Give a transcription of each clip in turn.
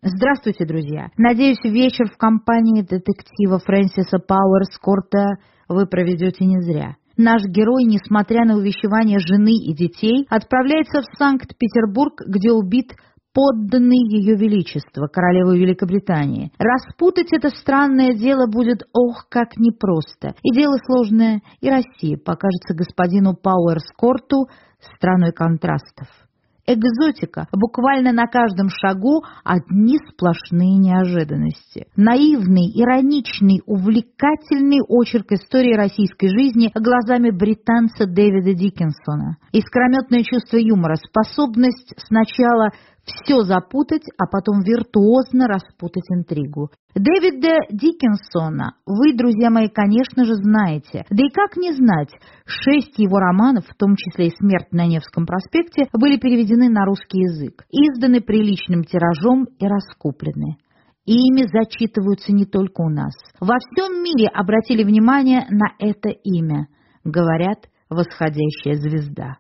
Здравствуйте, друзья! Надеюсь, вечер в компании детектива Фрэнсиса Пауэрс-Корта вы проведете не зря. Наш герой, несмотря на увещевания жены и детей, отправляется в Санкт-Петербург, где убит подданный Ее Величества, королевы Великобритании. Распутать это странное дело будет ох, как непросто. И дело сложное, и Россия покажется господину Пауэрс-Корту страной контрастов. Экзотика, буквально на каждом шагу одни сплошные неожиданности. Наивный, ироничный, увлекательный очерк истории российской жизни глазами британца Дэвида Диккенсона. Искрометное чувство юмора, способность сначала все запутать, а потом виртуозно распутать интригу. Дэвида Диккенсона вы, друзья мои, конечно же, знаете. Да и как не знать, 6 его романов, в том числе и «Смерть на Невском проспекте», были переведены на русский язык, изданы приличным тиражом и раскуплены. Ими зачитываются не только у нас. Во всем мире обратили внимание на это имя. Говорят, восходящая звезда.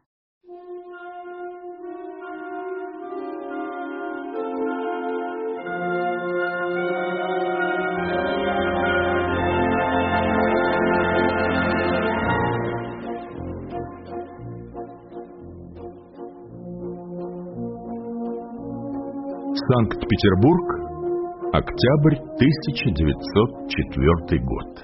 Санкт-Петербург, октябрь 1904 год.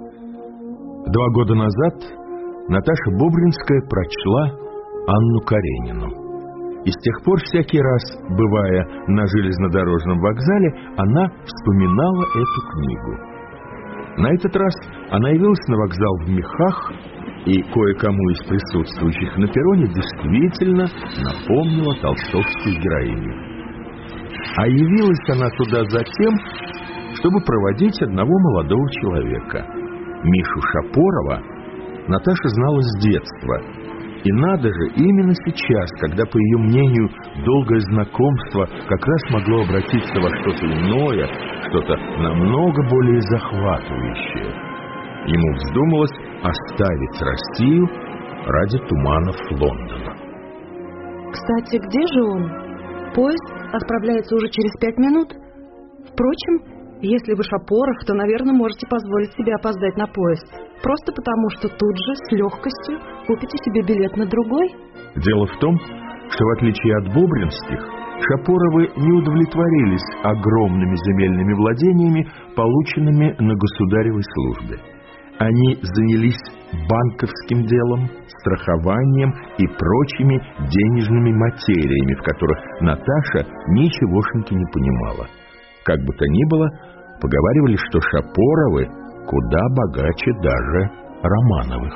2 года назад Наташа Бобринская прочла Анну Каренину. И с тех пор всякий раз, бывая на железнодорожном вокзале, она вспоминала эту книгу. На этот раз она явилась на вокзал в мехах, и кое-кому из присутствующих на перроне действительно напомнила толстовскую героиню. А явилась она туда за тем, чтобы проводить одного молодого человека. Мишу Шапорова Наташа знала с детства. И надо же, именно сейчас, когда, по ее мнению, долгое знакомство как раз могло обратиться во что-то иное, что-то намного более захватывающее. Ему вздумалось оставить Россию ради туманов Лондона. Кстати, где же он? Поезд отправляется уже через 5 минут. Впрочем, если вы Шапоров, то, наверное, можете позволить себе опоздать на поезд. Просто потому, что тут же, с легкостью, купите себе билет на другой. Дело в том, что в отличие от Бобринских, Шапоровы не удовлетворились огромными земельными владениями, полученными на государевой службе. Они занялись банковским делом, страхованием и прочими денежными материями, в которых Наташа ничегошеньки не понимала. Как бы то ни было, поговаривали, что Шапоровы куда богаче даже Романовых.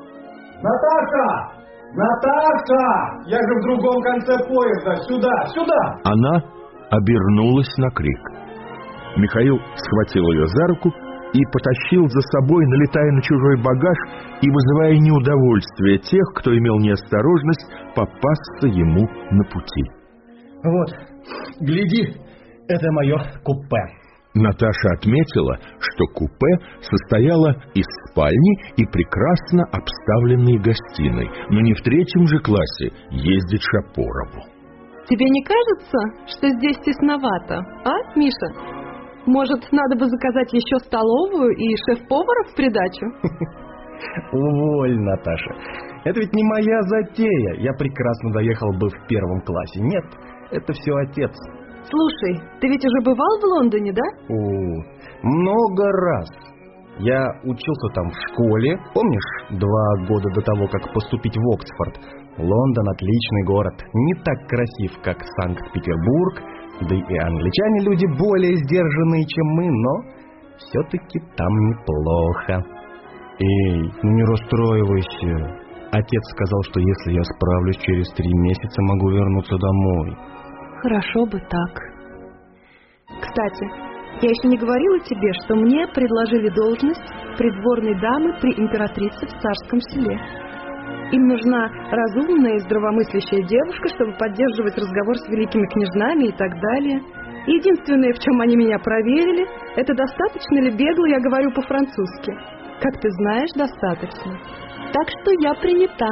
Наташа! Наташа! Я же в другом конце поезда! Сюда! Сюда! Она обернулась на крик. Михаил схватил ее за руку и потащил за собой, налетая на чужой багаж и вызывая неудовольствие тех, кто имел неосторожность попасться ему на пути. Вот, гляди, это мое купе. Наташа отметила, что купе состояло из спальни и прекрасно обставленной гостиной, но не в 3-м же классе ездит Шапорову. Тебе не кажется, что здесь тесновато, а, Миша? Может, надо бы заказать еще столовую и шеф-повара в придачу? Уволь, Наташа. Это ведь не моя затея. Я прекрасно доехал бы в 1 классе. Нет, это все отец. Слушай, ты ведь уже бывал в Лондоне, да? Много раз. Я учился там в школе. Помнишь, 2 года до того, как поступить в Оксфорд? Лондон отличный город. Не так красив, как Санкт-Петербург. Да и англичане люди более сдержанные, чем мы, но все-таки там неплохо. Эй, ну не расстраивайся. Отец сказал, что если я справлюсь, через 3 месяца могу вернуться домой. Хорошо бы так. Кстати, я еще не говорила тебе, что мне предложили должность придворной дамы при императрице в Царском Селе. Им нужна разумная и здравомыслящая девушка, чтобы поддерживать разговор с великими княжнами и так далее. Единственное, в чем они меня проверили, это достаточно ли бегло я говорю по-французски. Как ты знаешь, достаточно. Так что я принята.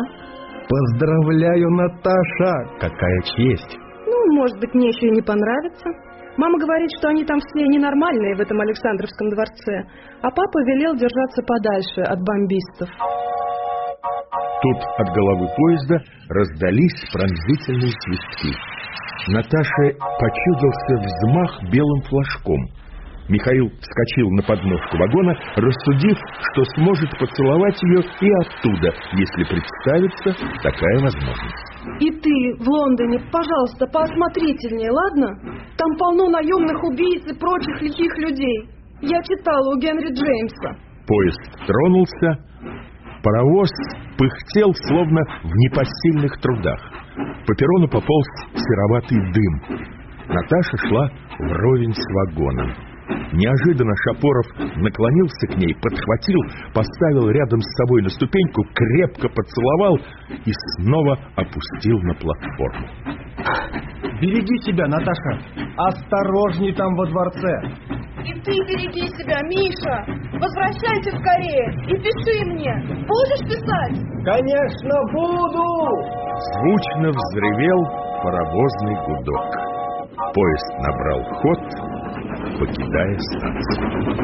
Поздравляю, Наташа! Какая честь! Ну, может быть, мне еще и не понравится. Мама говорит, что они там все ненормальные в этом Александровском дворце, а папа велел держаться подальше от бомбистов. Тут от головы поезда раздались пронзительные свистки. Наташе почудился взмах белым флажком. Михаил вскочил на подножку вагона, рассудив, что сможет поцеловать ее и оттуда, если представится такая возможность. И ты в Лондоне, пожалуйста, поосмотрительнее, ладно? Там полно наемных убийц и прочих лихих людей. Я читала у Генри Джеймса. Поезд тронулся. Паровоз пыхтел, словно в непосильных трудах. По перрону пополз сероватый дым. Наташа шла вровень с вагоном. Неожиданно Шапоров наклонился к ней, подхватил, поставил рядом с собой на ступеньку, крепко поцеловал и снова опустил на платформу. Береги себя, Наташа. Осторожней там во дворце. И ты береги себя, Миша. Возвращайся скорее и пиши мне. Будешь писать? Конечно, буду! Звучно взревел паровозный гудок. Поезд набрал ход, покидая станцию.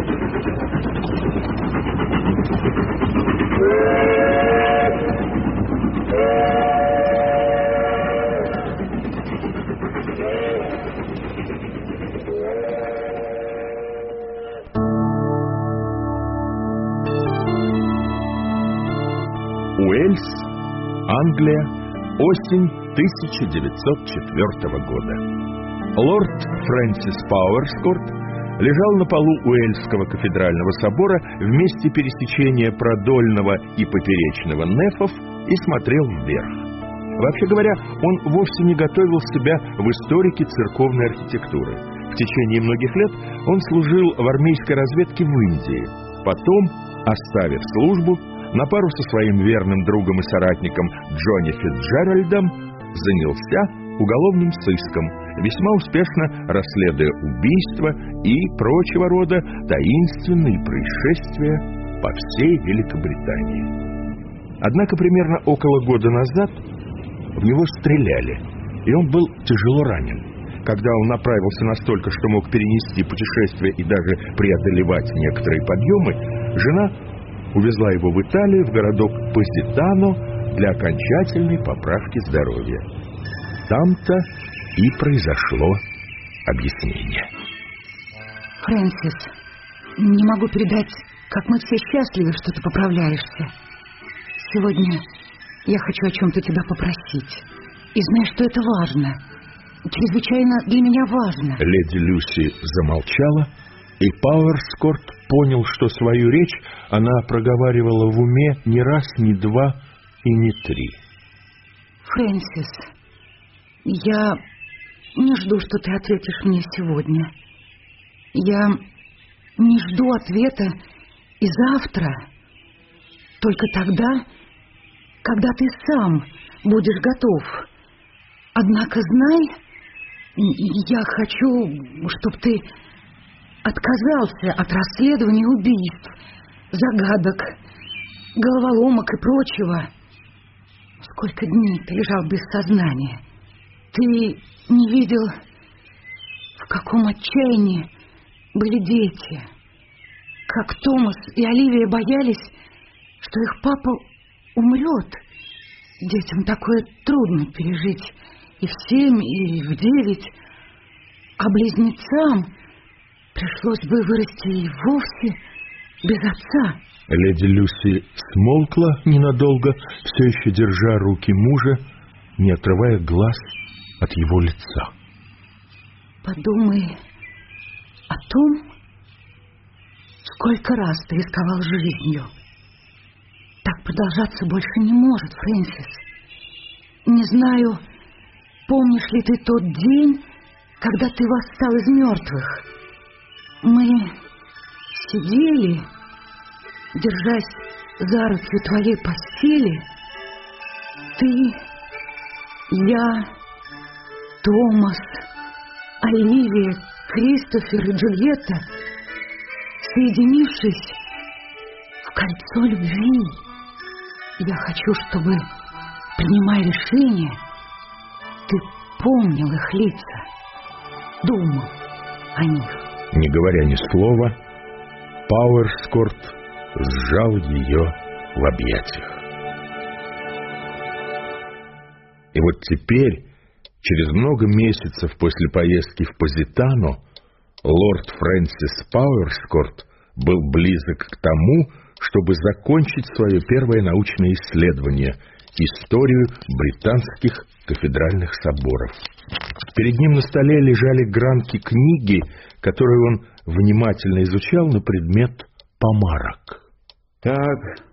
Уэльс, Англия, осень 1904 года. Лорд Фрэнсис Пауэрскорт лежал на полу Уэльского кафедрального собора в месте пересечения продольного и поперечного нефов и смотрел вверх. Вообще говоря, он вовсе не готовил себя в историке церковной архитектуры. В течение многих лет он служил в армейской разведке в Индии. Потом, оставив службу, на пару со своим верным другом и соратником Джонни Фицджеральдом занялся уголовным сыском, весьма успешно расследуя убийства и прочего рода таинственные происшествия по всей Великобритании. Однако примерно около года назад в него стреляли, и он был тяжело ранен. Когда он направился настолько, что мог перенести путешествие и даже преодолевать некоторые подъемы, жена увезла его в Италию, в городок Позитано, для окончательной поправки здоровья. Там-то и произошло объяснение. Фрэнсис, не могу передать, как мы все счастливы, что ты поправляешься. Сегодня я хочу о чем-то тебя попросить. И знаешь, что это важно. Чрезвычайно для меня важно. Леди Люси замолчала, и Пауэрскорт понял, что свою речь она проговаривала в уме не раз, не два и не три. Фрэнсис, я не жду, что ты ответишь мне сегодня. Я не жду ответа и завтра. Только тогда, когда ты сам будешь готов. Однако знай, я хочу, чтобы ты отказался от расследования убийств, загадок, головоломок и прочего. Сколько дней ты лежал без сознания. Ты не видел, в каком отчаянии были дети. Как Томас и Оливия боялись, что их папа умрет. Детям такое трудно пережить и в 7, и в 9. А близнецам пришлось бы вырасти и вовсе без отца. Леди Люси смолкла ненадолго, все еще держа руки мужа, не отрывая глаз от его лица. Подумай о том, сколько раз ты рисковал жизнью. Так продолжаться больше не может, Фрэнсис. Не знаю, помнишь ли ты тот день, когда ты восстал из мертвых? Мы сидели, держась за руки у твоей постели. Ты, я, Томас, Оливия, Кристофер и Джульетта, соединившись в кольцо любви. Я хочу, чтобы, принимая решение, ты помнил их лица, думал, о них. Не говоря ни слова, Пауэрскорт сжал ее в объятиях. И вот теперь, через много месяцев после поездки в Позитано, лорд Фрэнсис Пауэрскорт был близок к тому, чтобы закончить свое первое научное исследование — историю британских кафедральных соборов. Перед ним на столе лежали гранки книги, которую он внимательно изучал на предмет помарок. Так,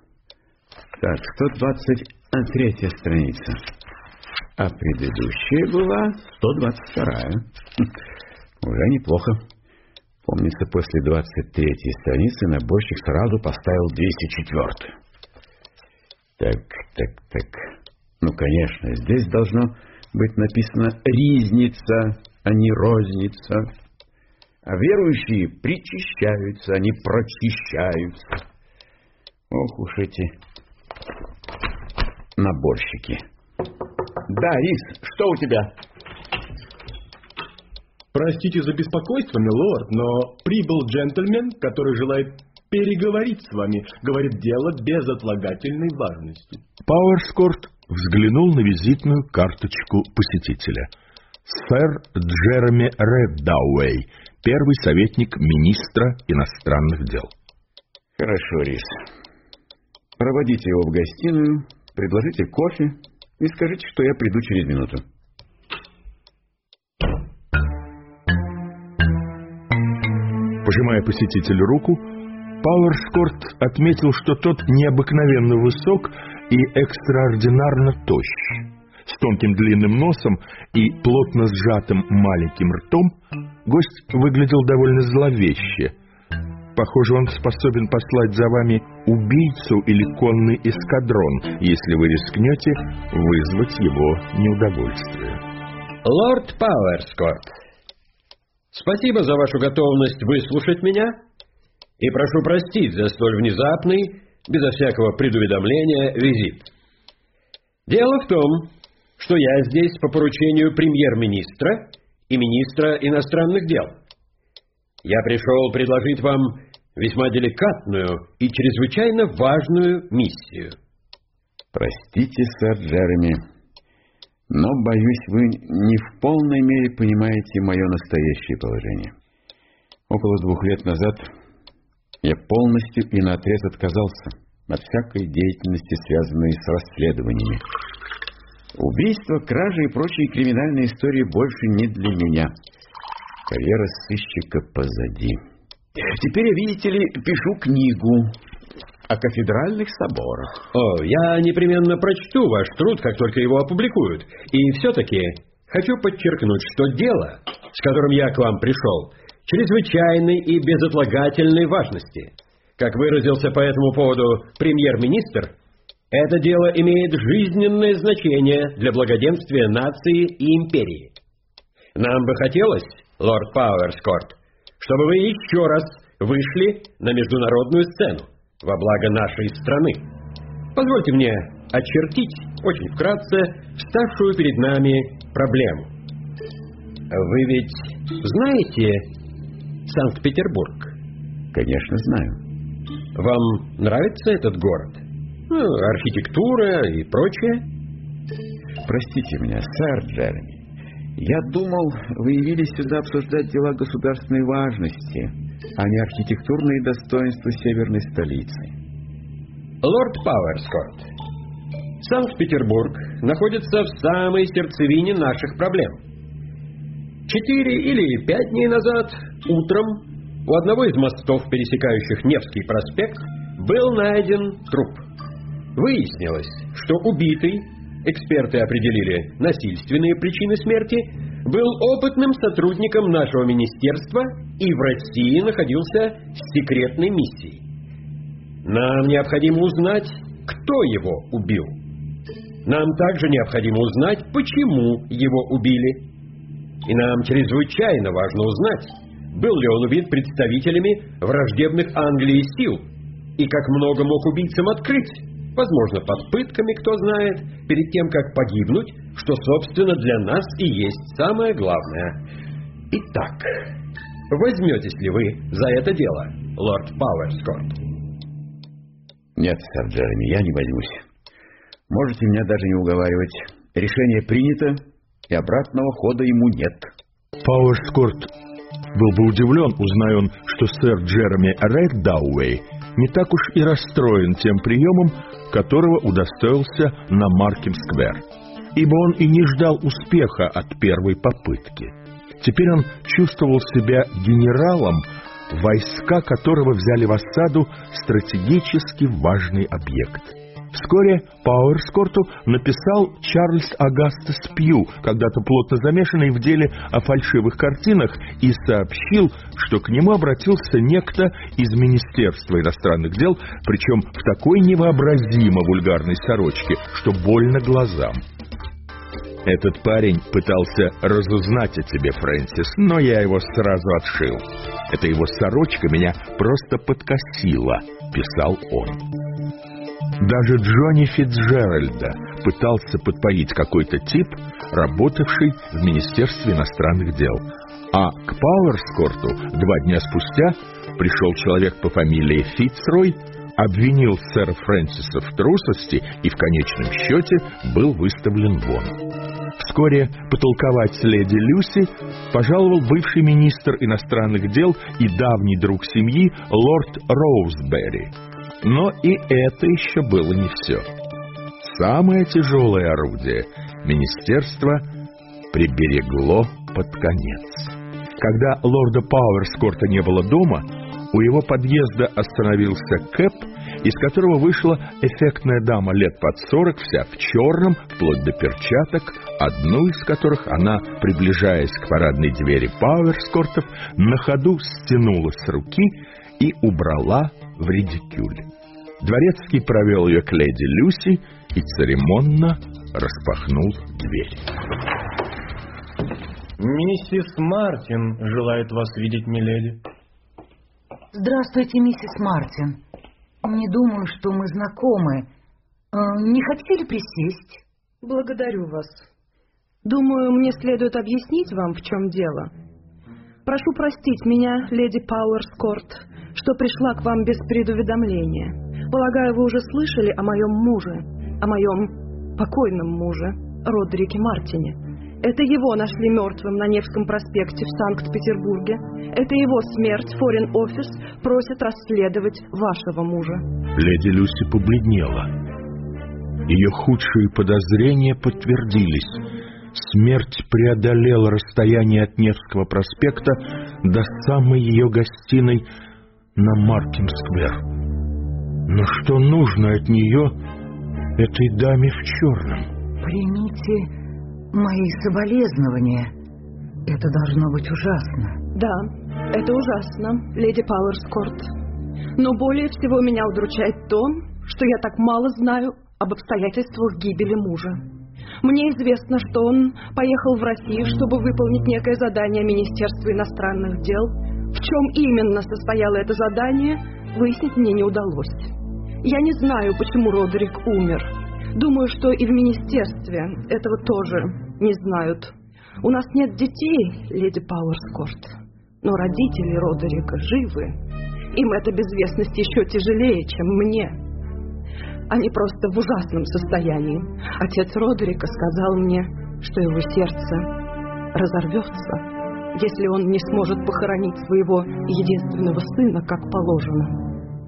123 страница. А предыдущая была 122. Уже неплохо. Помнится, после 23-й страницы наборщик сразу поставил 204-ю. Так. Ну, конечно, здесь должно быть написано «ризница», а не «розница». А верующие причащаются, а не прочищаются. Ох уж эти наборщики. Да, Рис, что у тебя? Простите за беспокойство, милорд, но прибыл джентльмен, который желает переговорить с вами, говорит, дело безотлагательной важности. Пауэрскорт взглянул на визитную карточку посетителя. Сэр Джереми Реддауэй, первый советник министра иностранных дел. Хорошо, Рис. Проводите его в гостиную, предложите кофе и скажите, что я приду через минуту. Пожимая посетителю руку, Пауэрскорт отметил, что тот необыкновенно высок и экстраординарно тощ. С тонким длинным носом и плотно сжатым маленьким ртом гость выглядел довольно зловеще. Похоже, он способен послать за вами убийцу или конный эскадрон, если вы рискнете вызвать его неудовольствие. Лорд Пауэрскорт, спасибо за вашу готовность выслушать меня и прошу простить за столь внезапный, безо всякого предуведомления, визит. Дело в том, что я здесь по поручению премьер-министра и министра иностранных дел. Я пришел предложить вам весьма деликатную и чрезвычайно важную миссию. Простите, сэр Джереми, но, боюсь, вы не в полной мере понимаете мое настоящее положение. Около 2 лет назад я полностью и наотрез отказался от всякой деятельности, связанной с расследованиями. Убийства, кражи и прочие криминальные истории больше не для меня. Карьера сыщика позади. Теперь, видите ли, пишу книгу о кафедральных соборах. Я непременно прочту ваш труд, как только его опубликуют. И все-таки хочу подчеркнуть, что дело, с которым я к вам пришел, чрезвычайной и безотлагательной важности. Как выразился по этому поводу премьер-министр, это дело имеет жизненное значение для благоденствия нации и империи. Нам бы хотелось, лорд Пауэрскорт, чтобы вы еще раз вышли на международную сцену во благо нашей страны. Позвольте мне очертить очень вкратце вставшую перед нами проблему. Вы ведь знаете Санкт-Петербург? Конечно, знаю. Вам нравится этот город? Архитектура и прочее? Простите меня, сэр Джереми. Я думал, вы явились сюда обсуждать дела государственной важности, а не архитектурные достоинства северной столицы. Лорд Пауэрскорт, Санкт-Петербург находится в самой сердцевине наших проблем. 4 или 5 дней назад, утром, у одного из мостов, пересекающих Невский проспект, был найден труп. Выяснилось, что убитый, эксперты определили насильственные причины смерти, был опытным сотрудником нашего министерства и в России находился с секретной миссией. Нам необходимо узнать, кто его убил. Нам также необходимо узнать, почему его убили. И нам чрезвычайно важно узнать, был ли он убит представителями враждебных Англии сил, и как много мог убийцам открыть, возможно, под пытками, кто знает, перед тем, как погибнуть, что, собственно, для нас и есть самое главное. Итак, Возьметесь ли вы за это дело, лорд Пауэрскорт? Нет, сэр Джереми, я не возьмусь. Можете меня даже не уговаривать. Решение принято, и обратного хода ему нет. Пауэрскорт был бы удивлен, узнай он, что сэр Джереми Реддауэй не так уж и расстроен тем приемом, которого удостоился на Маркем-сквер, ибо он и не ждал успеха от первой попытки. Теперь он чувствовал себя генералом, войска которого взяли в осаду стратегически важный объект. Вскоре Пауэрскорту написал Чарльз Агастес Пью, когда-то плотно замешанный в деле о фальшивых картинах, и сообщил, что к нему обратился некто из Министерства иностранных дел, причем в такой невообразимо вульгарной сорочке, что больно глазам. Этот парень пытался разузнать о тебе, Фрэнсис, но я его сразу отшил. Эта его сорочка меня просто подкосила, писал он. Даже Джонни Фицджеральда пытался подпоить какой-то тип, работавший в Министерстве иностранных дел. А к Пауэрскорту 2 дня спустя пришел человек по фамилии Фицрой, обвинил сэра Фрэнсиса в трусости и в конечном счете был выставлен вон. Вскоре потолковать с леди Люси пожаловал бывший министр иностранных дел и давний друг семьи лорд Роузбери. Но и это еще было не все. Самое тяжелое орудие министерство приберегло под конец. Когда лорда Пауэрскорта не было дома, у его подъезда остановился кэб, из которого вышла эффектная дама лет под 40, вся в черном, вплоть до перчаток, одну из которых она, приближаясь к парадной двери Пауэрскортов, на ходу стянула с руки и убрала в редикюль. Дворецкий провел ее к леди Люси и церемонно распахнул дверь. Миссис Мартин желает вас видеть, миледи. Здравствуйте, миссис Мартин. Не думаю, что мы знакомы. Не хотели присесть? Благодарю вас. Думаю, мне следует объяснить вам, в чем дело. Прошу простить меня, леди Пауэрскорт, что пришла к вам без предуведомления. Полагаю, вы уже слышали о моем муже, о моем покойном муже, Родерике Мартине. Это его нашли мертвым на Невском проспекте в Санкт-Петербурге. Это его смерть Foreign Office просит расследовать вашего мужа. Леди Люси побледнела. Ее худшие подозрения подтвердились. Смерть преодолела расстояние от Невского проспекта до самой ее гостиной на Маркем-сквер. Но что нужно от нее этой даме в черном? Примите мои соболезнования. Это должно быть ужасно. Да, это ужасно, леди Пауэрскорт. Но более всего меня удручает то, что я так мало знаю об обстоятельствах гибели мужа. Мне известно, что он поехал в Россию, чтобы выполнить некое задание Министерства иностранных дел. В чем именно состояло это задание, выяснить мне не удалось. Я не знаю, почему Родерик умер. Думаю, что и в министерстве этого тоже не знают. У нас нет детей, леди Пауэрскорт, но родители Родерика живы. Им эта безвестность еще тяжелее, чем мне. Они просто в ужасном состоянии. Отец Родерика сказал мне, что его сердце разорвется, если он не сможет похоронить своего единственного сына, как положено.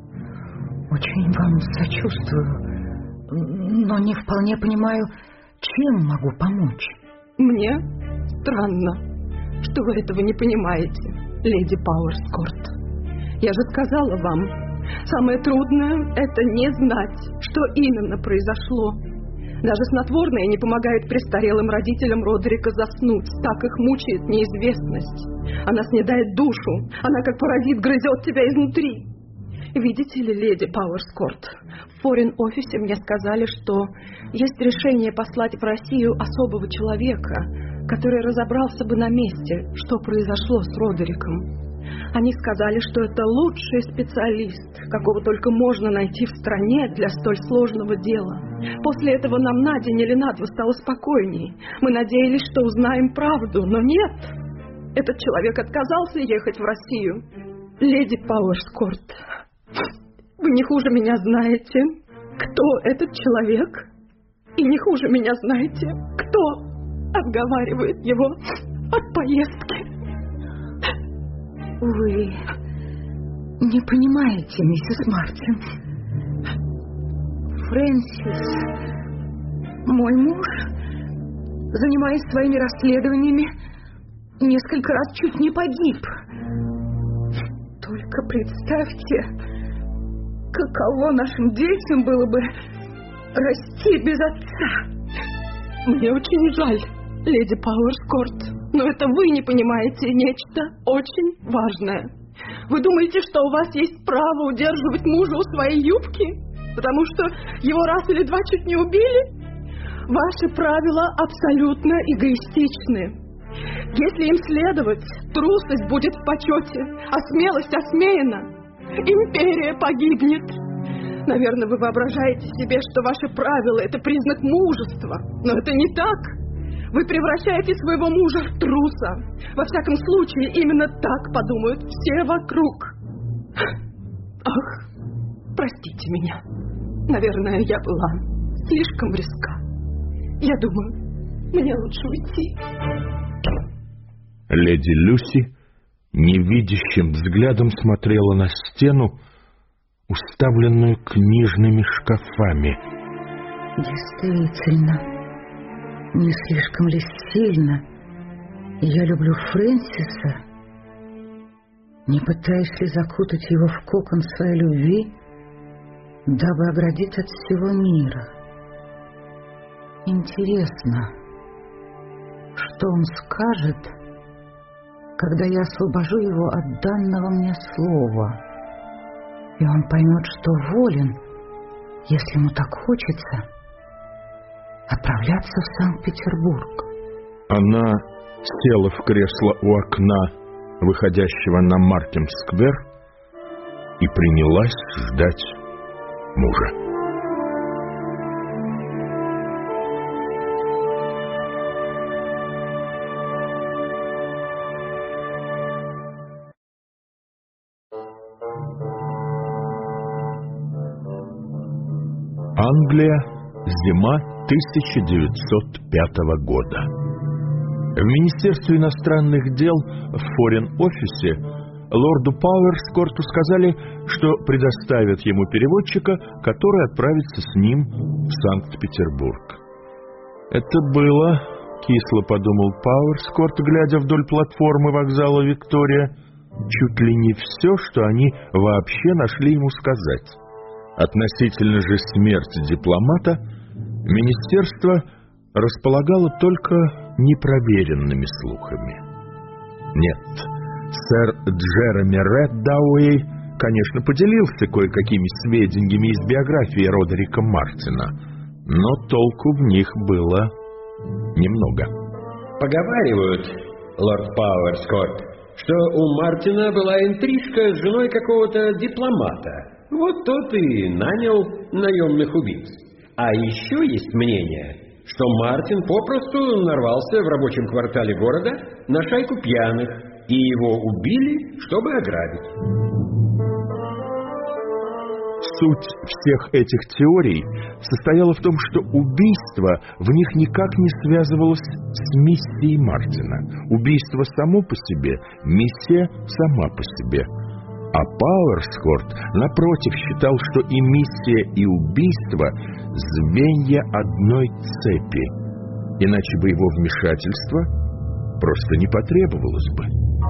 Очень вам сочувствую, но не вполне понимаю, чем могу помочь. Мне странно, что вы этого не понимаете, леди Пауэрскорт. Я же сказала вам, самое трудное — это не знать, что именно произошло. Даже снотворное не помогает престарелым родителям Родерика заснуть, так их мучает неизвестность. Она снедает душу, она как паразит грызет тебя изнутри. Видите ли, леди Пауэрскорт, в Foreign Office мне сказали, что есть решение послать в Россию особого человека, который разобрался бы на месте, что произошло с Родериком. Они сказали, что это лучший специалист, какого только можно найти в стране для столь сложного дела. После этого нам на день или на два стало спокойней. Мы надеялись, что узнаем правду, но нет. Этот человек отказался ехать в Россию. Леди Пауэрскорт, вы не хуже меня знаете, кто этот человек, и не хуже меня знаете, кто отговаривает его от поездки. Вы не понимаете, миссис Мартин. Фрэнсис, мой муж, занимаясь своими расследованиями, несколько раз чуть не погиб. Только представьте, каково нашим детям было бы расти без отца. Мне очень жаль, леди Пауэрскорт, но это вы не понимаете нечто очень важное. Вы думаете, что у вас есть право удерживать мужа у своей юбки, потому что его раз или два чуть не убили? Ваши правила абсолютно эгоистичны. Если им следовать, трусость будет в почете, а смелость осмеяна. Империя погибнет. Наверное, вы воображаете себе, что ваши правила — это признак мужества. Но это не так. Вы превращаете своего мужа в труса. Во всяком случае, именно так подумают все вокруг. Ах, простите меня. Наверное, я была слишком резка. Я думаю, мне лучше уйти. Леди Люси невидящим взглядом смотрела на стену, уставленную книжными шкафами. Действительно, не слишком ли сильно я люблю Фрэнсиса? Не пытаюсь ли закутать его в кокон своей любви, дабы оградить от всего мира? Интересно, что он скажет, когда я освобожу его от данного мне слова, и он поймет, что волен, если ему так хочется, отправляться в Санкт-Петербург. Она села в кресло у окна, выходящего на Мартин-сквер, и принялась ждать мужа. Англия, зима 1905 года. В Министерстве иностранных дел в форин-офисе лорду Пауэрскорту сказали, что предоставят ему переводчика, который отправится с ним в Санкт-Петербург. Это было, кисло подумал Пауэрскорт, глядя вдоль платформы вокзала Виктория, чуть ли не все, что они вообще нашли ему сказать. Относительно же смерти дипломата министерство располагало только непроверенными слухами. Нет, сэр Джереми Реддауэй, конечно, поделился кое-какими сведениями из биографии Родерика Мартина, но толку в них было немного. Поговаривают, лорд Пауэрскорт, что у Мартина была интрижка с женой какого-то дипломата. Вот тот и нанял наемных убийц. А еще есть мнение, что Мартин попросту нарвался в рабочем квартале города на шайку пьяных, и его убили, чтобы ограбить. Суть всех этих теорий состояла в том, что убийство в них никак не связывалось с миссией Мартина. Убийство само по себе, миссия сама по себе. А Пауэрскорт, напротив, считал, что и миссия, и убийство — звенья одной цепи. Иначе бы его вмешательство просто не потребовалось бы.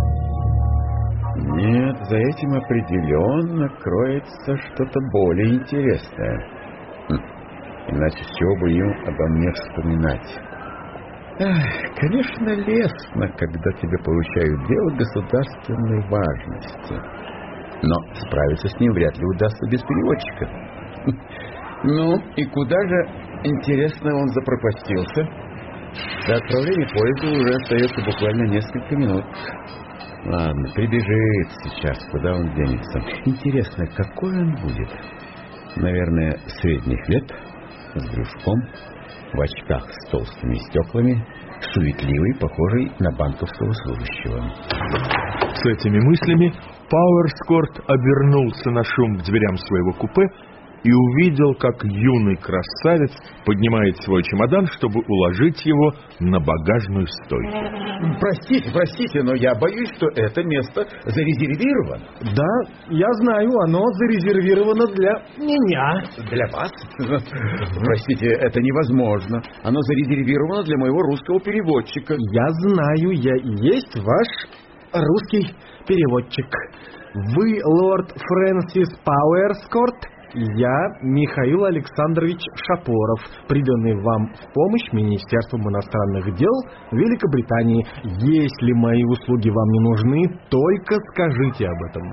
Нет, за этим определенно кроется что-то более интересное. Иначе с чего бы им обо мне вспоминать? Конечно, лестно, когда тебе поручают дело государственной важности. Но справиться с ним вряд ли удастся без переводчика. Ну, и куда же, интересно, он запропастился? До отправления поезда уже остается буквально несколько минут. Ладно, прибежит сейчас, куда он денется. Интересно, какой он будет? Наверное, средних лет, с брюшком, в очках с толстыми стеклами, суетливый, похожий на банковского служащего. С этими мыслями Пауэрскорт обернулся на шум к дверям своего купе и увидел, как юный красавец поднимает свой чемодан, чтобы уложить его на багажную стойку. Простите, но я боюсь, что это место зарезервировано. Да, я знаю, оно зарезервировано для меня. Для вас? Простите, это невозможно. Оно зарезервировано для моего русского переводчика. Я знаю, я и есть ваш русский переводчик. Вы лорд Фрэнсис Пауэрскорт? Я Михаил Александрович Шапоров, приданный вам в помощь Министерством иностранных дел Великобритании. Если мои услуги вам не нужны, только скажите об этом.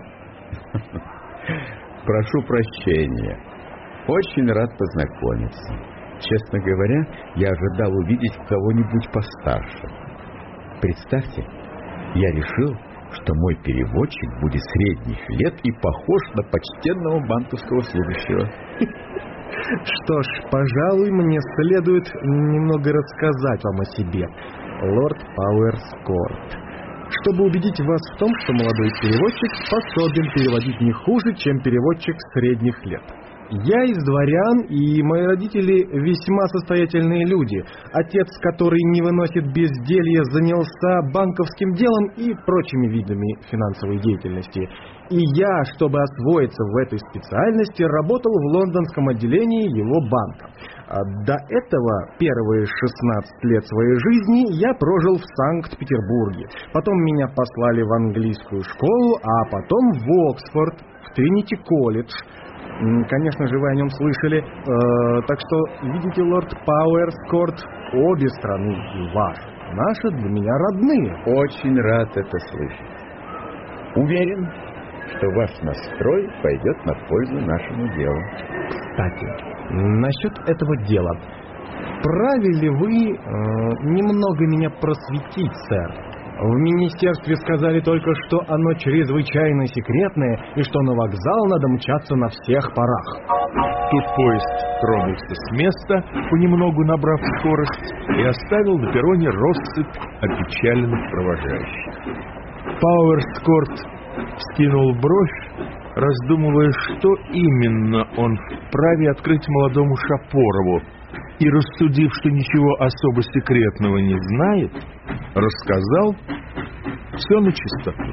Прошу прощения. Очень рад познакомиться. Честно говоря, я ожидал увидеть кого-нибудь постарше. Представьте, я решил, что мой переводчик будет средних лет и похож на почтенного банковского служащего. Что ж, пожалуй, мне следует немного рассказать вам о себе, лорд Пауэрскорт, чтобы убедить вас в том, что молодой переводчик способен переводить не хуже, чем переводчик средних лет. Я из дворян, и мои родители весьма состоятельные люди. Отец, который не выносит безделья, занялся банковским делом и прочими видами финансовой деятельности. И я, чтобы освоиться в этой специальности, работал в лондонском отделении его банка. До этого первые 16 лет своей жизни я прожил в Санкт-Петербурге. Потом меня послали в английскую школу, а потом в Оксфорд, в Тринити-колледж. Конечно же, вы о нем слышали. Так что, видите, лорд Пауэрскорт, обе страны, и ваша, наши для меня родные. Очень рад это слышать. Уверен, что ваш настрой пойдет на пользу нашему делу. Кстати, насчет этого дела. Вправе ли вы немного меня просветить, сэр? В министерстве сказали только, что оно чрезвычайно секретное и что на вокзал надо мчаться на всех парах. Тут поезд тронулся с места, понемногу набрав скорость, и оставил на перроне россыпь опечаленных провожающих. Пауэрскорт вскинул бровь, раздумывая, что именно он вправе открыть молодому Шапорову, и, рассудив, что ничего особо секретного не знает, рассказал все на чистоту.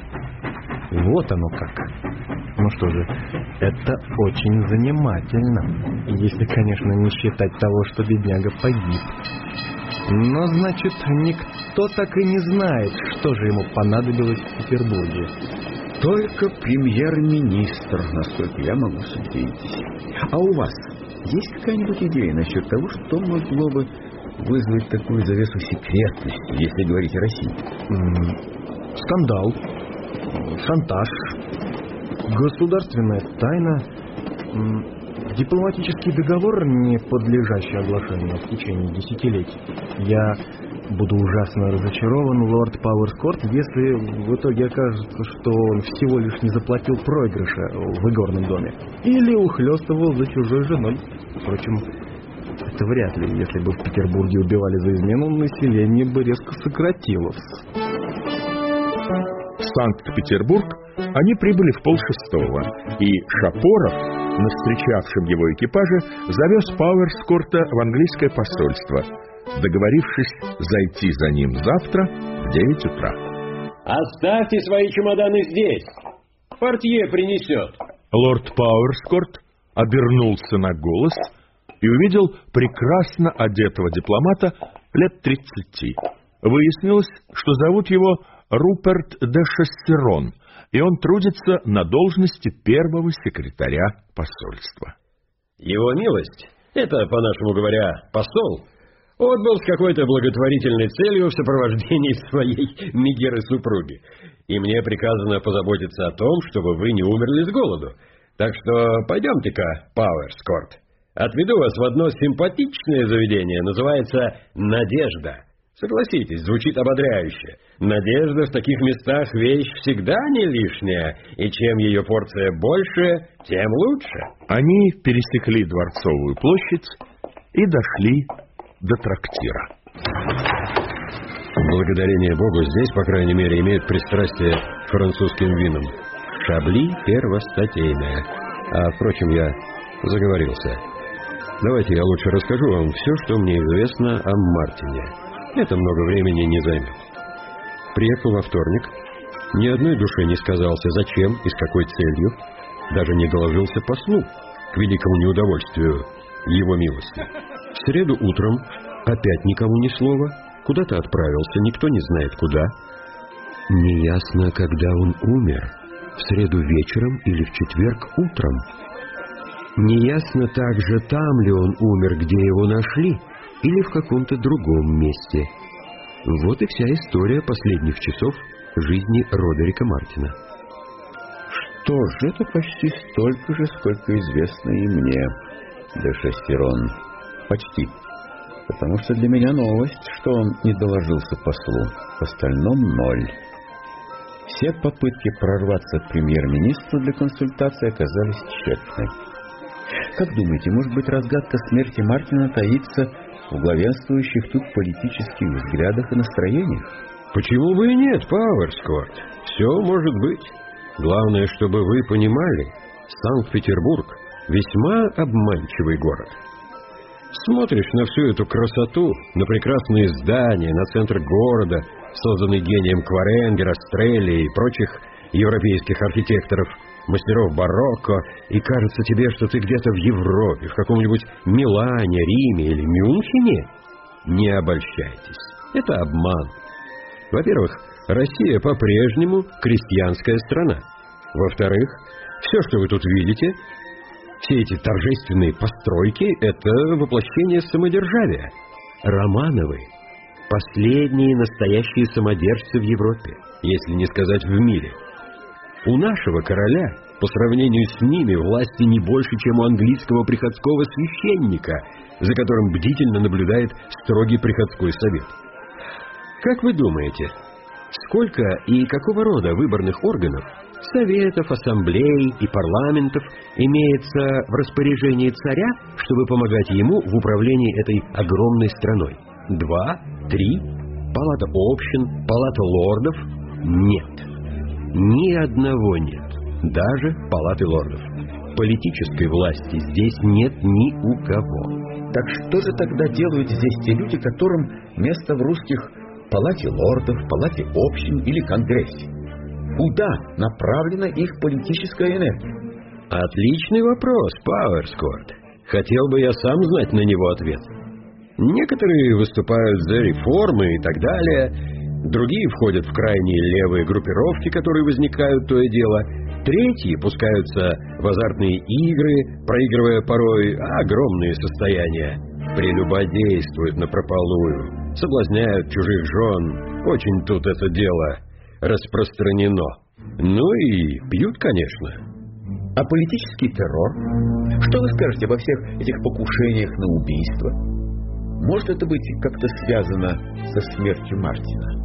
Вот оно как. Ну что же, это очень занимательно, если, конечно, не считать того, что бедняга погиб. Но, значит, никто так и не знает, что же ему понадобилось в Петербурге. Только премьер-министр, насколько я могу судить. А у вас есть какая-нибудь идея насчет того, что могло бы вызвать такую завесу секретности, если говорить о России? Скандал, шантаж, государственная тайна, дипломатический договор, не подлежащий оглашению в течение десятилетий. Я буду ужасно разочарован, лорд Пауэрскорт, если в итоге окажется, что он всего лишь не заплатил проигрыша в игорном доме или ухлёстывал за чужой женой. Впрочем, это вряд ли. Если бы в Петербурге убивали за измену, население бы резко сократилось. В Санкт-Петербург они прибыли в 5:30, и Шапоров, на встречавшем его экипаже, завез Пауэрскорта в английское посольство, договорившись зайти за ним завтра в 9 утра. «Оставьте свои чемоданы здесь. Портье принесет». Лорд Пауэрскорт обернулся на голос и увидел прекрасно одетого дипломата лет 30. Выяснилось, что зовут его Руперт де Шестерон, и он трудится на должности первого секретаря посольства. Его милость, это, по-нашему говоря, посол, отбыл с какой-то благотворительной целью в сопровождении своей мегеры-супруги. И мне приказано позаботиться о том, чтобы вы не умерли с голоду. Так что пойдемте-ка, Пауэрскорт. Отведу вас в одно симпатичное заведение, называется «Надежда». Согласитесь, звучит ободряюще. Надежда в таких местах вещь всегда не лишняя, и чем ее порция больше, тем лучше. Они пересекли Дворцовую площадь и дошли до трактира. Благодарение Богу, здесь, по крайней мере, имеют пристрастие к французским винам. Шабли первостатейное. А, впрочем, я заговорился. Давайте я лучше расскажу вам все, что мне известно о Мартине. Это много времени не займет. Приехал во вторник. Ни одной душе не сказался, зачем и с какой целью. Даже не доложился послу, к великому неудовольствию его милости. В среду утром опять никому ни слова. Куда-то отправился, никто не знает куда. Неясно, когда он умер. В среду вечером или в четверг утром. Неясно также, там ли он умер, где его нашли, или в каком-то другом месте. Вот и вся история последних часов жизни Родерика Мартина. Что ж, это почти столько же, сколько известно и мне, де Шестерон. Почти. Потому что для меня новость, что он не доложился послу. В остальном ноль. Все попытки прорваться к премьер-министру для консультации оказались тщетны. Как думаете, может быть, разгадка смерти Мартина таится в главенствующих тут политических взглядах и настроениях? Почему бы и нет, Пауэрскорт? Все может быть. Главное, чтобы вы понимали, Санкт-Петербург весьма обманчивый город. Смотришь на всю эту красоту, на прекрасные здания, на центр города, созданный гением Кваренга, Растрелли и прочих европейских архитекторов, мастеров барокко, и кажется тебе, что ты где-то в Европе, в каком-нибудь Милане, Риме или Мюнхене. Не обольщайтесь. Это обман. Во-первых, Россия по-прежнему крестьянская страна. Во-вторых, все, что вы тут видите, все эти торжественные постройки — это воплощение самодержавия. Романовы — последние настоящие самодержцы в Европе, если не сказать в мире. У нашего короля, по сравнению с ними, власти не больше, чем у английского приходского священника, за которым бдительно наблюдает строгий приходской совет. Как вы думаете, сколько и какого рода выборных органов, советов, ассамблей и парламентов имеется в распоряжении царя, чтобы помогать ему в управлении этой огромной страной? 2, 3? Палата общин, палата лордов? Нет. Ни одного нет. Даже палаты лордов. Политической власти здесь нет ни у кого. Так что же тогда делают здесь те люди, которым место в русских палате лордов, палате общин или конгрессе? Куда направлена их политическая энергия? Отличный вопрос, Пауэрскорт. Хотел бы я сам знать на него ответ. Некоторые выступают за реформы и так далее, другие входят в крайние левые группировки, которые возникают то и дело, третьи пускаются в азартные игры, проигрывая порой огромные состояния, прелюбодействуют напропалую, соблазняют чужих жен. Очень тут это дело распространено. Ну и пьют, конечно. А политический террор? Что вы скажете обо всех этих покушениях на убийство? Может это быть как-то связано со смертью Мартина?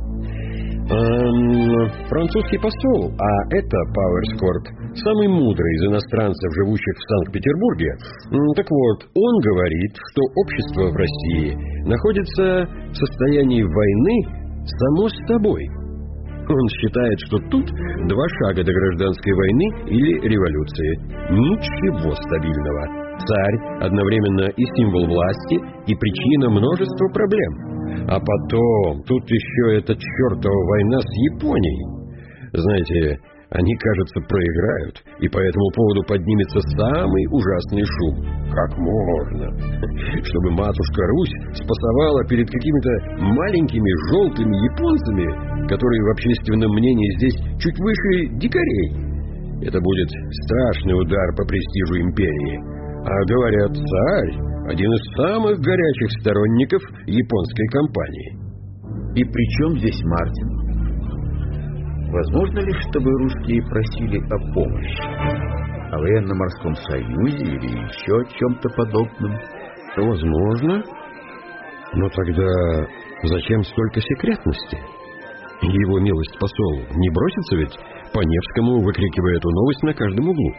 Французский посол, а это, Пауэрскорт, самый мудрый из иностранцев, живущих в Санкт-Петербурге. Так вот, он говорит, что общество в России находится в состоянии войны само с собой. Он считает, что тут 2 шага до гражданской войны или революции. Ничего стабильного. Царь одновременно и символ власти, и причина множества проблем. А потом, тут еще эта чертова война с Японией. Знаете, они, кажется, проиграют, и по этому поводу поднимется самый ужасный шум. Как можно? Чтобы матушка Русь спасовала перед какими-то маленькими желтыми японцами, которые в общественном мнении здесь чуть выше дикарей. Это будет страшный удар по престижу империи. А говорят, царь — один из самых горячих сторонников японской кампании. И при чем здесь Мартин? Возможно ли, чтобы русские просили о помощи? О военно-морском союзе или еще о чем-то подобном? Возможно. Но тогда зачем столько секретности? Его милость посол не бросится ведь по Невскому, выкрикивая эту новость на каждом углу.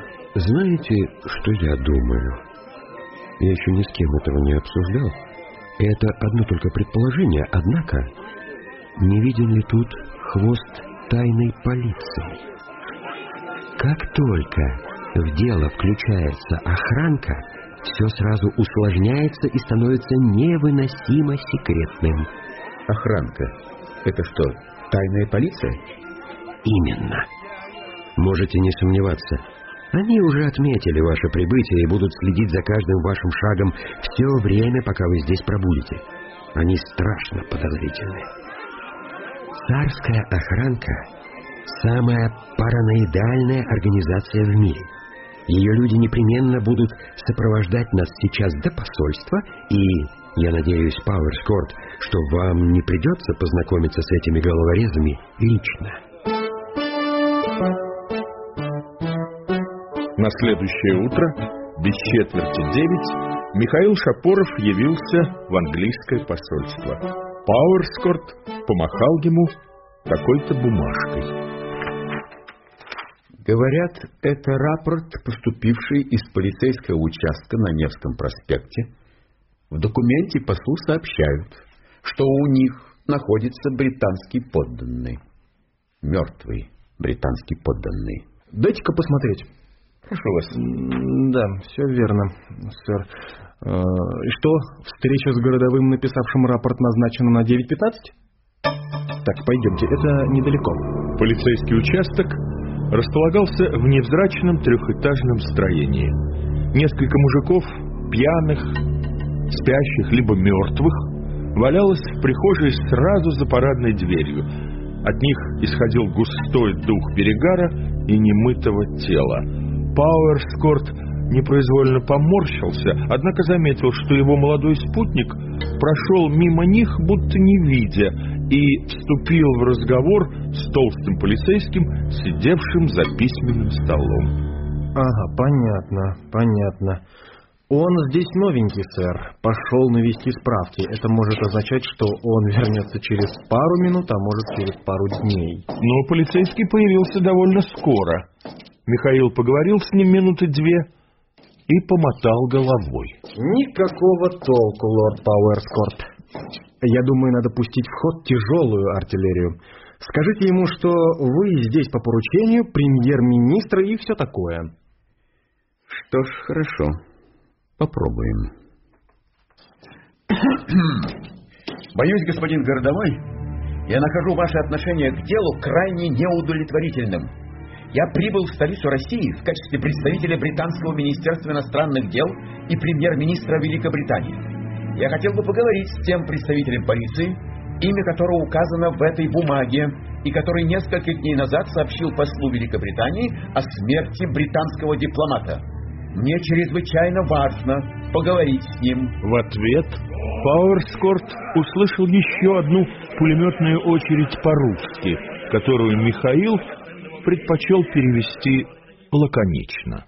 Знаете, что я думаю? Я еще ни с кем этого не обсуждал. Это одно только предположение, однако не виден ли тут хвост тайной полиции? Как только в дело включается охранка, все сразу усложняется и становится невыносимо секретным. Охранка? Это что, тайная полиция? Именно. Можете не сомневаться. Они уже отметили ваше прибытие и будут следить за каждым вашим шагом все время, пока вы здесь пробудете. Они страшно подозрительны. Царская охранка – самая параноидальная организация в мире. Ее люди непременно будут сопровождать нас сейчас до посольства, и я надеюсь, Пауэрскорт, что вам не придется познакомиться с этими головорезами лично. На следующее утро, без 8:45, Михаил Шапоров явился в английское посольство. Пауэрскорт помахал ему какой-то бумажкой. Говорят, это рапорт, поступивший из полицейского участка на Невском проспекте. В документе послу сообщают, что у них находится британский подданный. Мертвый британский подданный. Дайте-ка посмотреть. Прошу вас. Да, все верно, сэр. И что, встреча с городовым, написавшим рапорт, назначена на 9:15? Так, пойдемте, это недалеко. Полицейский участок располагался в невзрачном трехэтажном строении. Несколько мужиков, пьяных, спящих либо мертвых, валялось в прихожей сразу за парадной дверью. От них исходил густой дух перегара и немытого тела. Пауэрскорт непроизвольно поморщился, однако заметил, что его молодой спутник прошел мимо них, будто не видя, и вступил в разговор с толстым полицейским, сидевшим за письменным столом. Ага, понятно. Он здесь новенький, сэр. Пошел навести справки. Это может означать, что он вернется через пару минут, а может через пару дней. Но полицейский появился довольно скоро. Михаил поговорил с ним минуты 2 и помотал головой. Никакого толку, лорд Пауэрскорт. Я думаю, надо пустить в ход тяжелую артиллерию. Скажите ему, что вы здесь по поручению премьер-министра и все такое. Что ж, хорошо. Попробуем. Боюсь, господин городовой, я нахожу ваше отношение к делу крайне неудовлетворительным. Я прибыл в столицу России в качестве представителя Британского министерства иностранных дел и премьер-министра Великобритании. Я хотел бы поговорить с тем представителем полиции, имя которого указано в этой бумаге, и который несколько дней назад сообщил послу Великобритании о смерти британского дипломата. Мне чрезвычайно важно поговорить с ним. В ответ Пауэрскорт услышал еще одну пулеметную очередь по-русски, которую Михаил предпочел перевести лаконично.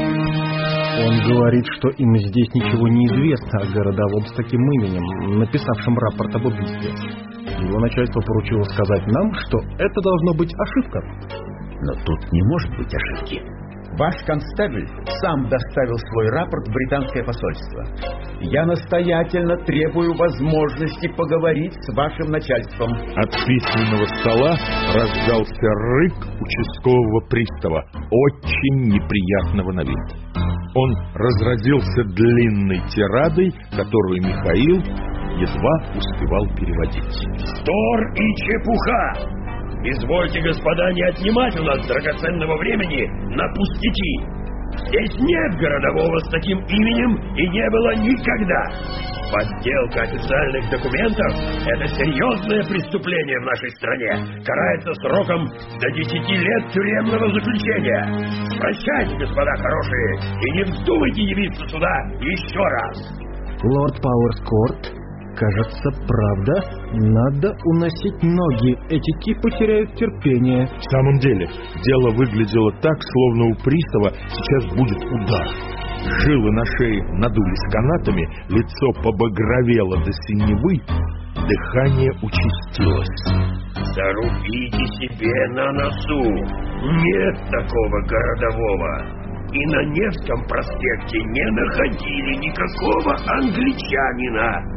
Он говорит, что им здесь ничего не известно о городовом с таким именем, написавшем рапорт об убийстве. Его начальство поручило сказать нам, что это должно быть ошибка. Но тут не может быть ошибки. Ваш констебль сам доставил свой рапорт в британское посольство. Я настоятельно требую возможности поговорить с вашим начальством. От письменного стола раздался рык участкового пристава, очень неприятного на вид. Он разразился длинной тирадой, которую Михаил едва успевал переводить. Вздор и чепуха! Извольте, господа, не отнимать у нас драгоценного времени на пустяки. Здесь нет городового с таким именем и не было никогда. Подделка официальных документов – это серьезное преступление в нашей стране. Карается сроком до 10 лет тюремного заключения. Прощайте, господа хорошие, и не вздумайте явиться сюда еще раз. Лорд Пауэрскорт, кажется, правда, надо уносить ноги. Эти типы теряют терпение. В самом деле, дело выглядело так, словно у пристава сейчас будет удар. Жилы на шее надулись канатами, лицо побагровело до синевы, дыхание участилось. Зарубите себе на носу. Нет такого городового. И на Невском проспекте не находили никакого англичанина.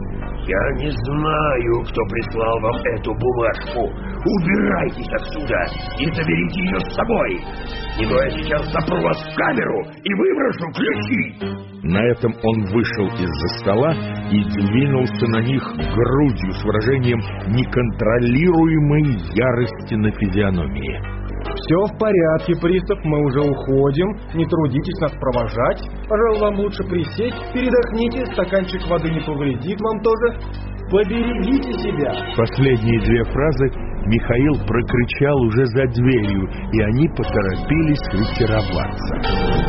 Я не знаю, кто прислал вам эту бумажку. Убирайтесь отсюда и заберите ее с собой. Не то я сейчас запру вас в камеру и выброшу ключи. На этом он вышел из-за стола и двинулся на них грудью с выражением неконтролируемой ярости на физиономии. Все в порядке, пристав, мы уже уходим. Не трудитесь нас провожать. Пожалуй, вам лучше присесть, передохните, стаканчик воды не повредит вам тоже. Поберегите себя. Последние две фразы Михаил прокричал уже за дверью, и они поторопились ретироваться.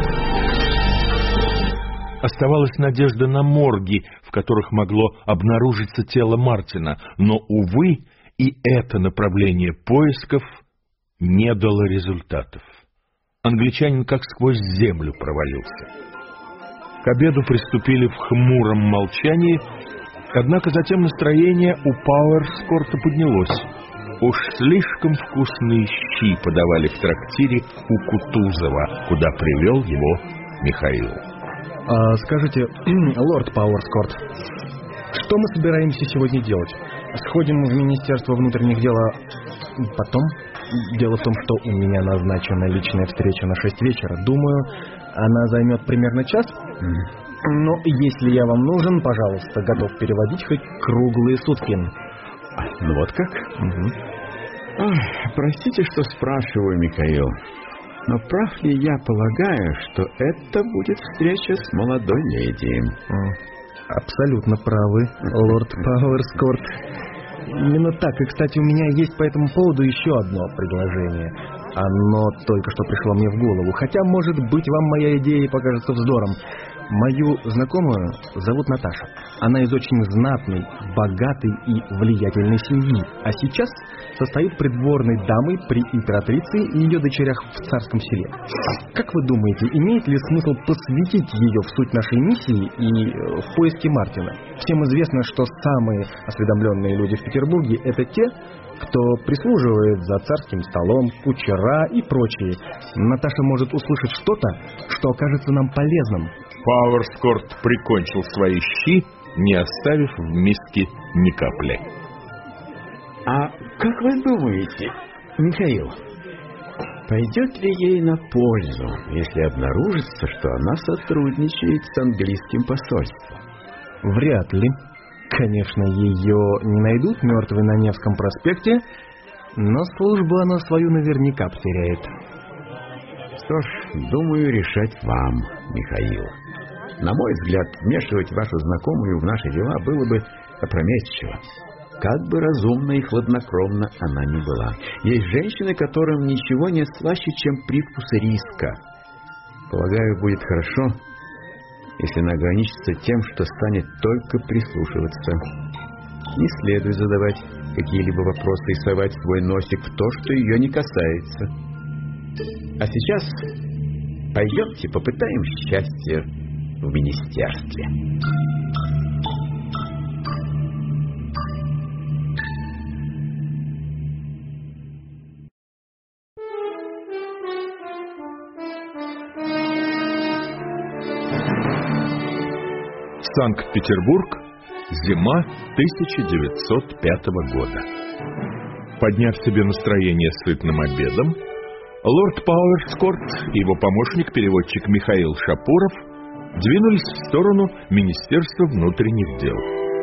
Оставалась надежда на морги, в которых могло обнаружиться тело Мартина, но, увы, и это направление поисков не дало результатов. Англичанин как сквозь землю провалился. К обеду приступили в хмуром молчании, однако затем настроение у Пауэрскорта поднялось. Уж слишком вкусные щи подавали в трактире у Кутузова, куда привел его Михаил. Скажите, лорд Пауэрскорт, что мы собираемся сегодня делать? Сходим в Министерство внутренних дел, потом? Дело в том, что у меня назначена личная встреча на 6 вечера. Думаю, она займет примерно час. Но если я вам нужен, пожалуйста, готов переводить хоть круглые сутки. Ну вот как? Угу. Простите, что спрашиваю, Михаил. Но прав ли я полагаю, что это будет встреча с молодой леди? Абсолютно правы, лорд Пауэрскорт. Именно так. И, кстати, у меня есть по этому поводу еще одно предложение. Оно только что пришло мне в голову. Хотя, может быть, вам моя идея покажется вздором. Мою знакомую зовут Наташа. Она из очень знатной, богатой и влиятельной семьи. А сейчас состоит придворной дамой при императрице и ее дочерях в Царском селе. Как вы думаете, имеет ли смысл посвятить ее в суть нашей миссии и в поиске Мартина? Всем известно, что самые осведомленные люди в Петербурге — это те, кто прислуживает за царским столом, кучера и прочие. Наташа может услышать что-то, что окажется нам полезным. Пауэрскорт прикончил свои щи, не оставив в миске ни капли. А как вы думаете, Михаил, пойдет ли ей на пользу, если обнаружится, что она сотрудничает с английским посольством? Вряд ли. Конечно, ее не найдут мертвой на Невском проспекте, но службу она свою наверняка потеряет. Что ж, думаю, решать вам, Михаил. На мой взгляд, вмешивать вашу знакомую в наши дела было бы опрометчиво. Как бы разумно и хладнокровно она ни была. Есть женщины, которым ничего нет слаще, чем привкус риска. Полагаю, будет хорошо, если она ограничится тем, что станет только прислушиваться. Не следует задавать какие-либо вопросы и совать свой носик в то, что ее не касается. А сейчас пойдемте попытаем счастье в министерстве. Санкт-Петербург, зима 1905 года. Подняв себе настроение сытным обедом, лорд Пауэрскорт и его помощник-переводчик Михаил Шапуров двинулись в сторону Министерства внутренних дел.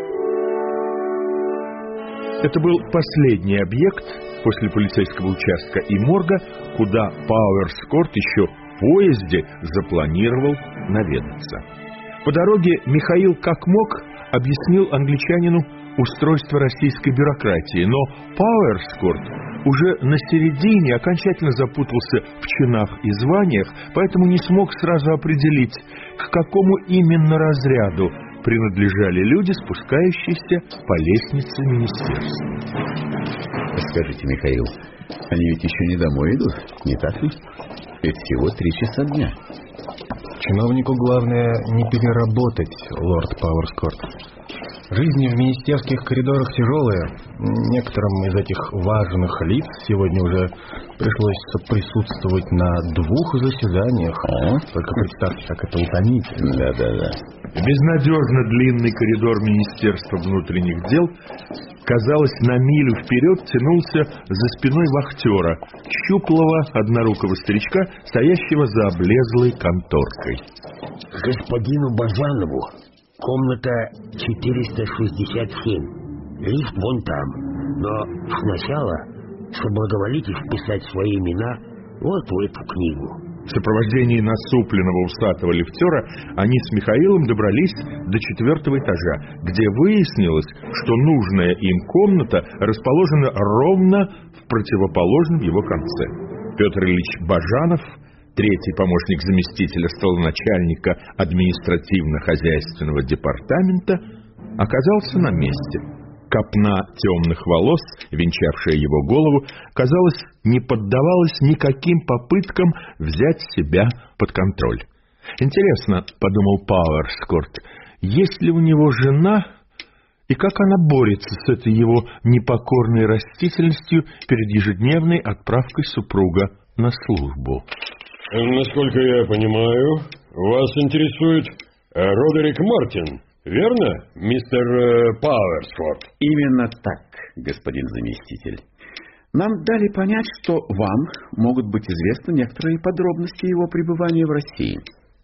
Это был последний объект после полицейского участка и морга, куда Пауэрскорт еще в поезде запланировал наведаться. По дороге Михаил как мог объяснил англичанину устройство российской бюрократии, но Пауэрскорт уже на середине окончательно запутался в чинах и званиях, поэтому не смог сразу определить, к какому именно разряду принадлежали люди, спускающиеся по лестнице министерства. Скажите, Михаил, они ведь еще не домой идут, не так ли? Ведь всего 3 часа дня. Чиновнику главное не переработать, лорд Пауэрскорт. Жизнь в министерских коридорах тяжелая. Некоторым из этих важных лиц сегодня уже пришлось присутствовать на 2 заседаниях. Только представьте, как это утомительно. Да. Безнадежно длинный коридор Министерства внутренних дел, казалось, на милю вперед тянулся за спиной вахтера, щуплого однорукого старичка, стоящего за облезлой конторкой. Господину Бажанову комната 467. Лифт вон там. Но сначала соблаговолите вписать свои имена вот в эту книгу. В сопровождении насупленного усатого лифтера они с Михаилом добрались до 4-го этажа, где выяснилось, что нужная им комната расположена ровно в противоположном его конце. Петр Ильич Бажанов, 3-й помощник заместителя столоначальника административно-хозяйственного департамента, оказался на месте. Копна темных волос, венчавшая его голову, казалось, не поддавалась никаким попыткам взять себя под контроль. «Интересно, — подумал Пауэрскорт, — есть ли у него жена, и как она борется с этой его непокорной растительностью перед ежедневной отправкой супруга на службу?» Насколько я понимаю, вас интересует Родерик Мартин, верно, мистер Пауэрскорт? Именно так, господин заместитель. Нам дали понять, что вам могут быть известны некоторые подробности его пребывания в России.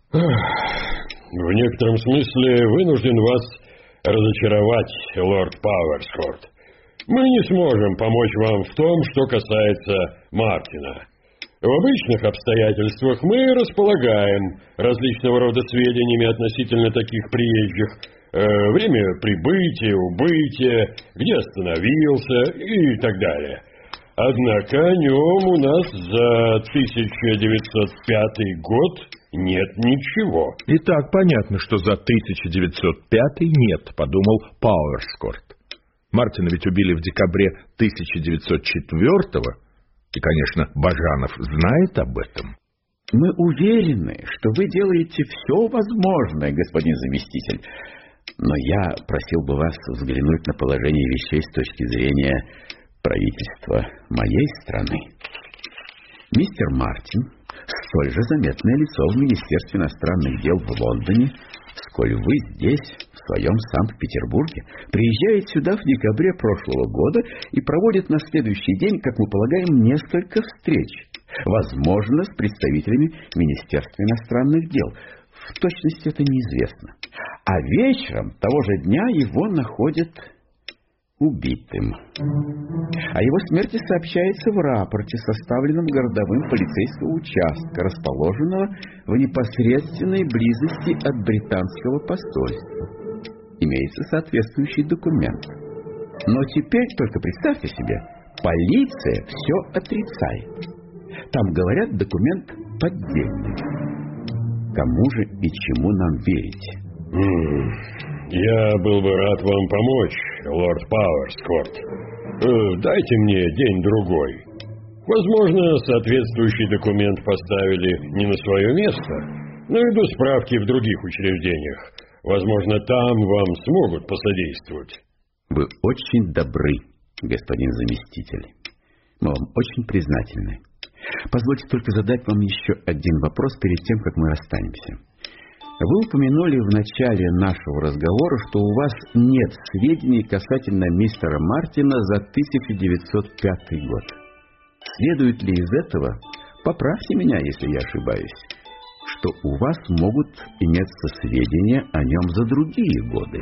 В некотором смысле вынужден вас разочаровать, лорд Пауэрскорт. Мы не сможем помочь вам в том, что касается Мартина. В обычных обстоятельствах мы располагаем различного рода сведениями относительно таких приезжих. Время прибытия, убытия, где остановился и так далее. Однако о нем у нас за 1905 год нет ничего. Итак, понятно, что за 1905 нет, подумал Пауэрскорт. Мартина ведь убили в декабре 1904-го. И, конечно, Бажанов знает об этом. Мы уверены, что вы делаете все возможное, господин заместитель. Но я просил бы вас взглянуть на положение вещей с точки зрения правительства моей страны. Мистер Мартин — столь же заметное лицо в Министерстве иностранных дел в Лондоне, сколь вы здесь, в своем Санкт-Петербурге, приезжает сюда в декабре прошлого года и проводит на следующий день, как мы полагаем, несколько встреч, возможно, с представителями Министерства иностранных дел. В точности это неизвестно. А вечером того же дня его находят убитым. О его смерти сообщается в рапорте, составленном городовым полицейского участка, расположенного в непосредственной близости от британского посольства. Имеется соответствующий документ. Но теперь только представьте себе, полиция все отрицает. Там говорят, документ поддельный. Кому же и чему нам верить? Я был бы рад вам помочь, лорд Пауэрскорт. Дайте мне день-другой. Возможно, соответствующий документ поставили не на свое место. Наведу справки в других учреждениях. Возможно, там вам смогут посодействовать. Вы очень добры, господин заместитель. Мы вам очень признательны. Позвольте только задать вам еще один вопрос перед тем, как мы расстанемся. Вы упомянули в начале нашего разговора, что у вас нет сведений касательно мистера Мартина за 1905 год. Следует ли из этого, поправьте меня, если я ошибаюсь, что у вас могут иметься сведения о нем за другие годы?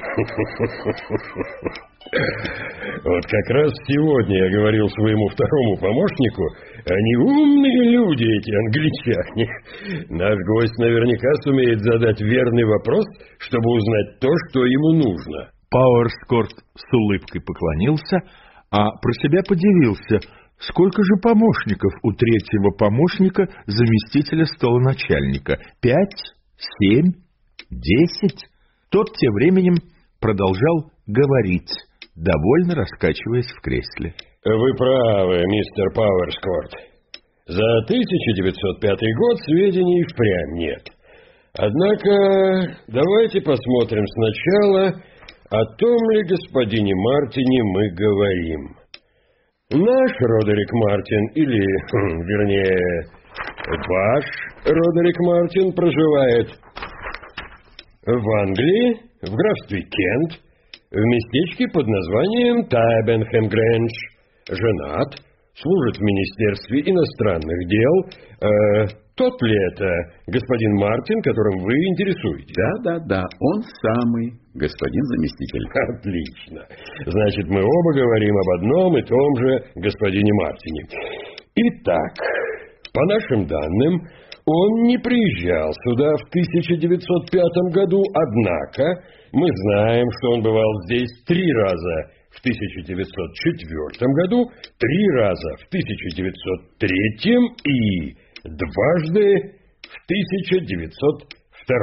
Вот как раз сегодня я говорил своему второму помощнику, они умные люди, эти англичане. Наш гость наверняка сумеет задать верный вопрос, чтобы узнать то, что ему нужно. Пауэрскорт с улыбкой поклонился, а про себя подивился, сколько же помощников у 3-го помощника заместителя столоначальника? 5? 7? 10? Тот тем временем продолжал говорить, довольно раскачиваясь в кресле. Вы правы, мистер Пауэрскорт. За 1905 год сведений впрямь нет. Однако, давайте посмотрим сначала о том ли господине Мартине мы говорим? Наш Родерик Мартин, или, вернее, ваш Родерик Мартин проживает в Англии, в графстве Кент, в местечке под названием Табенхэм-Грэндж, женат, служит в Министерстве иностранных дел. Тот ли это господин Мартин, которым вы интересуетесь? Да, он самый, господин заместитель. Отлично. Значит, мы оба говорим об одном и том же господине Мартине. Итак, по нашим данным, он не приезжал сюда в 1905 году, однако мы знаем, что он бывал здесь 3 раза в 1904 году, 3 раза в 1903 и дважды в 1902.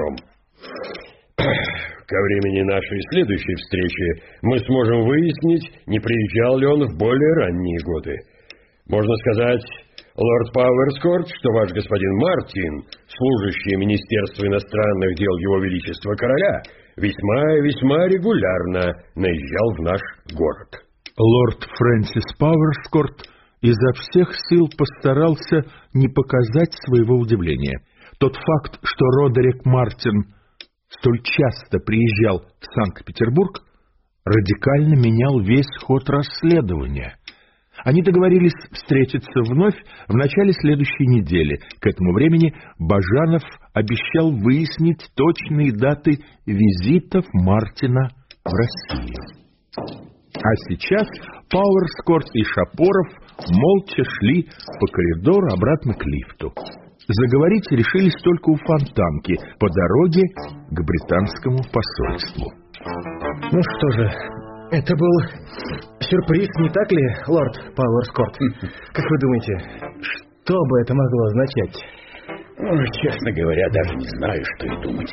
Ко времени нашей следующей встречи мы сможем выяснить, не приезжал ли он в более ранние годы. Можно сказать, лорд Пауэрскорт, что ваш господин Мартин, служащий Министерства иностранных дел Его Величества Короля, весьма и весьма регулярно наезжал в наш город. Лорд Фрэнсис Пауэрскорт изо всех сил постарался не показать своего удивления. Тот факт, что Родерик Мартин столь часто приезжал в Санкт-Петербург, радикально менял весь ход расследования. Они договорились встретиться вновь в начале следующей недели. К этому времени Бажанов обещал выяснить точные даты визитов Мартина в Россию. А сейчас Пауэрскорт и Шапоров молча шли по коридору обратно к лифту. Заговорить решились только у Фонтанки по дороге к британскому посольству. Ну что же, это был сюрприз, не так ли, лорд Пауэрскорт? Как вы думаете, что бы это могло означать? Честно говоря, даже не знаю, что и думать.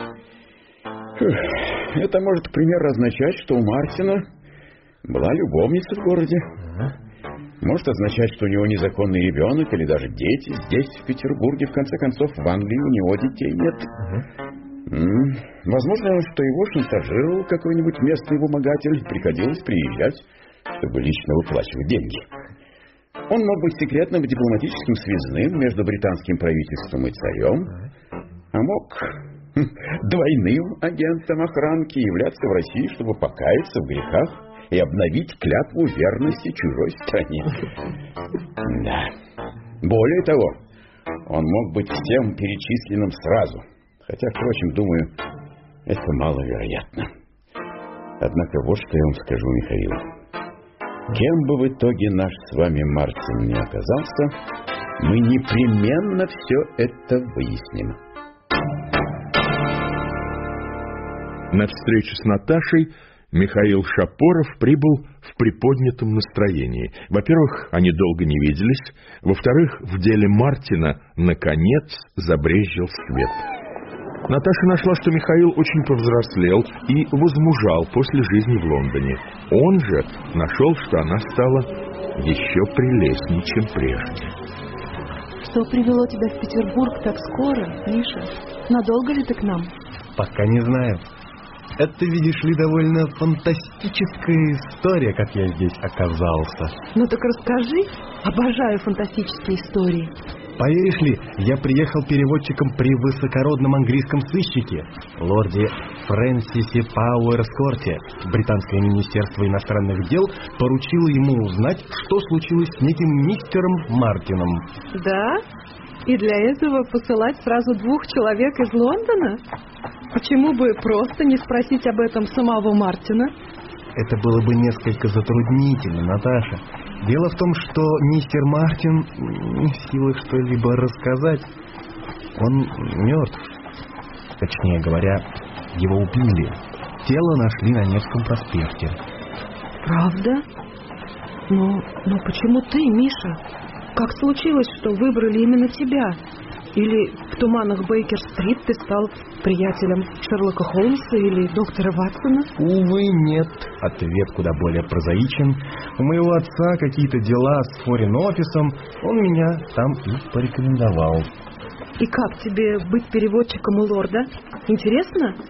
Это может, к примеру, означать, что у Мартина была любовница в городе. Может означать, что у него незаконный ребенок или даже дети здесь, в Петербурге. В конце концов, в Англии у него детей нет. Возможно, что его шантажировал какой-нибудь местный вымогатель. Приходилось приезжать, чтобы лично выплачивать деньги. Он мог быть секретным дипломатическим связным между британским правительством и царем, а мог двойным агентом охранки являться в России, чтобы покаяться в грехах и обновить клятву верности чужой стране. Да. Более того, он мог быть всем перечисленным сразу. Хотя, впрочем, думаю, это маловероятно. Однако вот что я вам скажу, Михаил. Кем бы в итоге наш с вами Мартин не оказался, мы непременно все это выясним. На встречу с Наташей Михаил Шапоров прибыл в приподнятом настроении. Во-первых, они долго не виделись. Во-вторых, в деле Мартина, наконец, забрезжил свет. Наташа нашла, что Михаил очень повзрослел и возмужал после жизни в Лондоне. Он же нашел, что она стала еще прелестнее, чем прежде. Что привело тебя в Петербург так скоро, Миша? Надолго ли ты к нам? Пока не знаю. Это, видишь ли, довольно фантастическая история, как я здесь оказался. Ну так расскажи. Обожаю фантастические истории. Поверишь ли, я приехал переводчиком при высокородном английском сыщике, лорде Фрэнсисе Пауэрскорте. Британское министерство иностранных дел поручило ему узнать, что случилось с неким мистером Мартином. Да? И для этого посылать сразу 2 человек из Лондона? Почему бы просто не спросить об этом самого Мартина? Это было бы несколько затруднительно, Наташа. Дело в том, что мистер Мартин не в силах что-либо рассказать. Он мертв. Точнее говоря, его убили. Тело нашли на Невском проспекте. Правда? Но почему ты, Миша? Как случилось, что выбрали именно тебя? Или в туманах Бейкер-стрит ты стал приятелем Шерлока Холмса или доктора Ватсона? Увы, нет. Ответ куда более прозаичен. У моего отца какие-то дела с форин-офисом. Он меня там и порекомендовал. И как тебе быть переводчиком у лорда? Интересно?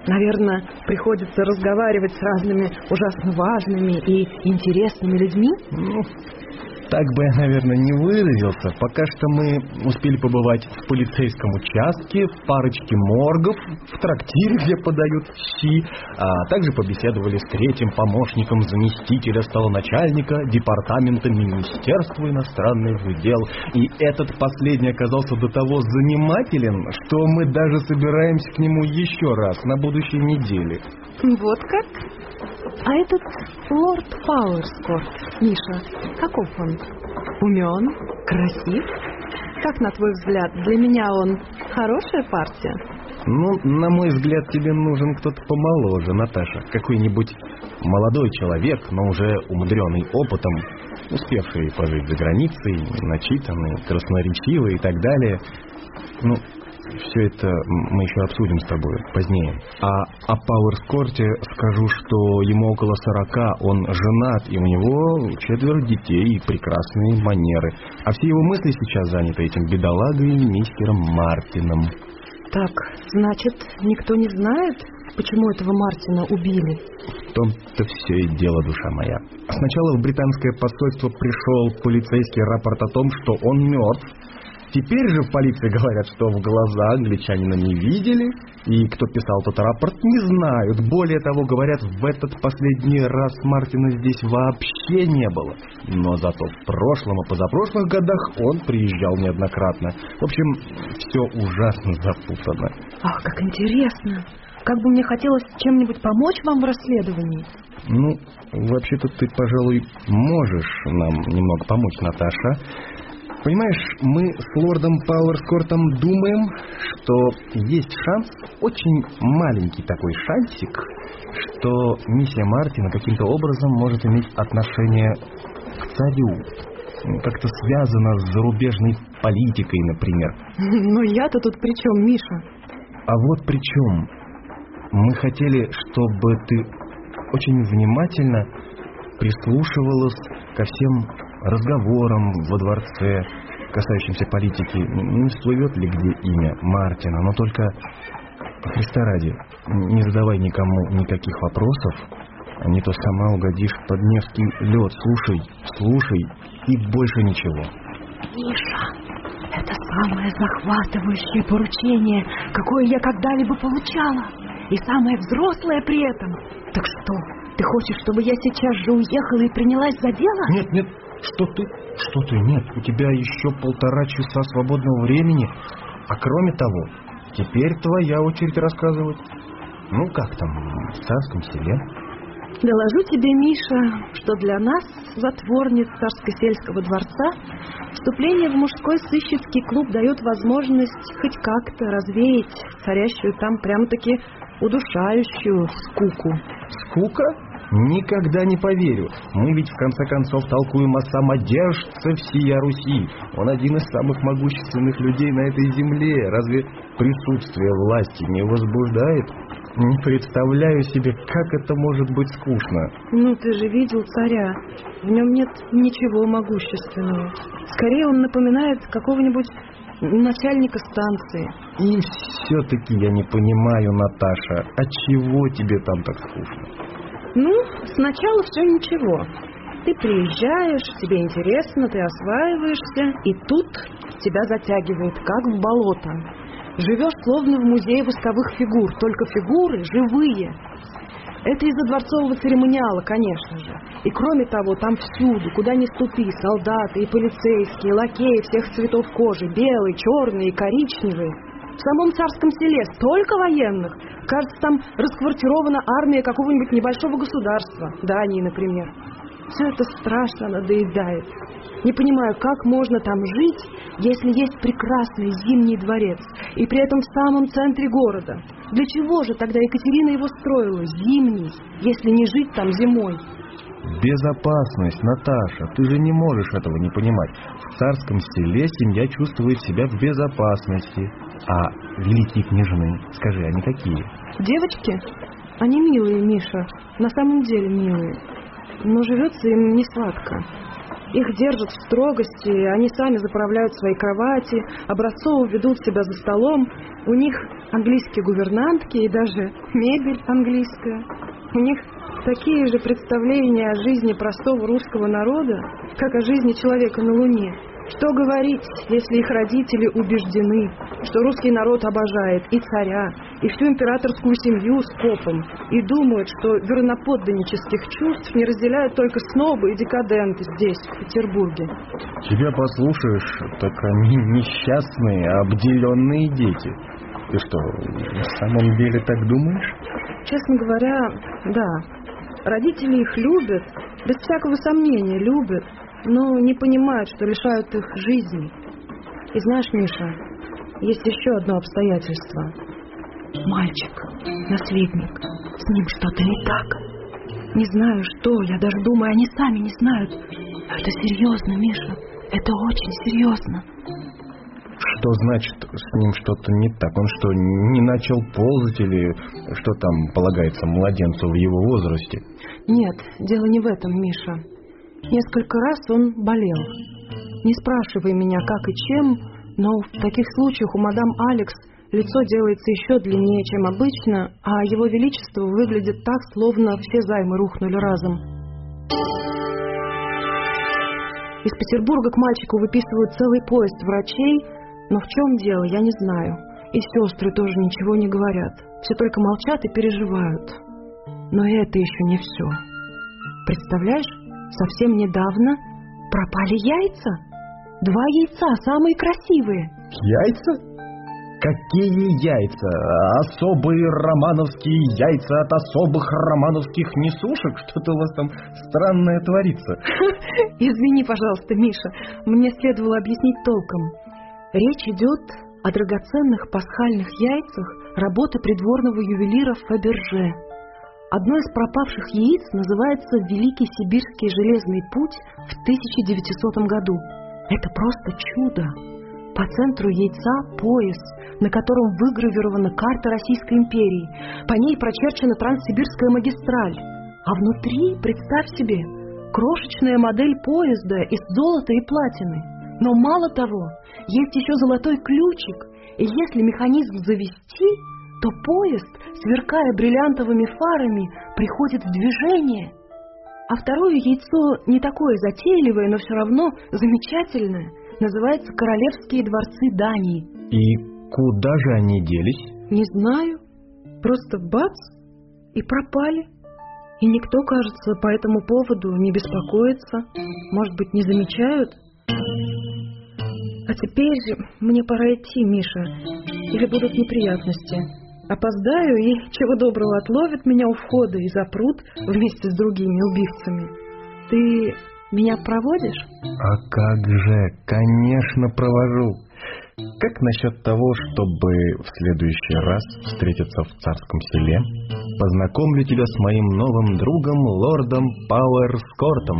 Наверное, приходится разговаривать с разными ужасно важными и интересными людьми? Ну, так бы я, наверное, не выразился. Пока что мы успели побывать в полицейском участке, в парочке моргов, в трактире, где подают щи, а также побеседовали с третьим помощником заместителя столоначальника департамента Министерства иностранных дел. И этот последний оказался до того занимателен, что мы даже собираемся к нему еще раз на будущей неделе. Вот как? А этот лорд Пауэрскорт, Миша, каков он? Умен? Красив? Как, на твой взгляд, для меня он хорошая партия? Ну, на мой взгляд, тебе нужен кто-то помоложе, Наташа. Какой-нибудь молодой человек, но уже умудренный опытом, успевший пожить за границей, начитанный, красноречивый и так далее. Ну, все это мы еще обсудим с тобой позднее. А о Пауэрскорте скажу, что ему около 40, он женат, и у него 4 детей и прекрасные манеры. А все его мысли сейчас заняты этим бедолагой мистером Мартином. Так, значит, никто не знает, почему этого Мартина убили? В том-то все и дело, душа моя. Сначала в британское посольство пришел полицейский рапорт о том, что он мертв. Теперь же в полиции говорят, что в глаза англичанина не видели, и кто писал тот рапорт, не знают. Более того, говорят, в этот последний раз Мартина здесь вообще не было. Но зато в прошлом и позапрошлых годах он приезжал неоднократно. В общем, все ужасно запутано. Ах, как интересно! Как бы мне хотелось чем-нибудь помочь вам в расследовании. Ну, вообще-то ты, пожалуй, можешь нам немного помочь, Наташа. Понимаешь, мы с лордом Пауэрскортом думаем, что есть шанс, очень маленький такой шансик, что миссия Мартина каким-то образом может иметь отношение к царю. Как-то связано с зарубежной политикой, например. Но я-то тут при чем, Миша? А вот при чем. Мы хотели, чтобы ты очень внимательно прислушивалась ко всем разговорам во дворце, касающимся политики. Не всплывет ли где имя Мартина, но только, Христа ради, не задавай никому никаких вопросов, а не то сама угодишь под Невский лед. Слушай, и больше ничего. Миша, это самое захватывающее поручение, какое я когда-либо получала, и самое взрослое при этом. Так что, ты хочешь, чтобы я сейчас же уехала и принялась за дело? Нет, что ты, нет, у тебя еще 1,5 часа свободного времени, а кроме того, теперь твоя очередь рассказывать. Ну, как там, в Царском селе? Доложу тебе, Миша, что для нас, затворниц Царско-сельского дворца, вступление в мужской сыщицкий клуб дает возможность хоть как-то развеять царящую там прям-таки удушающую скуку. Скука? Никогда не поверю. Мы ведь в конце концов толкуем о самодержце всея Руси. Он один из самых могущественных людей на этой земле. Разве присутствие власти не возбуждает? Не представляю себе, как это может быть скучно. Ну, ты же видел царя. В нем нет ничего могущественного. Скорее, он напоминает какого-нибудь начальника станции. И все-таки я не понимаю, Наташа, отчего тебе там так скучно? Ну, сначала все ничего. Ты приезжаешь, тебе интересно, ты осваиваешься, и тут тебя затягивает, как в болото. Живешь словно в музее восковых фигур, только фигуры живые. Это из-за дворцового церемониала, конечно же. И кроме того, там всюду, куда ни ступи, солдаты и полицейские, лакеи всех цветов кожи, белые, черные, коричневые. В самом Царском селе столько военных. Кажется, там расквартирована армия какого-нибудь небольшого государства. Дании, например. Все это страшно надоедает. Не понимаю, как можно там жить, если есть прекрасный Зимний дворец, и при этом в самом центре города. Для чего же тогда Екатерина его строила, Зимний, если не жить там зимой? Безопасность, Наташа, ты же не можешь этого не понимать. В Царском селе семья чувствует себя в безопасности. А великие княжны, скажи, они какие? Девочки? Они милые, Миша, на самом деле милые. Но живется им не сладко. Их держат в строгости, они сами заправляют свои кровати, образцово ведут себя за столом. У них английские гувернантки и даже мебель английская. У них такие же представления о жизни простого русского народа, как о жизни человека на Луне. Что говорить, если их родители убеждены, что русский народ обожает и царя, и всю императорскую семью скопом, и думают, что верноподданнических чувств не разделяют только снобы и декаденты здесь, в Петербурге. Тебя послушаешь, так они несчастные, обделенные дети. Ты что, на самом деле так думаешь? Честно говоря, да. Родители их любят, без всякого сомнения любят, но не понимают, что лишают их жизни. И знаешь, Миша, есть еще одно обстоятельство. Мальчик, наследник, с ним что-то не так. Не знаю, что, я даже думаю, они сами не знают. Но это серьезно, Миша, это очень серьезно. Что значит, с ним что-то не так? Он что, не начал ползать или что там полагается младенцу в его возрасте? Нет, дело не в этом, Миша. Несколько раз он болел. Не спрашивай меня, как и чем, но в таких случаях у мадам Алекс лицо делается еще длиннее, чем обычно, а его величество выглядит так, словно все займы рухнули разом. Из Петербурга к мальчику выписывают целый поезд врачей, но в чем дело, я не знаю. И сестры тоже ничего не говорят. Все только молчат и переживают. Но это еще не все. Представляешь? Совсем недавно пропали яйца. 2 яйца, самые красивые. Яйца? Какие яйца? Особые романовские яйца от особых романовских несушек? Что-то у вас там странное творится. Извини, пожалуйста, Миша, мне следовало объяснить толком. Речь идет о драгоценных пасхальных яйцах работы придворного ювелира Фаберже. Одно из пропавших яиц называется «Великий Сибирский железный путь» в 1900 году. Это просто чудо. По центру яйца пояс, на котором выгравирована карта Российской империи. По ней прочерчена Транссибирская магистраль. А внутри, представь себе, крошечная модель поезда из золота и платины. Но мало того, есть еще золотой ключик, и если механизм завести, то поезд, сверкая бриллиантовыми фарами, приходит в движение. А второе яйцо не такое затейливое, но все равно замечательное. Называется «Королевские дворцы Дании». И куда же они делись? Не знаю. Просто бац, и пропали. И никто, кажется, по этому поводу не беспокоится. Может быть, не замечают? А теперь мне пора идти, Миша, или будут неприятности. Опоздаю и, чего доброго, отловят меня у входа и запрут вместе с другими убийцами. Ты меня проводишь? А как же, конечно, провожу. Как насчет того, чтобы в следующий раз встретиться в Царском селе? Познакомлю тебя с моим новым другом, лордом Пауэрскортом.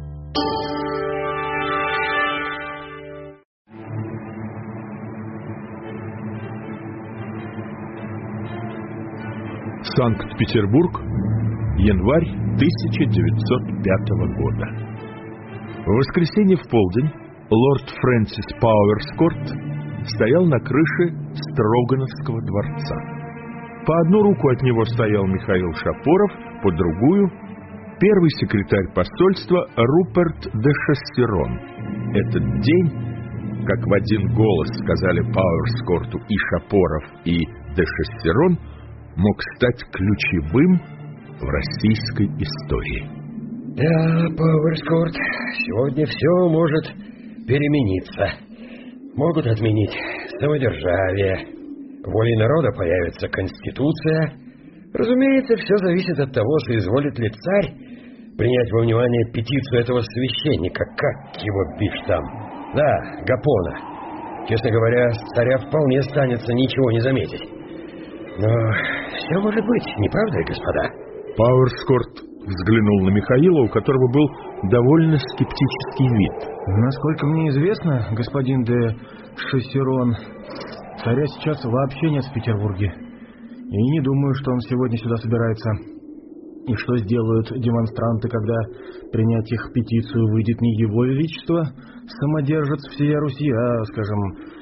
Санкт-Петербург, январь 1905 года. В воскресенье в полдень лорд Фрэнсис Пауэрскорт стоял на крыше Строгановского дворца. По одну руку от него стоял Михаил Шапоров, по другую — первый секретарь посольства Руперт де Шестерон. Этот день, как в один голос сказали Пауэрскорту и Шапоров, и де Шестерон, мог стать ключевым в российской истории. Да, Пауэрскорт, сегодня все может перемениться. Могут отменить самодержавие. Волей народа появится конституция. Разумеется, все зависит от того, соизволит ли царь принять во внимание петицию этого священника. Как его бишь там? Да, Гапона. Честно говоря, с царя вполне станется ничего не заметить. Но все может быть, не правда ли, господа? Пауэрскорт взглянул на Михаила, у которого был довольно скептический вид. Насколько мне известно, господин де Шестерон, царя сейчас вообще нет в Петербурге. И не думаю, что он сегодня сюда собирается. И что сделают демонстранты, когда принять их петицию выйдет не его величество, самодержец всея Руси, а, скажем,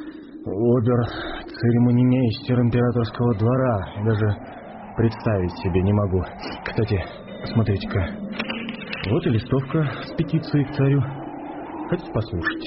обер-церемонимейстер императорского двора? Даже представить себе не могу. Кстати, смотрите-ка, вот и листовка с петицией к царю. Хотите послушать?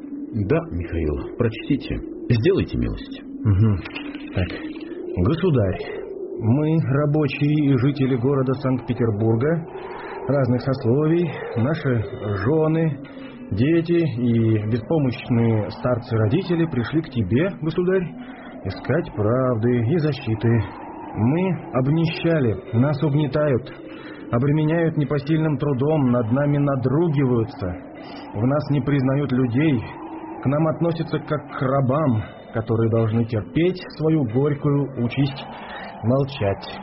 Да, Михаил, прочтите. Сделайте милость. Угу. Так, государь, мы, рабочие и жители города Санкт-Петербурга, разных сословий, наши жены, дети и беспомощные старцы-родители пришли к тебе, государь, искать правды и защиты. Мы обнищали, нас угнетают, обременяют непосильным трудом, над нами надругиваются, в нас не признают людей, к нам относятся как к рабам, которые должны терпеть свою горькую участь, молчать.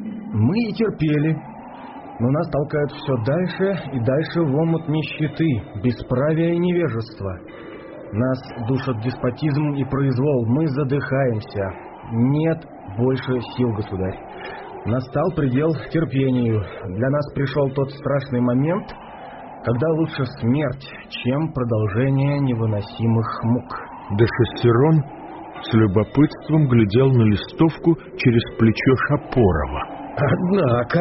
Мы и терпели, но нас толкают все дальше и дальше в омут нищеты, бесправия и невежества. Нас душат деспотизм и произвол, мы задыхаемся. Нет больше сил, государь. Настал предел терпению. Для нас пришел тот страшный момент, когда лучше смерть, чем продолжение невыносимых мук. Де Шестерон с любопытством глядел на листовку через плечо Шапорова. Однако,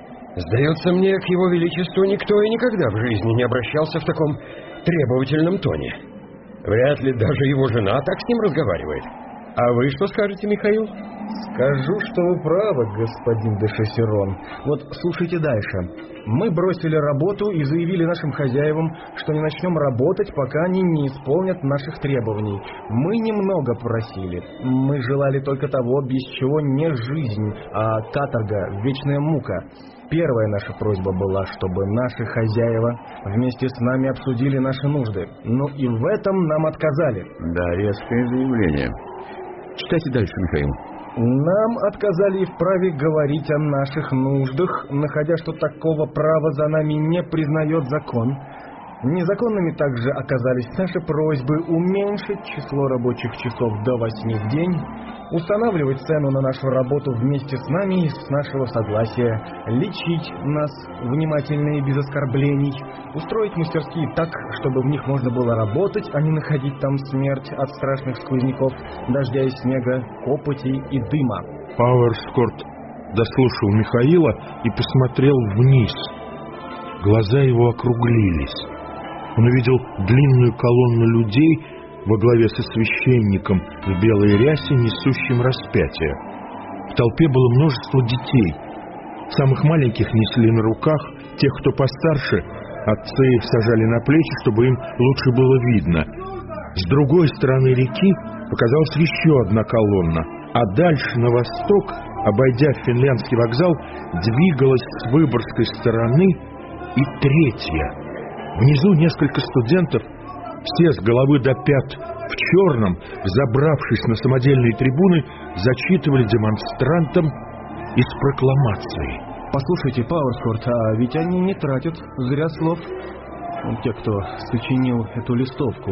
сдается мне, к его величеству никто и никогда в жизни не обращался в таком требовательном тоне. Вряд ли даже его жена так с ним разговаривает. А вы что скажете, Михаил? Скажу, что вы правы, господин де Шестерон. Вот слушайте дальше. Мы бросили работу и заявили нашим хозяевам, что не начнем работать, пока они не исполнят наших требований. Мы немного просили. Мы желали только того, без чего не жизнь, а каторга, вечная мука. Первая наша просьба была, чтобы наши хозяева вместе с нами обсудили наши нужды. Но и в этом нам отказали. Да, резкое заявление. Читайте дальше, Михаил. Нам отказали и в праве говорить о наших нуждах, находя, что такого права за нами не признает закон. Незаконными также оказались наши просьбы уменьшить число рабочих часов до 8 в день, устанавливать цену на нашу работу вместе с нами и с нашего согласия, лечить нас внимательно и без оскорблений, устроить мастерские так, чтобы в них можно было работать, а не находить там смерть от страшных сквозняков, дождя и снега, копоти и дыма. Пауэрскорт дослушал Михаила и посмотрел вниз. Глаза его округлились. Он увидел длинную колонну людей во главе со священником в белой рясе, несущим распятие. В толпе было множество детей. Самых маленьких несли на руках, тех, кто постарше, отцы их сажали на плечи, чтобы им лучше было видно. С другой стороны реки показалась еще одна колонна, а дальше на восток, обойдя Финляндский вокзал, двигалась с Выборгской стороны и третья. Внизу несколько студентов, все с головы до пят в черном, взобравшись на самодельные трибуны, зачитывали демонстрантам из прокламации. Послушайте, Пауэрскорт, а ведь они не тратят зря слов. Те, кто сочинил эту листовку.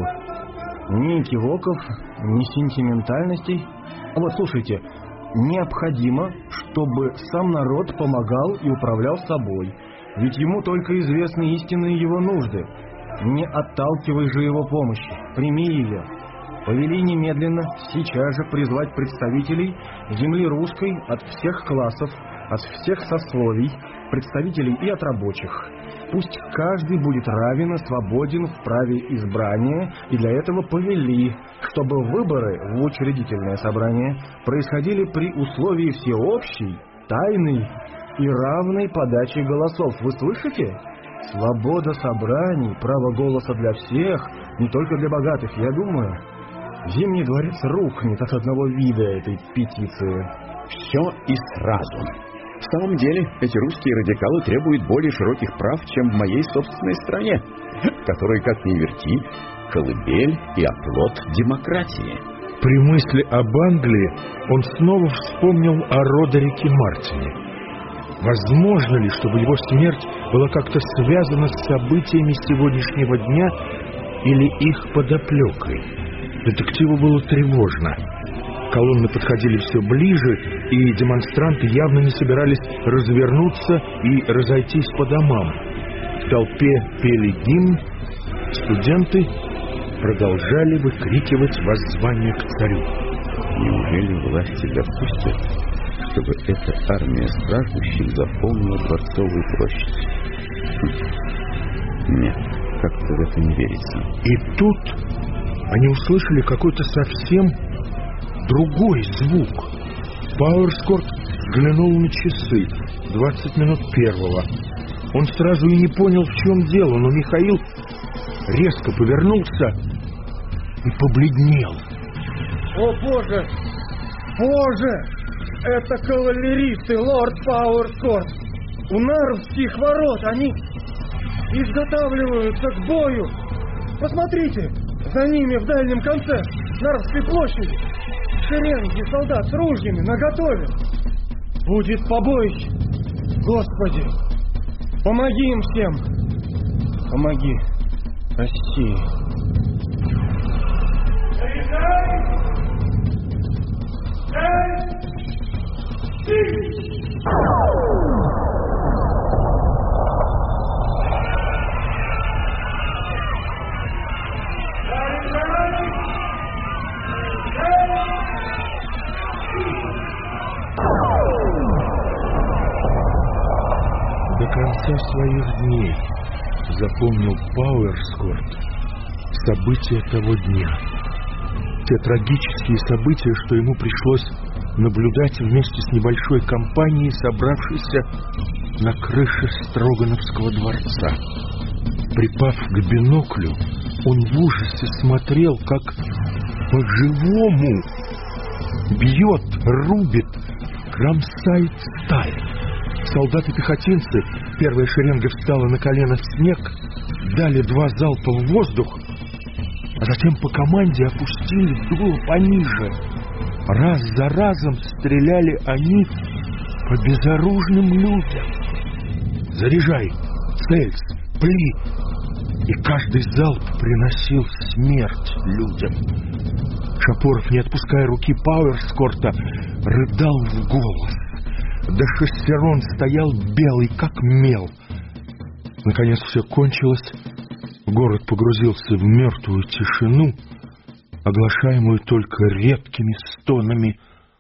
Ни кивоков, ни сентиментальностей. Вот, слушайте, необходимо, чтобы сам народ помогал и управлял собой. Ведь ему только известны истинные его нужды. Не отталкивай же его помощи, прими ее. Повели немедленно сейчас же призвать представителей земли русской от всех классов, от всех сословий, представителей и от рабочих. Пусть каждый будет равен и свободен в праве избрания, и для этого повели, чтобы выборы в учредительное собрание происходили при условии всеобщей, тайной и равной подачи голосов. Вы слышите? Свобода собраний, право голоса для всех, не только для богатых, я думаю. Зимний дворец рухнет от одного вида этой петиции. Все и сразу. В самом деле, эти русские радикалы требуют более широких прав, чем в моей собственной стране, которая, как ни верти, колыбель и оплот демократии. При мысли об Англии он снова вспомнил о Родерике Мартине. Возможно ли, чтобы его смерть была как-то связана с событиями сегодняшнего дня или их подоплекой? Детективу было тревожно. Колонны подходили все ближе, и демонстранты явно не собирались развернуться и разойтись по домам. В толпе пели гимн, студенты продолжали выкрикивать воззвание к царю. Неужели власти допустят, чтобы эта армия страждущих заполнила Дворцовую площадь? Нет, как-то в это не верится. И тут они услышали какой-то совсем другой звук. Пауэрскорт взглянул на часы. 20 минут первого. Он сразу и не понял, в чем дело, но Михаил резко повернулся и побледнел. О, Боже! Боже! Это кавалеристы, лорд Пауэрскорт! У Нарвских ворот они изготавливаются к бою! Посмотрите! За ними в дальнем конце Нарвской площади шеренги солдат с ружьями наготове. Будет побоище! Господи! Помоги им всем! Помоги России! До конца своих дней запомнил Пауэрскорт события того дня. Те трагические события, что ему пришлось наблюдать вместе с небольшой компанией, собравшейся на крыше Строгановского дворца. Припав к биноклю, он в ужасе смотрел, как по-живому бьет, рубит, кромсает сталь. Солдаты-пехотинцы, первая шеренга встала на колено в снег, дали 2 залпа в воздух, а затем по команде опустили дуло пониже. Раз за разом стреляли они по безоружным людям. Заряжай, цель, пли. И каждый залп приносил смерть людям. Шапоров, не отпуская руки Пауэрскорта, рыдал в голос. Де Шестерон стоял белый, как мел. Наконец все кончилось. Город погрузился в мертвую тишину, оглашаемую только редкими стонами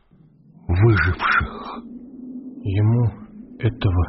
выживших. Ему этого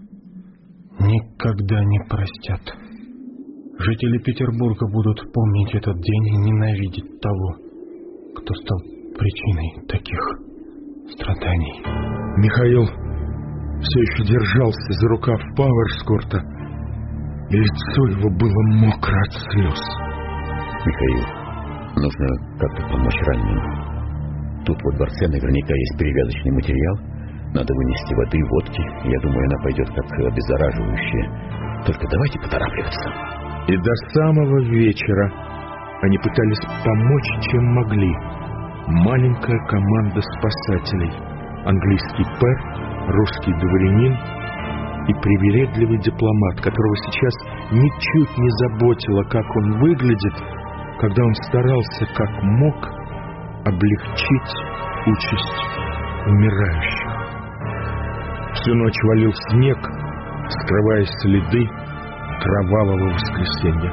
никогда не простят. Жители Петербурга будут помнить этот день и ненавидеть того, кто стал причиной таких страданий. Михаил все еще держался за рукав Пауэрскорта, и лицо его было мокро от слез. Михаил, нужно как-то помочь раненым. Тут во дворце наверняка есть перевязочный материал. Надо вынести воды, водки. Я думаю, она пойдет как обеззараживающая. Только давайте поторапливаться. И до самого вечера они пытались помочь, чем могли. Маленькая команда спасателей. Английский пэр, русский дворянин и привередливый дипломат, которого сейчас ничуть не заботило, как он выглядит, когда он старался как мог облегчить участь умирающих. Всю ночь валил снег, скрывая следы кровавого воскресенья.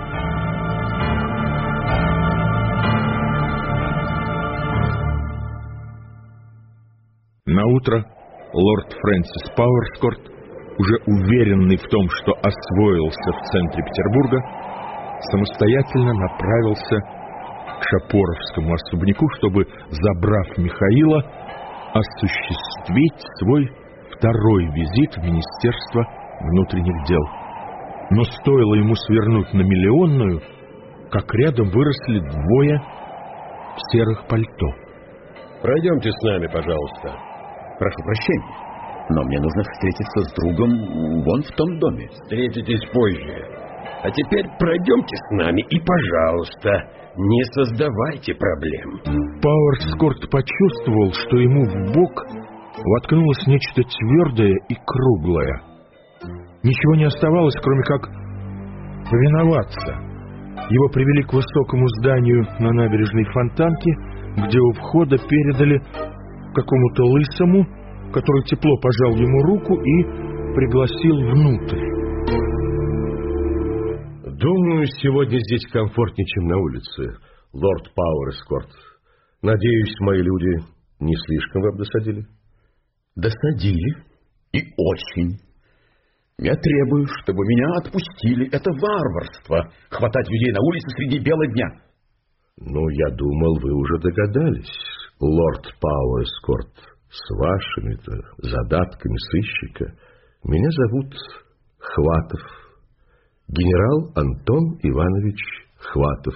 Наутро лорд Фрэнсис Пауэрскорт, уже уверенный в том, что освоился в центре Петербурга, самостоятельно направился к Шапоровскому особняку, чтобы, забрав Михаила, осуществить свой второй визит в Министерство внутренних дел. Но стоило ему свернуть на Миллионную, как рядом выросли 2 в серых пальто. Пройдемте с нами, пожалуйста. Прошу прощения, но мне нужно встретиться с другом вон в том доме. Встретитесь позже. А теперь пройдемте с нами и, пожалуйста, не создавайте проблем. Пауэрскорт почувствовал, что ему в бок воткнулось нечто твердое и круглое. Ничего не оставалось, кроме как повиноваться. Его привели к высокому зданию на набережной Фонтанки, где у входа передали какому-то лысому, который тепло пожал ему руку и пригласил внутрь. Думаю, сегодня здесь комфортнее, чем на улице, лорд Пауэрскорт. Надеюсь, мои люди не слишком вам досадили? Досадили. И очень. Я требую, чтобы меня отпустили. Это варварство — хватать людей на улице среди бела дня. Ну, я думал, вы уже догадались, лорд Пауэрскорт, с вашими-то задатками сыщика. Меня зовут Хватов. Генерал Антон Иванович Хватов.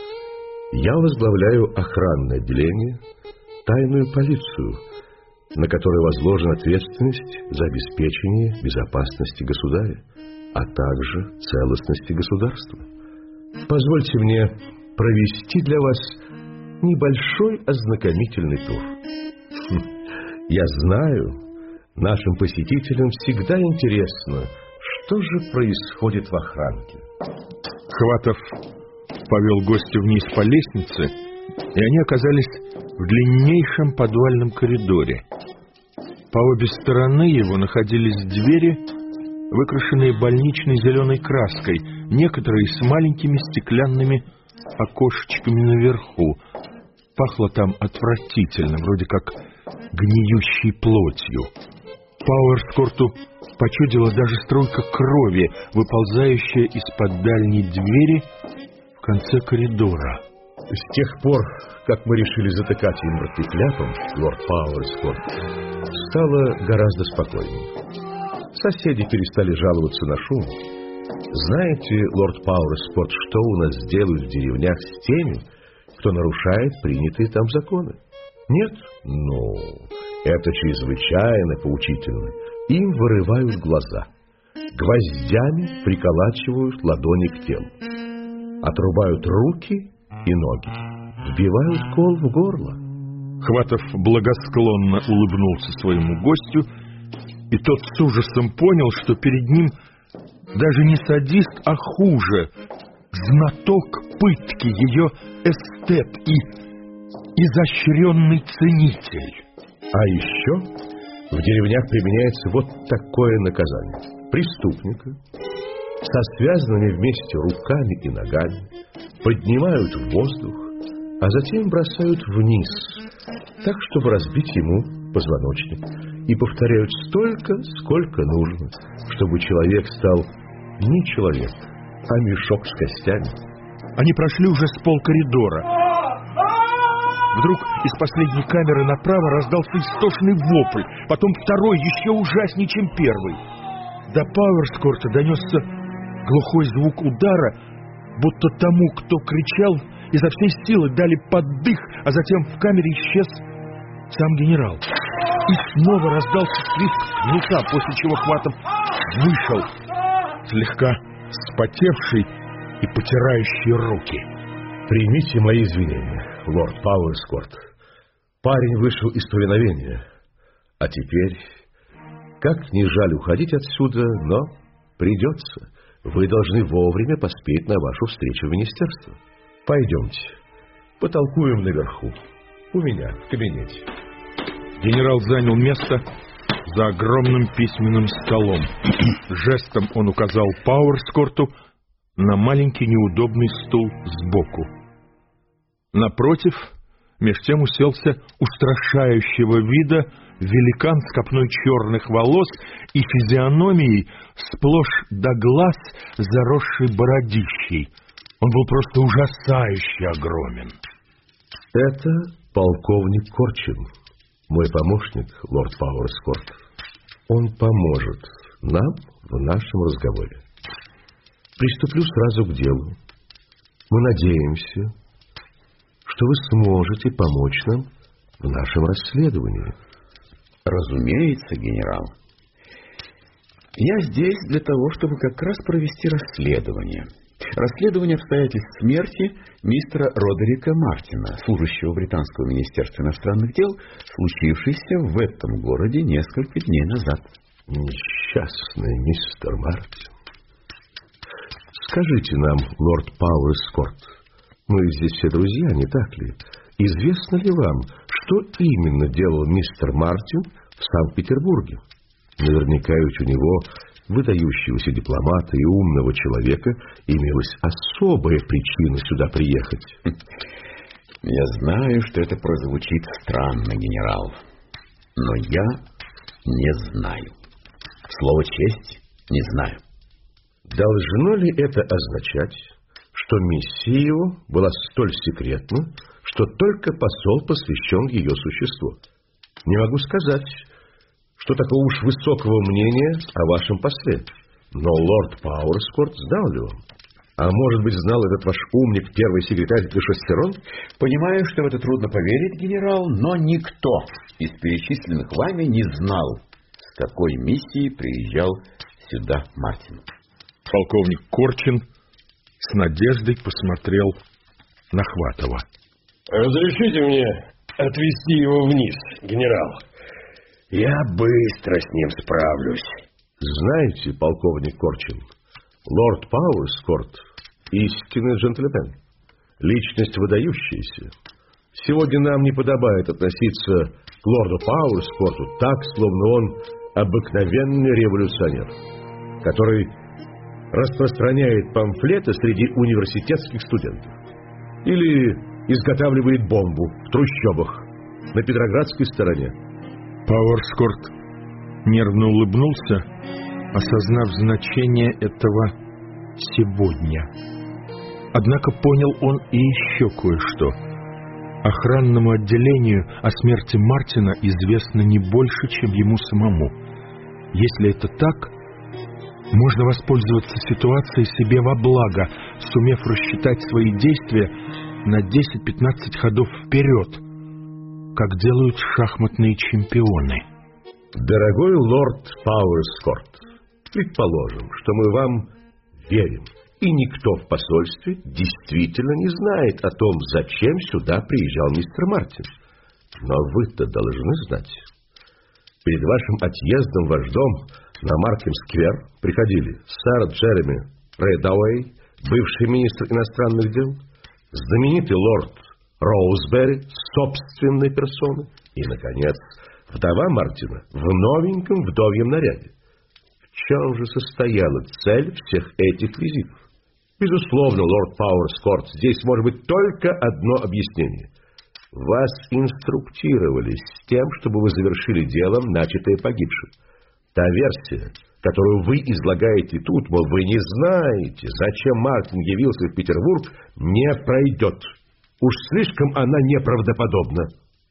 Я возглавляю охранное отделение, тайную полицию, на которой возложена ответственность за обеспечение безопасности государя, а также целостности государства. Позвольте мне провести для вас небольшой ознакомительный тур. Я знаю, нашим посетителям всегда интересно, что же происходит в охранке. Хватов повел гостя вниз по лестнице, и они оказались в длиннейшем подвальном коридоре. По обе стороны его находились двери, выкрашенные больничной зеленой краской, некоторые с маленькими стеклянными окошечками наверху. Пахло там отвратительно, вроде как гниющей плотью. Пауэрскорту почудила даже струйка крови, выползающая из-под дальней двери в конце коридора. С тех пор, как мы решили затыкать им рты кляпом, лорд Пауэрскорт, стало гораздо спокойнее. Соседи перестали жаловаться на шум. Знаете, лорд Пауэрскорт, что у нас делают в деревнях с теми, кто нарушает принятые там законы? Нет? Ну, это чрезвычайно поучительно. Им вырывают глаза, гвоздями приколачивают ладони к телу, отрубают руки и ноги, вбивают кол в горло. Хватов благосклонно улыбнулся своему гостю, и тот с ужасом понял, что перед ним даже не садист, а хуже, знаток пытки, ее эстет и изощренный ценитель. А еще в деревнях применяется вот такое наказание. Преступника со связанными вместе руками и ногами поднимают в воздух, а затем бросают вниз, так, чтобы разбить ему позвоночник, и повторяют столько, сколько нужно, чтобы человек стал не человек, а мешок с костями. Они прошли уже с полкоридора. Вдруг из последней камеры направо раздался истошный вопль, потом второй, еще ужаснее, чем первый. До Пауэрскорта донесся глухой звук удара, будто тому, кто кричал, изо всей силы дали поддых, а затем в камере исчез сам генерал. И снова раздался свист кнута, после чего Хватов вышел, слегка вспотевший и потирающий руки. Примите мои извинения, лорд Пауэрскорт. Парень вышел из повиновения. А теперь, как ни жаль уходить отсюда, но придется. Вы должны вовремя поспеть на вашу встречу в министерство. Пойдемте, потолкуем наверху, у меня в кабинете. Генерал занял место за огромным письменным столом. Жестом он указал Пауэрскорту на маленький неудобный стул сбоку. Напротив, меж тем уселся устрашающего вида великан с копной черных волос и физиономией сплошь до глаз, заросший бородищей. Он был просто ужасающе огромен. Это полковник Корчин, мой помощник, лорд Пауэрскорт. Он поможет нам в нашем разговоре. Приступлю сразу к делу. Мы надеемся, что вы сможете помочь нам в нашем расследовании. Разумеется, генерал. Я здесь для того, чтобы как раз провести расследование. Расследование обстоятельств смерти мистера Родерика Мартина, служащего британского министерства иностранных дел, случившейся в этом городе несколько дней назад. Несчастный мистер Мартин. Скажите нам, лорд Пауэрскорт, мы здесь все друзья, не так ли? известно ли вам, что именно делал мистер Мартин в Санкт-Петербурге? Наверняка ведь у него, выдающегося дипломата и умного человека, имелась особая причина сюда приехать. Я знаю, что это прозвучит странно, генерал, но я не знаю. Слово честь не знаю. Должно ли это означать, что миссия его была столь секретна, что только посол посвящен ее существу? Не могу сказать, что такого уж высокого мнения о вашем после, но лорд Пауэрскорт знал ли он? А может быть, знал этот ваш умник, первый секретарь де Шестерон? Понимаю, что в это трудно поверить, генерал, но никто из перечисленных вами не знал, с какой миссией приезжал сюда Мартин. Полковник Корчин с надеждой посмотрел на Хватова. Разрешите мне отвезти его вниз, генерал? Я быстро с ним справлюсь. Знаете, полковник Корчин, лорд Пауэрскорт — истинный джентльмен, личность выдающаяся. Сегодня нам не подобает относиться к лорду Пауэрскорту так, словно он обыкновенный революционер, который распространяет памфлеты среди университетских студентов или изготавливает бомбу в трущобах на Петроградской стороне. Пауэрскорт нервно улыбнулся, осознав значение этого «сегодня». Однако понял он и еще кое-что. Охранному отделению о смерти Мартина известно не больше, чем ему самому. Если это так, можно воспользоваться ситуацией себе во благо, сумев рассчитать свои действия на 10-15 ходов вперед, как делают шахматные чемпионы. Дорогой лорд Пауэрскорт, предположим, что мы вам верим, и никто в посольстве действительно не знает о том, зачем сюда приезжал мистер Мартин. Но вы-то должны знать. Перед вашим отъездом в ваш дом на Маркем-сквер приходили сэр Джереми Редауэй, бывший министр иностранных дел, знаменитый лорд Роузбери собственной персоной и, наконец, вдова Мартина в новеньком вдовьем наряде. В чем же состояла цель всех этих визитов? Безусловно, лорд Пауэрскорт, здесь может быть только одно объяснение. Вас инструктировали с тем, чтобы вы завершили делом, начатое погибшим. Та версия, которую вы излагаете тут, мол, вы не знаете, зачем Мартин явился в Петербург, не пройдет. Уж слишком она неправдоподобна.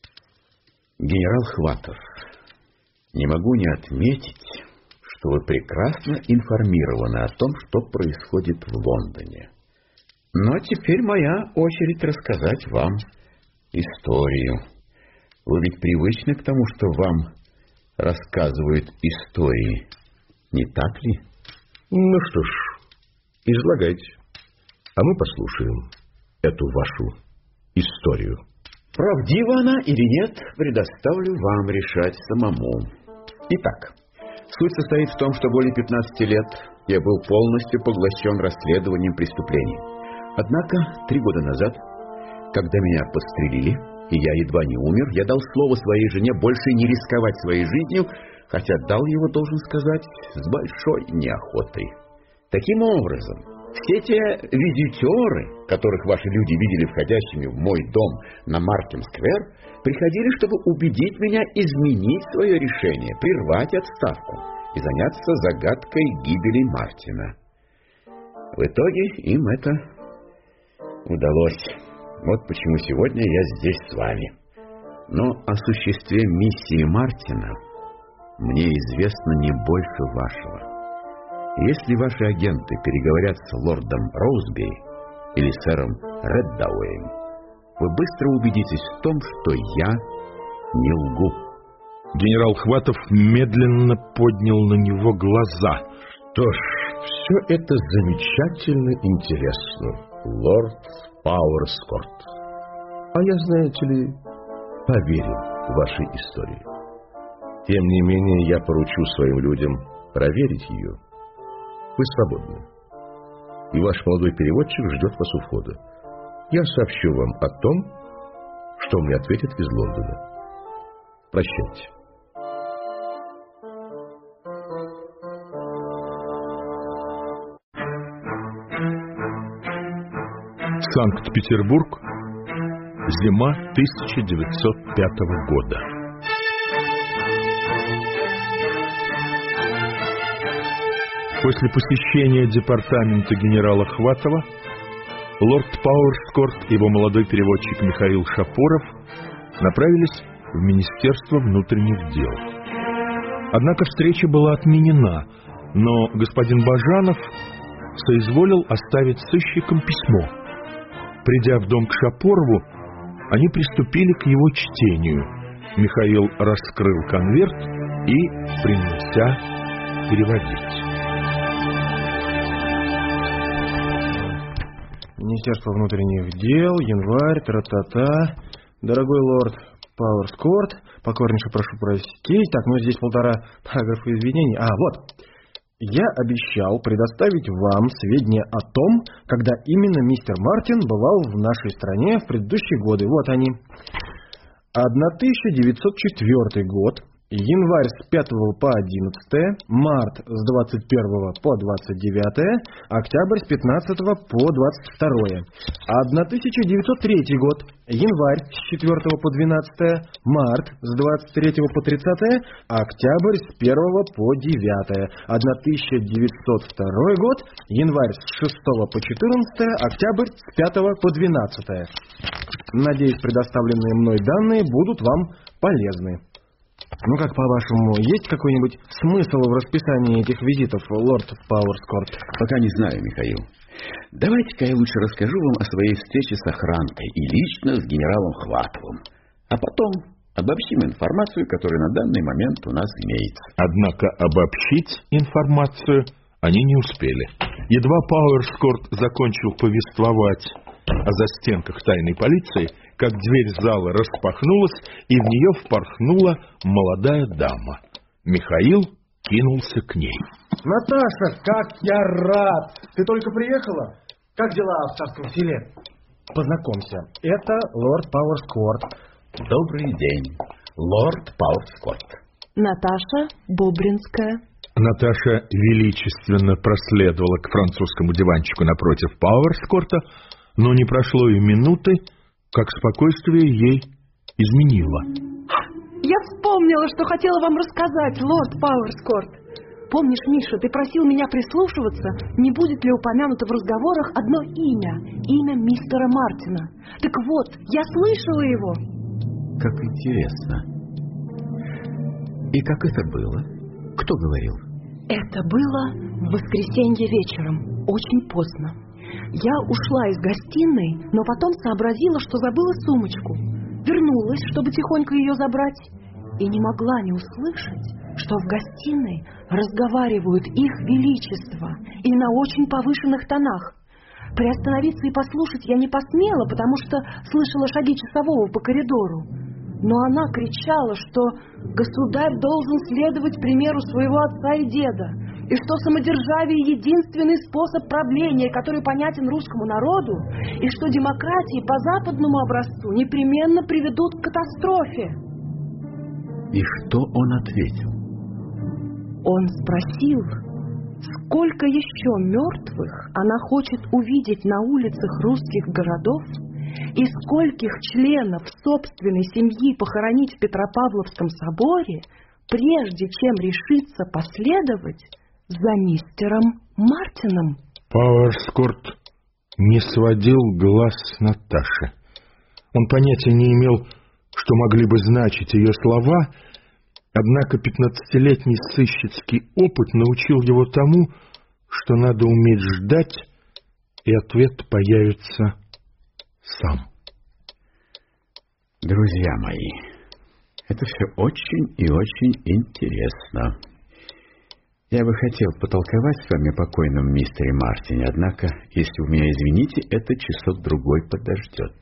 Генерал Хватов, не могу не отметить, что вы прекрасно информированы о том, что происходит в Лондоне. Но теперь моя очередь рассказать вам историю. Вы ведь привычны к тому, что вам рассказывают истории, не так ли? Ну что ж, излагайте, а мы послушаем эту вашу историю. Правдива она или нет, предоставлю вам решать самому. Итак, суть состоит в том, что более 15 лет я был полностью поглощен расследованием преступлений. Однако 3 года назад, когда меня подстрелили, и я едва не умер, я дал слово своей жене больше не рисковать своей жизнью, хотя дал его, должен сказать, с большой неохотой. Таким образом, все те визитеры, которых ваши люди видели входящими в мой дом на Маркем-сквер, приходили, чтобы убедить меня изменить свое решение, прервать отставку и заняться загадкой гибели Мартина. В итоге им это удалось. Вот почему сегодня я здесь с вами. Но о существе миссии Мартина мне известно не больше вашего. Если ваши агенты переговорят с лордом Роузбери или сэром Реддауэем, вы быстро убедитесь в том, что я не лгу. Генерал Хватов медленно поднял на него глаза. Что ж, все это замечательно интересно, лорд Пауэрскорт. А я, знаете ли, поверил в вашей истории. Тем не менее, я поручу своим людям проверить ее. Вы свободны. И ваш молодой переводчик ждет вас у входа. Я сообщу вам о том, что мне ответят из Лондона. Прощайте. Санкт-Петербург. Зима 1905 года. После посещения департамента генерала Хватова лорд Пауэрскорт и его молодой переводчик Михаил Шапоров направились в Министерство внутренних дел. Однако встреча была отменена, но господин Бажанов соизволил оставить сыщикам письмо. Придя в дом к Шапорову, они приступили к его чтению. Михаил раскрыл конверт и принялся переводить. Министерство внутренних дел, январь, тра-та-та. Дорогой лорд Пауэрскорт, покорнейше прошу простить. Так, ну здесь полтора параграфа извинений. Вот. Я обещал предоставить вам сведения о том, когда именно мистер Мартин бывал в нашей стране в предыдущие годы. Вот они. 1904 год. Январь с 5 по 11, март с 21 по 29, октябрь с 15 по 22. 1903 год. Январь с 4 по 12, март с 23 по 30, октябрь с 1 по 9. 1902 год. Январь с 6 по 14, октябрь с 5 по 12. Надеюсь, предоставленные мной данные будут вам полезны. Ну, как по-вашему, есть какой-нибудь смысл в расписании этих визитов, лорд Пауэрскорт? Пока не знаю, Михаил. Давайте-ка я лучше расскажу вам о своей встрече с охранкой и лично с генералом Хватовым. А потом обобщим информацию, которая на данный момент у нас имеется. Однако обобщить информацию они не успели. Едва Пауэрскорт закончил повествовать о застенках тайной полиции, как дверь зала распахнулась, и в нее впорхнула молодая дама. Михаил кинулся к ней. Наташа, как я рад! Ты только приехала? Как дела в Царском селе? Познакомься, это лорд Пауэрскорт. Добрый день, лорд Пауэрскорт. Наташа Бобринская. Наташа величественно проследовала к французскому диванчику напротив Пауэрскорта, но не прошло и минуты, как спокойствие ей изменило. Я вспомнила, что хотела вам рассказать, лорд Пауэрскорт. Помнишь, Миша, ты просил меня прислушиваться, не будет ли упомянуто в разговорах одно имя мистера Мартина. Так вот, я слышала его. Как интересно. И как это было? Кто говорил? Это было в воскресенье вечером, очень поздно. Я ушла из гостиной, но потом сообразила, что забыла сумочку. Вернулась, чтобы тихонько ее забрать, и не могла не услышать, что в гостиной разговаривают их величество и на очень повышенных тонах. Приостановиться и послушать я не посмела, потому что слышала шаги часового по коридору. Но она кричала, что государь должен следовать примеру своего отца и деда, и что самодержавие — единственный способ правления, который понятен русскому народу, и что демократии по западному образцу непременно приведут к катастрофе. И что он ответил? Он спросил, сколько еще мертвых она хочет увидеть на улицах русских городов, и скольких членов собственной семьи похоронить в Петропавловском соборе, прежде чем решиться последовать за мистером Мартином. Пауэрскорт не сводил глаз с Наташи. Он понятия не имел, что могли бы значить ее слова, однако 15-летний сыщицкий опыт научил его тому, что надо уметь ждать, и ответ появится сам. Друзья мои, это все очень и очень интересно. Я бы хотел потолковать с вами о покойном мистере Мартине, однако, если вы меня извините, это часок-другой подождет.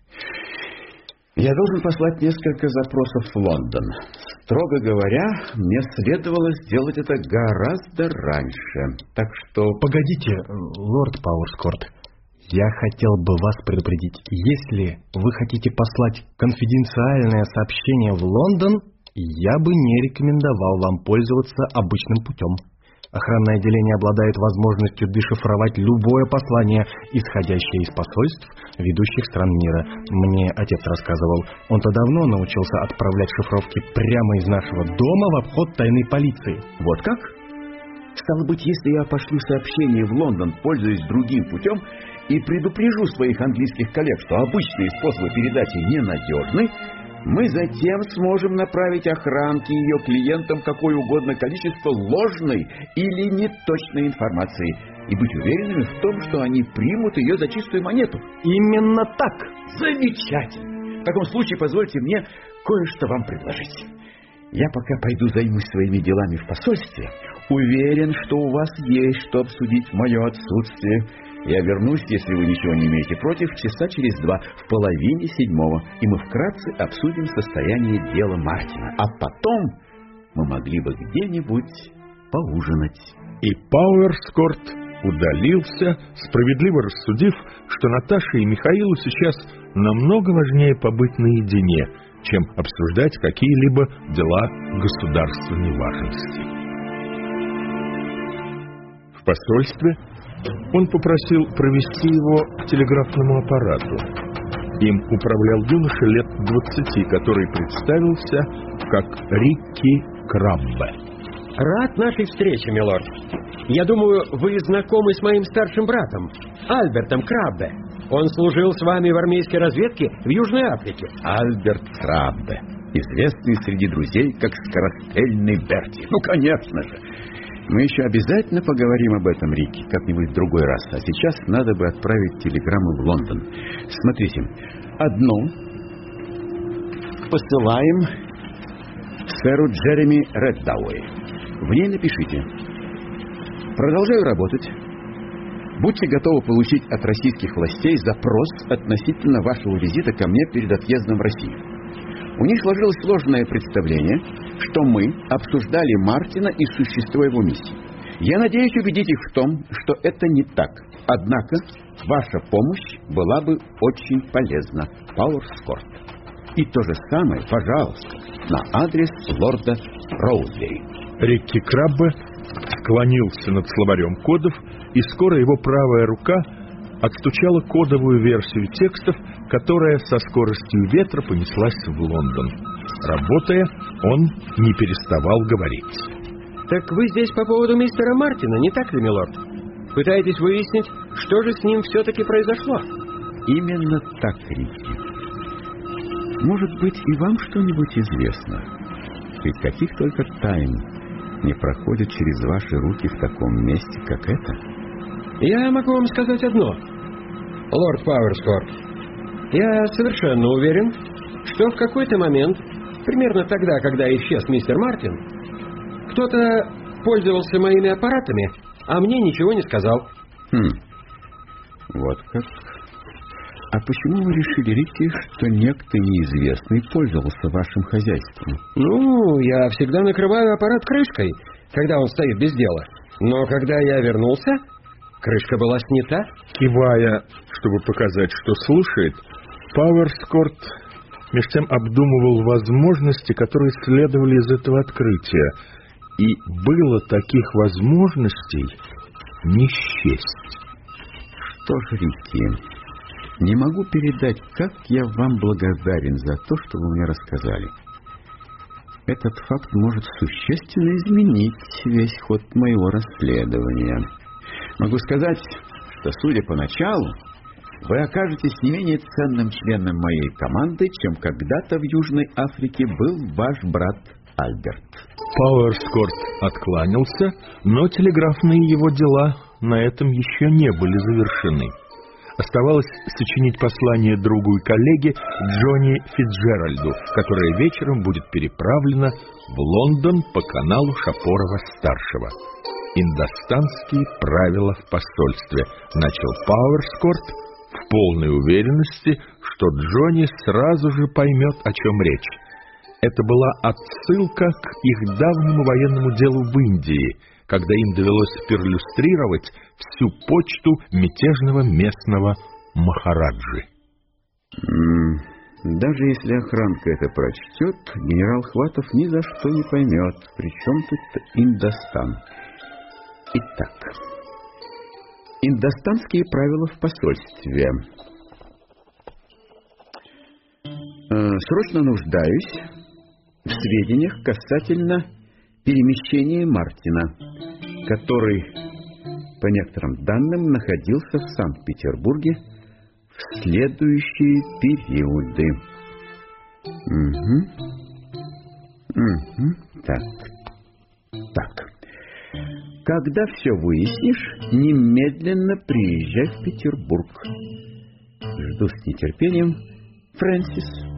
Я должен послать несколько запросов в Лондон. Строго говоря, мне следовало сделать это гораздо раньше, так что... Погодите, лорд Пауэрскорт, Я хотел бы вас предупредить, если вы хотите послать конфиденциальное сообщение в Лондон, я бы не рекомендовал вам пользоваться обычным путем. Охранное отделение обладает возможностью дешифровать любое послание, исходящее из посольств ведущих стран мира. Мне отец рассказывал, он-то давно научился отправлять шифровки прямо из нашего дома в обход тайной полиции. Вот как? Стало быть, если я пошлю сообщение в Лондон, пользуясь другим путем, и предупрежу своих английских коллег, что обычные способы передачи ненадежны, мы затем сможем направить охранке и ее клиентам какое угодно количество ложной или неточной информации и быть уверенными в том, что они примут ее за чистую монету. Именно так! Замечательно! В таком случае позвольте мне кое-что вам предложить. Я пока пойду займусь своими делами в посольстве. Уверен, что у вас есть что обсудить в мое отсутствие. Я вернусь, если вы ничего не имеете против, часа через 2, в 6:30, и мы вкратце обсудим состояние дела Мартина. А потом мы могли бы где-нибудь поужинать. И Пауэрскорт удалился, справедливо рассудив, что Наташе и Михаилу сейчас намного важнее побыть наедине, чем обсуждать какие-либо дела государственной важности. В посольстве он попросил провести его к телеграфному аппарату. Им управлял юноша лет 20, который представился как Рикки Краббе. Рад нашей встрече, милорд. Я думаю, вы знакомы с моим старшим братом, Альбертом Краббе. Он служил с вами в армейской разведке в Южной Африке. Альберт Краббе, известный среди друзей как скорострельный Берти. Ну, конечно же. Мы еще обязательно поговорим об этом, Рикки, как-нибудь в другой раз. А сейчас надо бы отправить телеграмму в Лондон. Смотрите, одну посылаем сэру Джереми Реддауэй. В ней напишите: продолжаю работать. Будьте готовы получить от российских властей запрос относительно вашего визита ко мне перед отъездом в Россию. У них сложилось сложное представление, что мы обсуждали Мартина и существо его миссии. Я надеюсь убедить их в том, что это не так. Однако ваша помощь была бы очень полезна. Пауэрскорт. И то же самое, пожалуйста, на адрес лорда Роузбери. Рикки Краббе склонился над словарем кодов, и скоро его правая рука отстучала кодовую версию текстов, которая со скоростью ветра понеслась в Лондон. Работая, он не переставал говорить. Так вы здесь по поводу мистера Мартина, не так ли, милорд? Пытаетесь выяснить, что же с ним все-таки произошло? Именно так, Рикки. Может быть, и вам что-нибудь известно? Ведь каких только тайн не проходит через ваши руки в таком месте, как это? Я могу вам сказать одно, лорд Пауэрскорт. Я совершенно уверен, что в какой-то момент, примерно тогда, когда исчез мистер Мартин, кто-то пользовался моими аппаратами, а мне ничего не сказал. Вот как? А почему вы решили, Рикки, что некто неизвестный пользовался вашим хозяйством? Ну, я всегда накрываю аппарат крышкой, когда он стоит без дела. Но когда я вернулся, крышка была снята. Кивая, чтобы показать, что слушает, Пауэрскорт меж тем обдумывал возможности, которые следовали из этого открытия. И было таких возможностей не счесть. Что ж, Рикки, не могу передать, как я вам благодарен за то, что вы мне рассказали. Этот факт может существенно изменить весь ход моего расследования. Могу сказать, что, судя по началу, вы окажетесь не менее ценным членом моей команды, чем когда-то в Южной Африке был ваш брат Альберт. Пауэрскорт откланялся, но телеграфные его дела на этом еще не были завершены. Оставалось сочинить послание другу и коллеге Джонни Фицджеральду, которое вечером будет переправлено в Лондон по каналу Шапорова-старшего. «Индостанские правила в посольстве», начал Пауэрскорт в полной уверенности, что Джонни сразу же поймет, о чем речь. Это была отсылка к их давнему военному делу в Индии, когда им довелось перлюстрировать всю почту мятежного местного Махараджи. Даже если охранка это прочтет, генерал Хватов ни за что не поймет, при чем тут Индостан. Итак, индостанские правила в посольстве. Срочно нуждаюсь в сведениях касательно перемещения Мартина, который, по некоторым данным, находился в Санкт-Петербурге в следующие периоды. Так. Когда все выяснишь, немедленно приезжай в Петербург. Жду с нетерпением, Фрэнсис.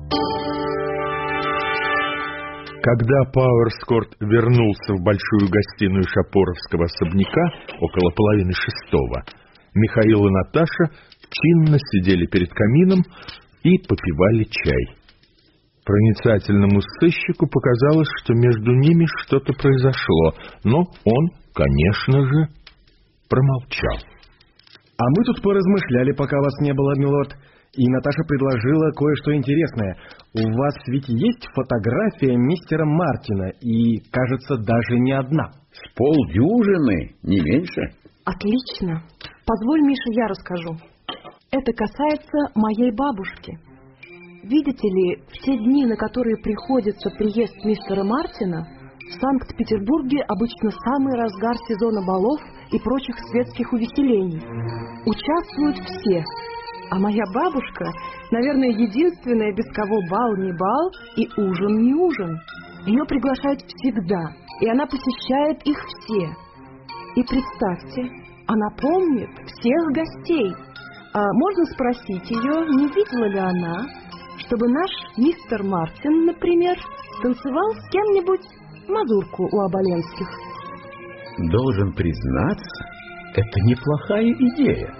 Когда Пауэрскорт вернулся в большую гостиную Шапоровского особняка около 5:30, Михаил и Наташа чинно сидели перед камином и попивали чай. Проницательному сыщику показалось, что между ними что-то произошло, но он, конечно же, промолчал. А мы тут поразмышляли, пока вас не было, милорд, и Наташа предложила кое-что интересное. У вас ведь есть фотография мистера Мартина, и, кажется, даже не одна. С полдюжины, не меньше. Отлично. Позволь, Миша, я расскажу. Это касается моей бабушки. Видите ли, в те дни, на которые приходится приезд мистера Мартина, в Санкт-Петербурге обычно самый разгар сезона балов и прочих светских увеселений. Участвуют все. А моя бабушка, наверное, единственная, без кого бал не бал и ужин не ужин. Ее приглашают всегда, и она посещает их все. И представьте, она помнит всех гостей. А можно спросить ее, не видела ли она, чтобы наш мистер Мартин, например, танцевал с кем-нибудь мазурку у Оболенских? Должен признаться, это неплохая идея.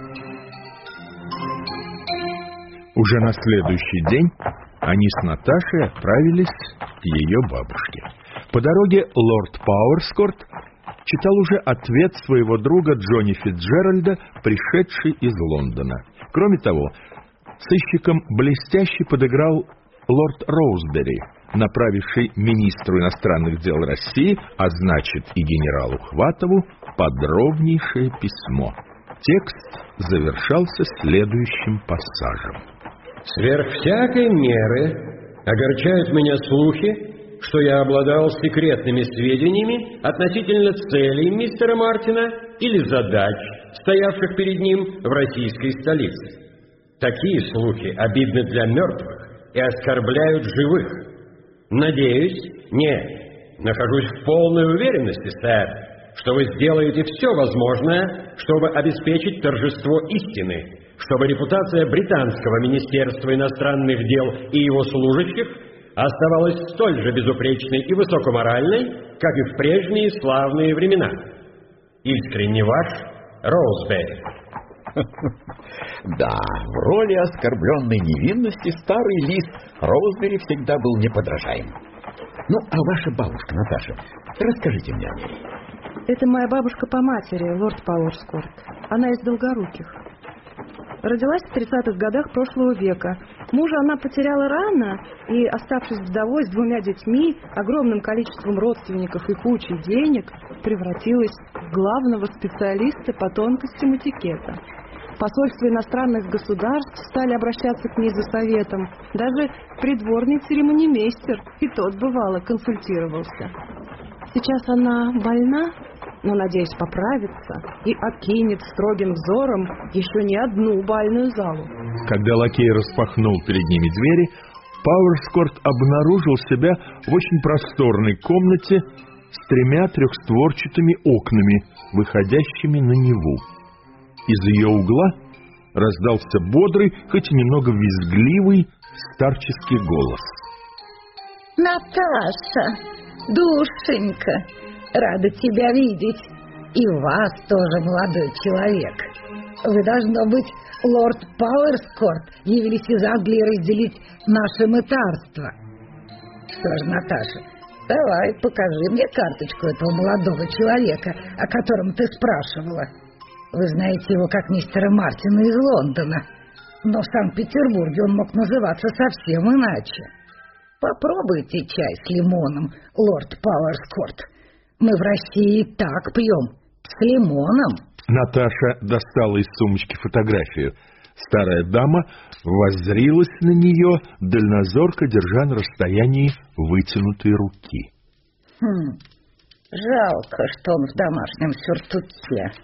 Уже на следующий день они с Наташей отправились к ее бабушке. По дороге лорд Пауэрскорт читал уже ответ своего друга Джонни Фицджеральда, пришедший из Лондона. Кроме того, сыщикам блестяще подыграл лорд Роузбери, направивший министру иностранных дел России, а значит и генералу Хватову, подробнейшее письмо. Текст завершался следующим пассажем. «Сверх всякой меры огорчают меня слухи, что я обладал секретными сведениями относительно целей мистера Мартина или задач, стоявших перед ним в российской столице. Такие слухи обидны для мертвых и оскорбляют живых. Надеюсь, нахожусь в полной уверенности, сэр, что вы сделаете все возможное, чтобы обеспечить торжество истины, чтобы репутация британского министерства иностранных дел и его служащих оставалась столь же безупречной и высокоморальной, как и в прежние славные времена. Искренне ваш, Роузбери». Да, в роли оскорбленной невинности старый лис Роузбери всегда был неподражаем. Ну, а ваша бабушка, Наташа, расскажите мне о ней. Это моя бабушка по матери, лорд Пауэрскорт. Она из Долгоруких. Родилась в 30-х годах прошлого века. Мужа она потеряла рано и, оставшись вдовой с 2 детьми, огромным количеством родственников и кучей денег, превратилась в главного специалиста по тонкостям этикета. Посольства иностранных государств стали обращаться к ней за советом. Даже придворный церемонимейстер, и тот, бывало, консультировался. Сейчас она больна, но, надеюсь, поправится и окинет строгим взором еще не одну бальную залу. Когда лакей распахнул перед ними двери, Пауэрскорт обнаружил себя в очень просторной комнате с 3 трехстворчатыми окнами, выходящими на Неву. Из ее угла раздался бодрый, хоть и немного визгливый, старческий голос. «Наташа, душенька, рада тебя видеть. И вас тоже, молодой человек. Вы, должно быть, лорд Пауэрскорт, явились из Англии разделить наше мытарство». Что ж, Наташа, давай, покажи мне карточку этого молодого человека, о котором ты спрашивала. Вы знаете его как мистера Мартина из Лондона, но в Санкт-Петербурге он мог называться совсем иначе. Попробуйте чай с лимоном, лорд Пауэрскорт. Мы в России и так пьем, с лимоном. Наташа достала из сумочки фотографию. Старая дама воззрилась на нее, дальнозорко держа на расстоянии вытянутой руки. Жалко, что он в домашнем сюртуке.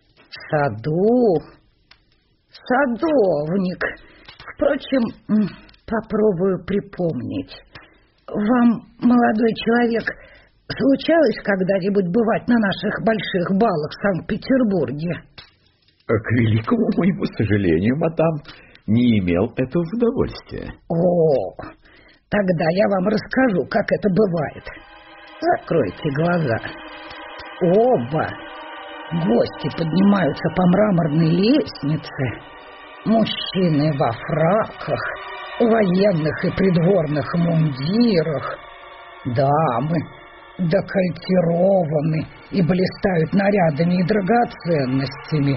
Садовник. Впрочем, попробую припомнить. Вам, молодой человек, случалось когда-нибудь бывать на наших больших балах в Санкт-Петербурге? К великому моему сожалению, мадам, не имел этого удовольствия. О, тогда я вам расскажу, как это бывает. Закройте глаза. Оба гости поднимаются по мраморной лестнице. Мужчины во фраках, военных и придворных мундирах. Дамы декольтированы и блистают нарядами и драгоценностями.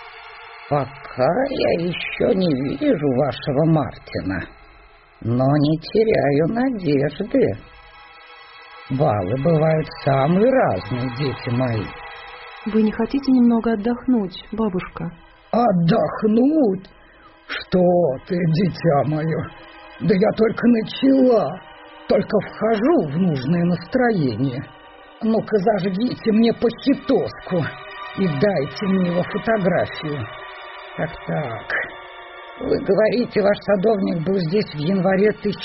Пока я еще не вижу вашего Мартина, но не теряю надежды. Балы бывают самые разные, дети мои. Вы не хотите немного отдохнуть, бабушка? Отдохнуть? Что ты, дитя мое? Да я только начала, только вхожу в нужное настроение. Ну-ка, зажгите мне похитоску и дайте мне его фотографию. Так. Вы говорите, ваш садовник был здесь в январе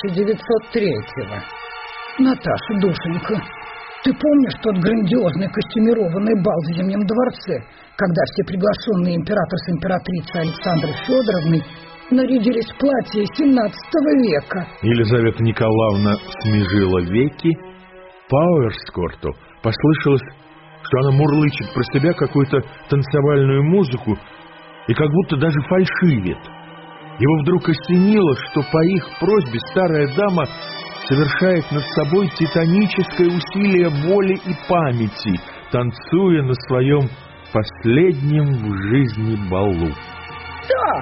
1903-го. Наташа, душенька, ты помнишь тот грандиозный костюмированный бал в Зимнем дворце, когда все приглашенные император с императрицей Александрой Федоровной нарядились в платье 17 века? Елизавета Николаевна смежила веки. Пауэрскорту послышалось, что она мурлычет про себя какую-то танцевальную музыку и как будто даже фальшивит. Его вдруг осенило, что по их просьбе старая дама совершает над собой титаническое усилие воли и памяти, танцуя на своем последнем в жизни балу. Да,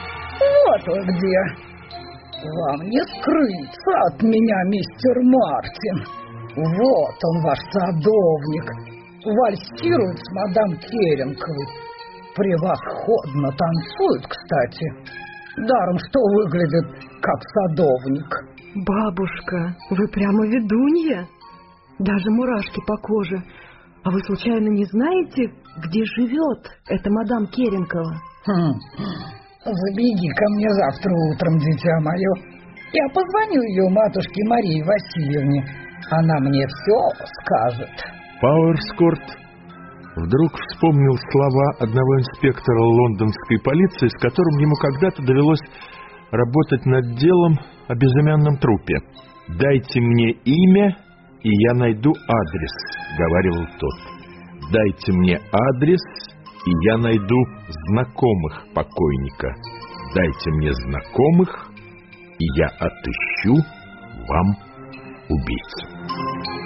вот он где. Вам не скрыться от меня, мистер Мартин. Вот он, ваш садовник, вальсирует с мадам Керенковой. Превосходно танцует, кстати. Даром, что выглядит как садовник. Бабушка, вы прямо ведунья. Даже мурашки по коже. А вы случайно не знаете, где живет эта мадам Керенкова? Забеги ко мне завтра утром, дитя мое. Я позвоню ее матушке Марии Васильевне. Она мне все скажет. Пауэрскорт вдруг вспомнил слова одного инспектора лондонской полиции, с которым ему когда-то довелось работать над делом о безымянном трупе. «Дайте мне имя, и я найду адрес», — говорил тот. «Дайте мне адрес, и я найду знакомых покойника. Дайте мне знакомых, и я отыщу вам убийцу».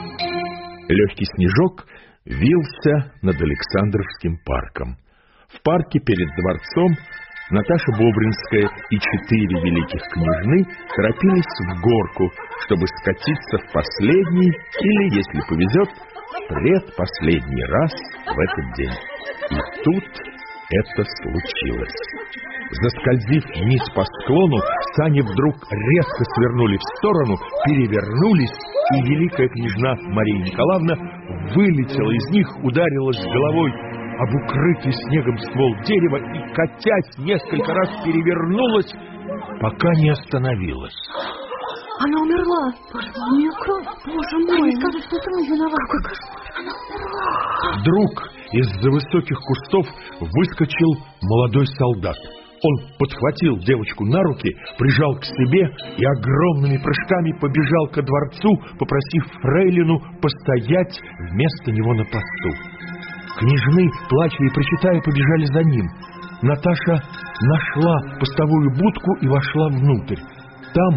Легкий снежок вился над Александровским парком. В парке перед дворцом Наташа Бобринская и 4 великих княжны торопились в горку, чтобы скатиться в последний или, если повезет, предпоследний раз в этот день. И тут это случилось. Заскользив вниз по склону, сани вдруг резко свернули в сторону, перевернулись, и великая княжна Мария Николаевна вылетела из них, ударилась головой об укрытый снегом ствол дерева и, катясь, несколько раз перевернулась, пока не остановилась. Она умерла. Боже мой, у нее кровь. Боже мой. Они скажут, что это мы виноваты. Какой кошмар. Она умерла. Вдруг из-за высоких кустов выскочил молодой солдат. Он подхватил девочку на руки, прижал к себе и огромными прыжками побежал ко дворцу, попросив фрейлину постоять вместо него на посту. Княжны, плача и причитая, побежали за ним. Наташа нашла постовую будку и вошла внутрь. Там,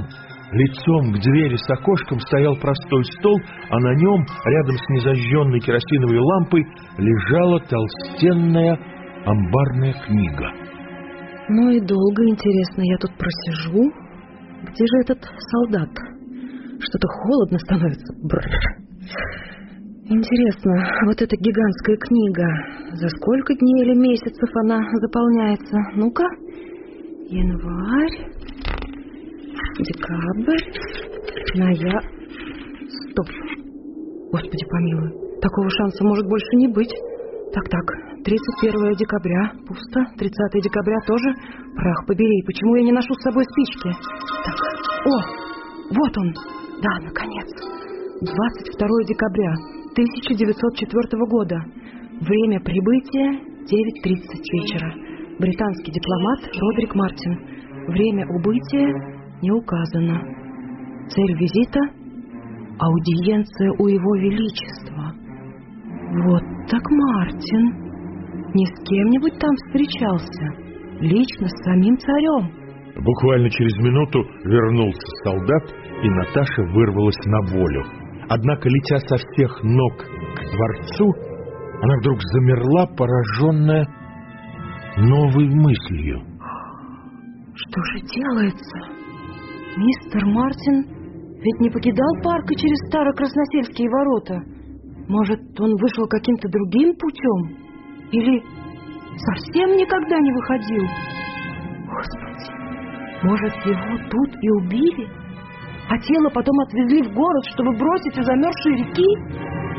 Лицом к двери с окошком стоял простой стол, а на нем, рядом с незажженной керосиновой лампой, лежала толстенная амбарная книга. Ну и долго, интересно, я тут просижу. Где же этот солдат? Что-то холодно становится. Бррр. Интересно, вот эта гигантская книга, за сколько дней или месяцев она заполняется? Ну-ка. Январь, декабрь, ноябрь. Стоп. Господи помилуй, такого шанса может больше не быть. Так, 31 декабря пусто, 30 декабря тоже. Прах побери, почему я не ношу с собой спички? Так, вот он. Да, наконец. 22 декабря 1904 года. Время прибытия 9:30 вечера. Британский дипломат Родрик Мартин. Время убытия не указано. Цель визита — аудиенция у Его Величества. Вот так Мартин. Не с кем-нибудь там встречался. Лично с самим царем. Буквально через минуту вернулся солдат, и Наташа вырвалась на волю. Однако, летя со всех ног к дворцу, она вдруг замерла, пораженная новой мыслью. Что же делается? Мистер Мартин ведь не покидал парка через Старокрасносельские ворота. Может, он вышел каким-то другим путем? Или совсем никогда не выходил? Господи, может, его тут и убили? А тело потом отвезли в город, чтобы бросить у замерзшей реки?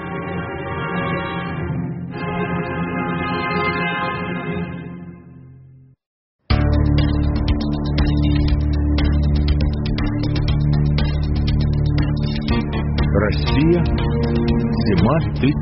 Россия, зима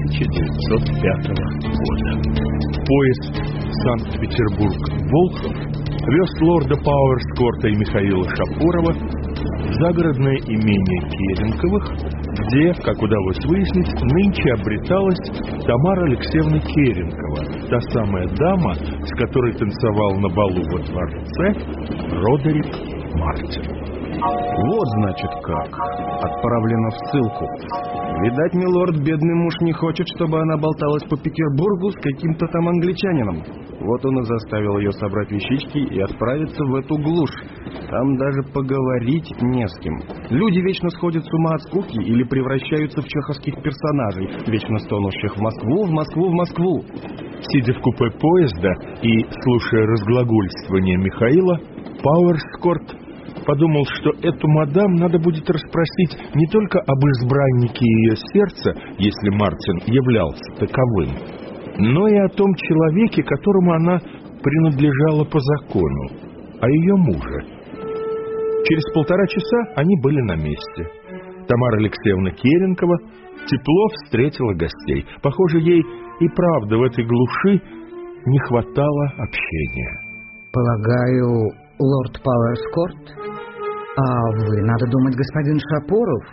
1905 года. Поезд Санкт-Петербург-Волхов вез лорда Пауэрскорта и Михаила Шапорова в загородное имение Керенковых, где, как удалось выяснить, нынче обреталась Тамара Алексеевна Керенкова, та самая дама, с которой танцевал на балу во дворце Родерик Мартин. Вот, значит, как. Отправлена в ссылку. Видать, милорд, бедный муж, не хочет, чтобы она болталась по Петербургу с каким-то там англичанином. Вот он и заставил ее собрать вещички и отправиться в эту глушь. Там даже поговорить не с кем. Люди вечно сходят с ума от скуки или превращаются в чеховских персонажей, вечно стонущих в Москву, в Москву, в Москву. Сидя в купе поезда и слушая разглагольствование Михаила, Пауэрскорт подумал, что эту мадам надо будет расспросить не только об избраннике ее сердца, если Мартин являлся таковым, но и о том человеке, которому она принадлежала по закону, о ее муже. Через 1,5 часа они были на месте. Тамара Алексеевна Керенкова тепло встретила гостей. Похоже, ей и правда в этой глуши не хватало общения. Полагаю, лорд Пауэрскорт? А вы, надо думать, господин Шапоров?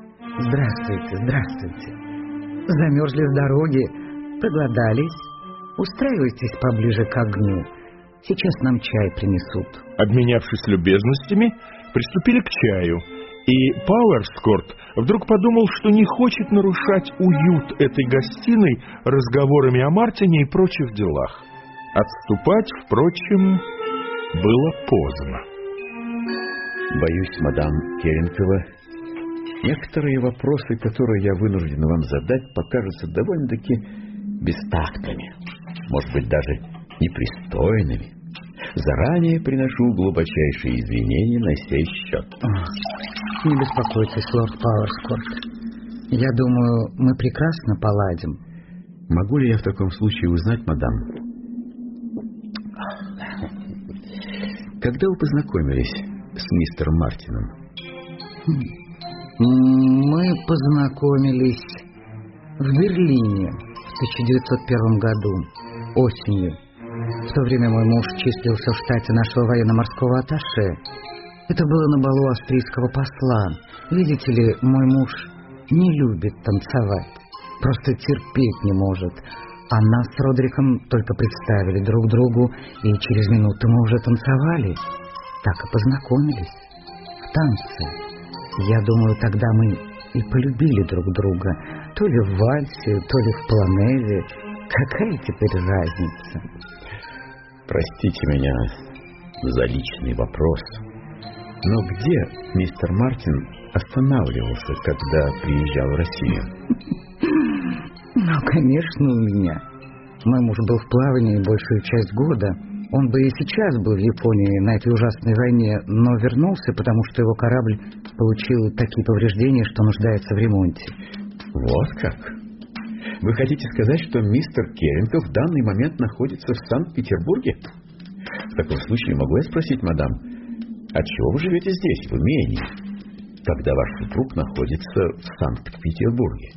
Здравствуйте. Замерзли с дороги, проголодались. Устраивайтесь поближе к огню. Сейчас нам чай принесут. Обменявшись любезностями, приступили к чаю. И Пауэрскорт вдруг подумал, что не хочет нарушать уют этой гостиной разговорами о Мартине и прочих делах. Отступать, впрочем, было поздно. Боюсь, мадам Керенкова, некоторые вопросы, которые я вынужден вам задать, покажутся довольно-таки бестактными, может быть, даже непристойными. Заранее приношу глубочайшие извинения на сей счет. Не беспокойтесь, лорд Пауэрскорт. Я думаю, мы прекрасно поладим. Могу ли я в таком случае узнать, мадам, когда вы познакомились с мистером Мартином? Мы познакомились в Берлине в 1901 году, осенью. В то время мой муж числился в штате нашего военно-морского атташе. Это было на балу австрийского посла. Видите ли, мой муж не любит танцевать, просто терпеть не может. А нас с Родриком только представили друг другу, и через минуту мы уже танцевали. Так и познакомились. В танце. Я думаю, тогда мы и полюбили друг друга. То ли в вальсе, то ли в полонезе. Какая теперь разница? Простите меня за личный вопрос, но где мистер Мартин останавливался, когда приезжал в Россию? Ну, конечно, у меня. Мой муж был в плавании большую часть года. Он бы и сейчас был в Японии на этой ужасной войне, но вернулся, потому что его корабль получил такие повреждения, что нуждается в ремонте. Вот как? Вы хотите сказать, что мистер Керрингтон в данный момент находится в Санкт-Петербурге? В таком случае могу я спросить, мадам, отчего вы живете здесь, в имении, когда ваш супруг находится в Санкт-Петербурге?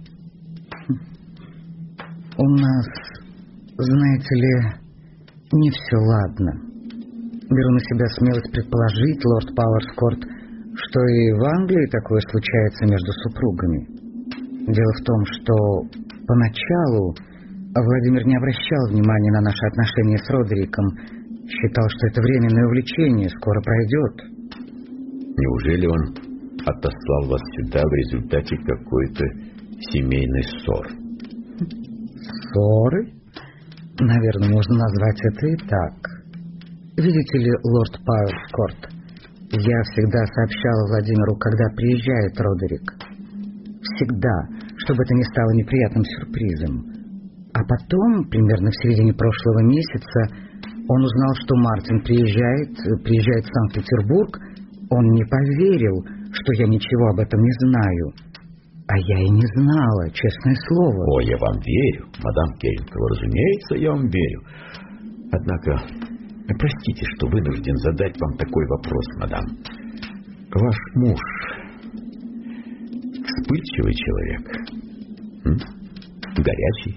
У нас, знаете ли, не все ладно. Беру на себя смелость предположить, лорд Пауэрскорт, что и в Англии такое случается между супругами. Дело в том, что поначалу Владимир не обращал внимания на наши отношения с Родериком, считал, что это временное увлечение, скоро пройдет. Неужели он отослал вас сюда в результате какой-то семейной ссоры? Ссоры? Наверное, можно назвать это и так. Видите ли, лорд Пауэрскорт, я всегда сообщала Владимиру, когда приезжает Родерик. Всегда, чтобы это не стало неприятным сюрпризом. А потом, примерно в середине прошлого месяца, он узнал, что Мартин приезжает в Санкт-Петербург. Он не поверил, что я ничего об этом не знаю. А я и не знала, честное слово. О, я вам верю, мадам Керрингтон, разумеется, я вам верю. Однако, простите, что вынужден задать вам такой вопрос, мадам. Ваш муж вспыльчивый человек? Горячий?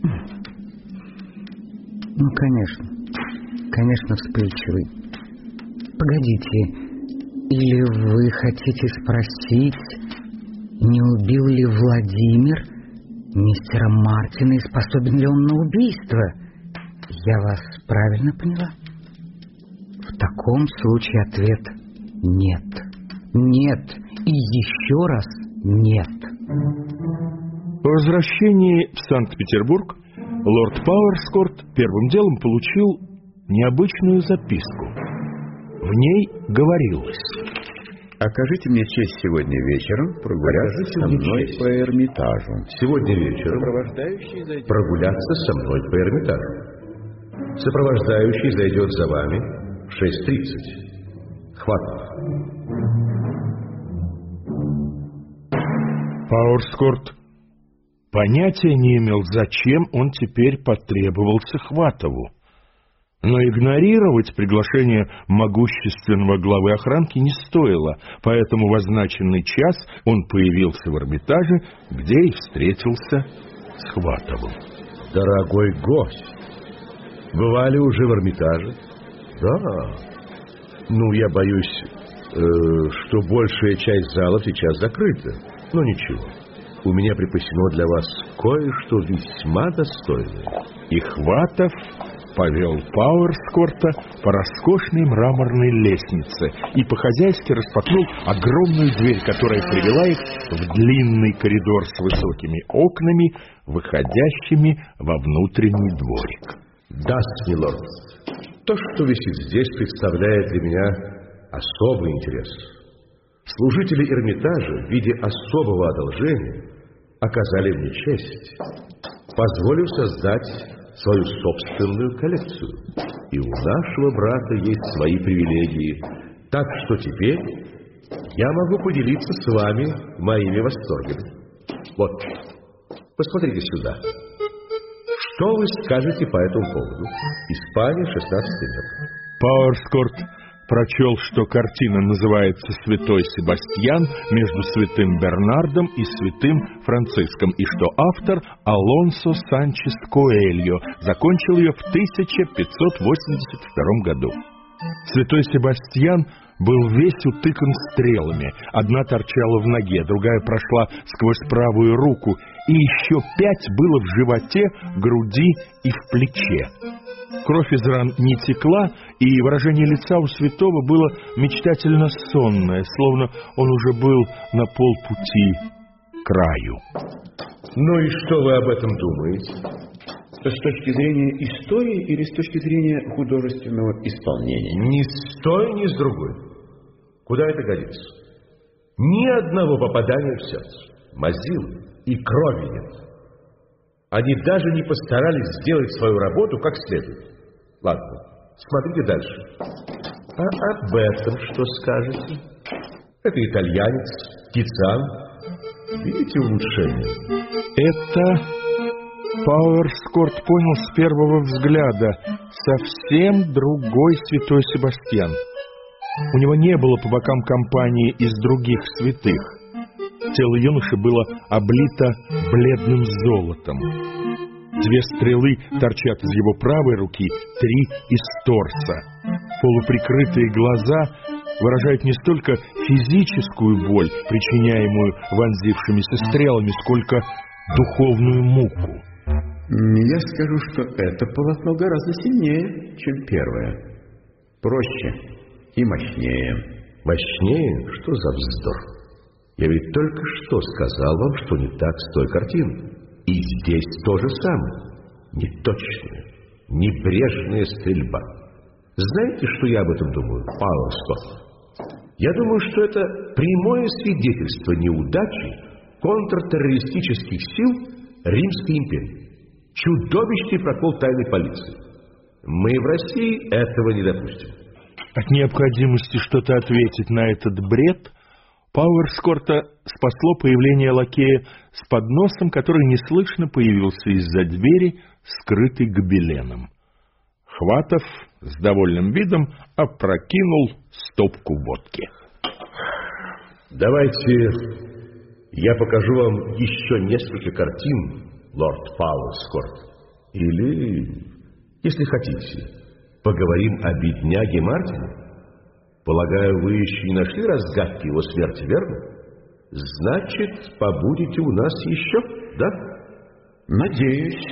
Ну, конечно, вспыльчивый. Погодите, или вы хотите спросить, не убил ли Владимир мистера Мартина и способен ли он на убийство? Я вас правильно поняла? В таком случае ответ нет. Нет и еще раз нет. По возвращении в Санкт-Петербург лорд Пауэрскорт первым делом получил необычную записку. В ней говорилось: окажите мне честь сегодня вечером прогуляться со мной по Эрмитажу. Сегодня вечером прогуляться со мной по Эрмитажу. Сопровождающий зайдет за вами в 6:30. Хватит. Пауэрскорт понятия не имел, зачем он теперь потребовался Хватову. Но игнорировать приглашение могущественного главы охранки не стоило, поэтому в означенный час он появился в Эрмитаже, где и встретился с Хватовым. Дорогой гость, бывали уже в Эрмитаже? Да. Ну, я боюсь, что большая часть залов сейчас закрыта. Но ничего, у меня припасено для вас кое-что весьма достойное. И Хватов повел Пауэрскорта по роскошной мраморной лестнице и по-хозяйски распахнул огромную дверь, которая привела их в длинный коридор с высокими окнами, выходящими во внутренний дворик. Да, милорд, то, что висит здесь, представляет для меня особый интерес. Служители Эрмитажа в виде особого одолжения оказали мне честь, позволив создать свою собственную коллекцию. И у нашего брата есть свои привилегии. Так что теперь я могу поделиться с вами моими восторгами. Вот, посмотрите сюда. Что вы скажете по этому поводу? Испания, 16 век. Пауэрскорт прочел, что картина называется «Святой Себастьян между святым Бернардом и святым Франциском», и что автор Алонсо Санчес Коэльо закончил ее в 1582 году. Святой Себастьян был весь утыкан стрелами. Одна торчала в ноге, другая прошла сквозь правую руку, и еще 5 было в животе, груди и в плече. Кровь из ран не текла, и выражение лица у святого было мечтательно сонное, словно он уже был на полпути к краю. Ну и что вы об этом думаете? С точки зрения истории или с точки зрения художественного исполнения? Ни с той, ни с другой. Куда это годится? Ни одного попадания в сердце, мазилы и крови нет. Они даже не постарались сделать свою работу как следует. Ладно, смотрите дальше. А об этом что скажете? Это итальянец, Тициан. Видите улучшение? Это Пауэрскорт понял с первого взгляда. Совсем другой святой Себастьян. У него не было по бокам компании из других святых. Тело юноши было облито бледным золотом. 2 стрелы торчат из его правой руки, 3 из торса. Полуприкрытые глаза выражают не столько физическую боль, причиняемую вонзившимися стрелами, сколько духовную муку. Я скажу, что это полотно гораздо сильнее, чем первое. Проще и мощнее. Мощнее? Что за вздор? Я ведь только что сказал вам, что не так с той картиной. И здесь то же самое. Неточная, небрежная стрельба. Знаете, что я об этом думаю, Пауэрскорт? Я думаю, что это прямое свидетельство неудачи контртеррористических сил Римской империи. Чудовищный прокол тайной полиции. Мы в России этого не допустим. От необходимости что-то ответить на этот бред Пауэрскорта спасло появление лакея с подносом, который неслышно появился из-за двери, скрытый гобеленом. Хватов с довольным видом опрокинул стопку водки. Давайте я покажу вам еще несколько картин, лорд Пауэрскорт. Или, если хотите, поговорим о бедняге Мартине. Полагаю, вы еще не нашли разгадки его смерти, верно? Значит, побудете у нас еще, да? Надеюсь,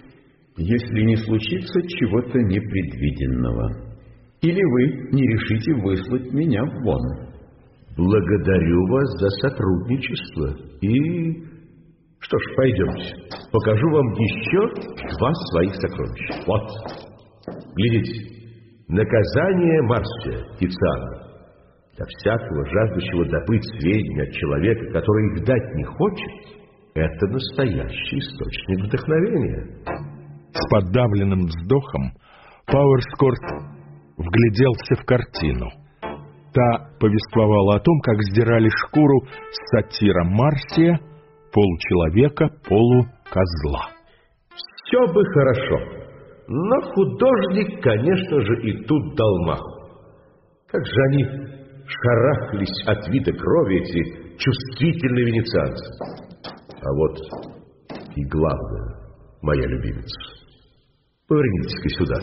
если не случится чего-то непредвиденного. Или вы не решите выслать меня вон. Благодарю вас за сотрудничество. И... Что ж, пойдемте. Покажу вам еще 2 своих сокровища. Вот. Глядите. Наказание Марсия Тициана. Для всякого жаждущего добыть сведения от человека, который их дать не хочет, это настоящий источник вдохновения. С подавленным вздохом Пауэрскорт вгляделся в картину. Та повествовала о том, как сдирали шкуру с сатира Марсия, получеловека, полукозла. Все бы хорошо, но художник, конечно же, и тут дал маху. Как же они шарахлись от вида крови, эти чувствительные венецианцы. А вот и главное, моя любимица. Повернитесь-ка сюда.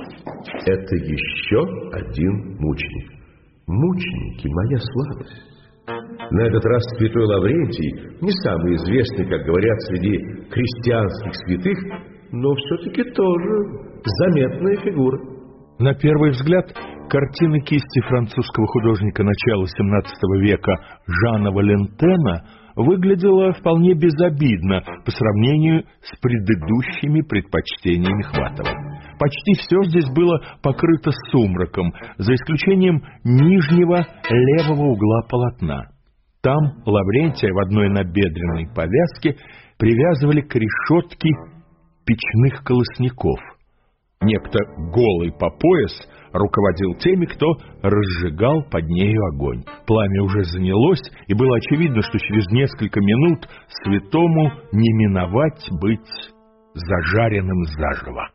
Это еще один мученик. Мученики, моя сладость. На этот раз святой Лаврентий, не самый известный, как говорят, среди христианских святых, но все-таки тоже заметная фигура. На первый взгляд, картина кисти французского художника начала XVII века Жана Валентена выглядела вполне безобидно по сравнению с предыдущими предпочтениями Хватова. Почти все здесь было покрыто сумраком, за исключением нижнего левого угла полотна. Там Лаврентия в одной набедренной повязке привязывали к решетке печных колосников. Некто голый по пояс руководил теми, кто разжигал под нею огонь. Пламя уже занялось, и было очевидно, что через несколько минут святому не миновать быть зажаренным заживо.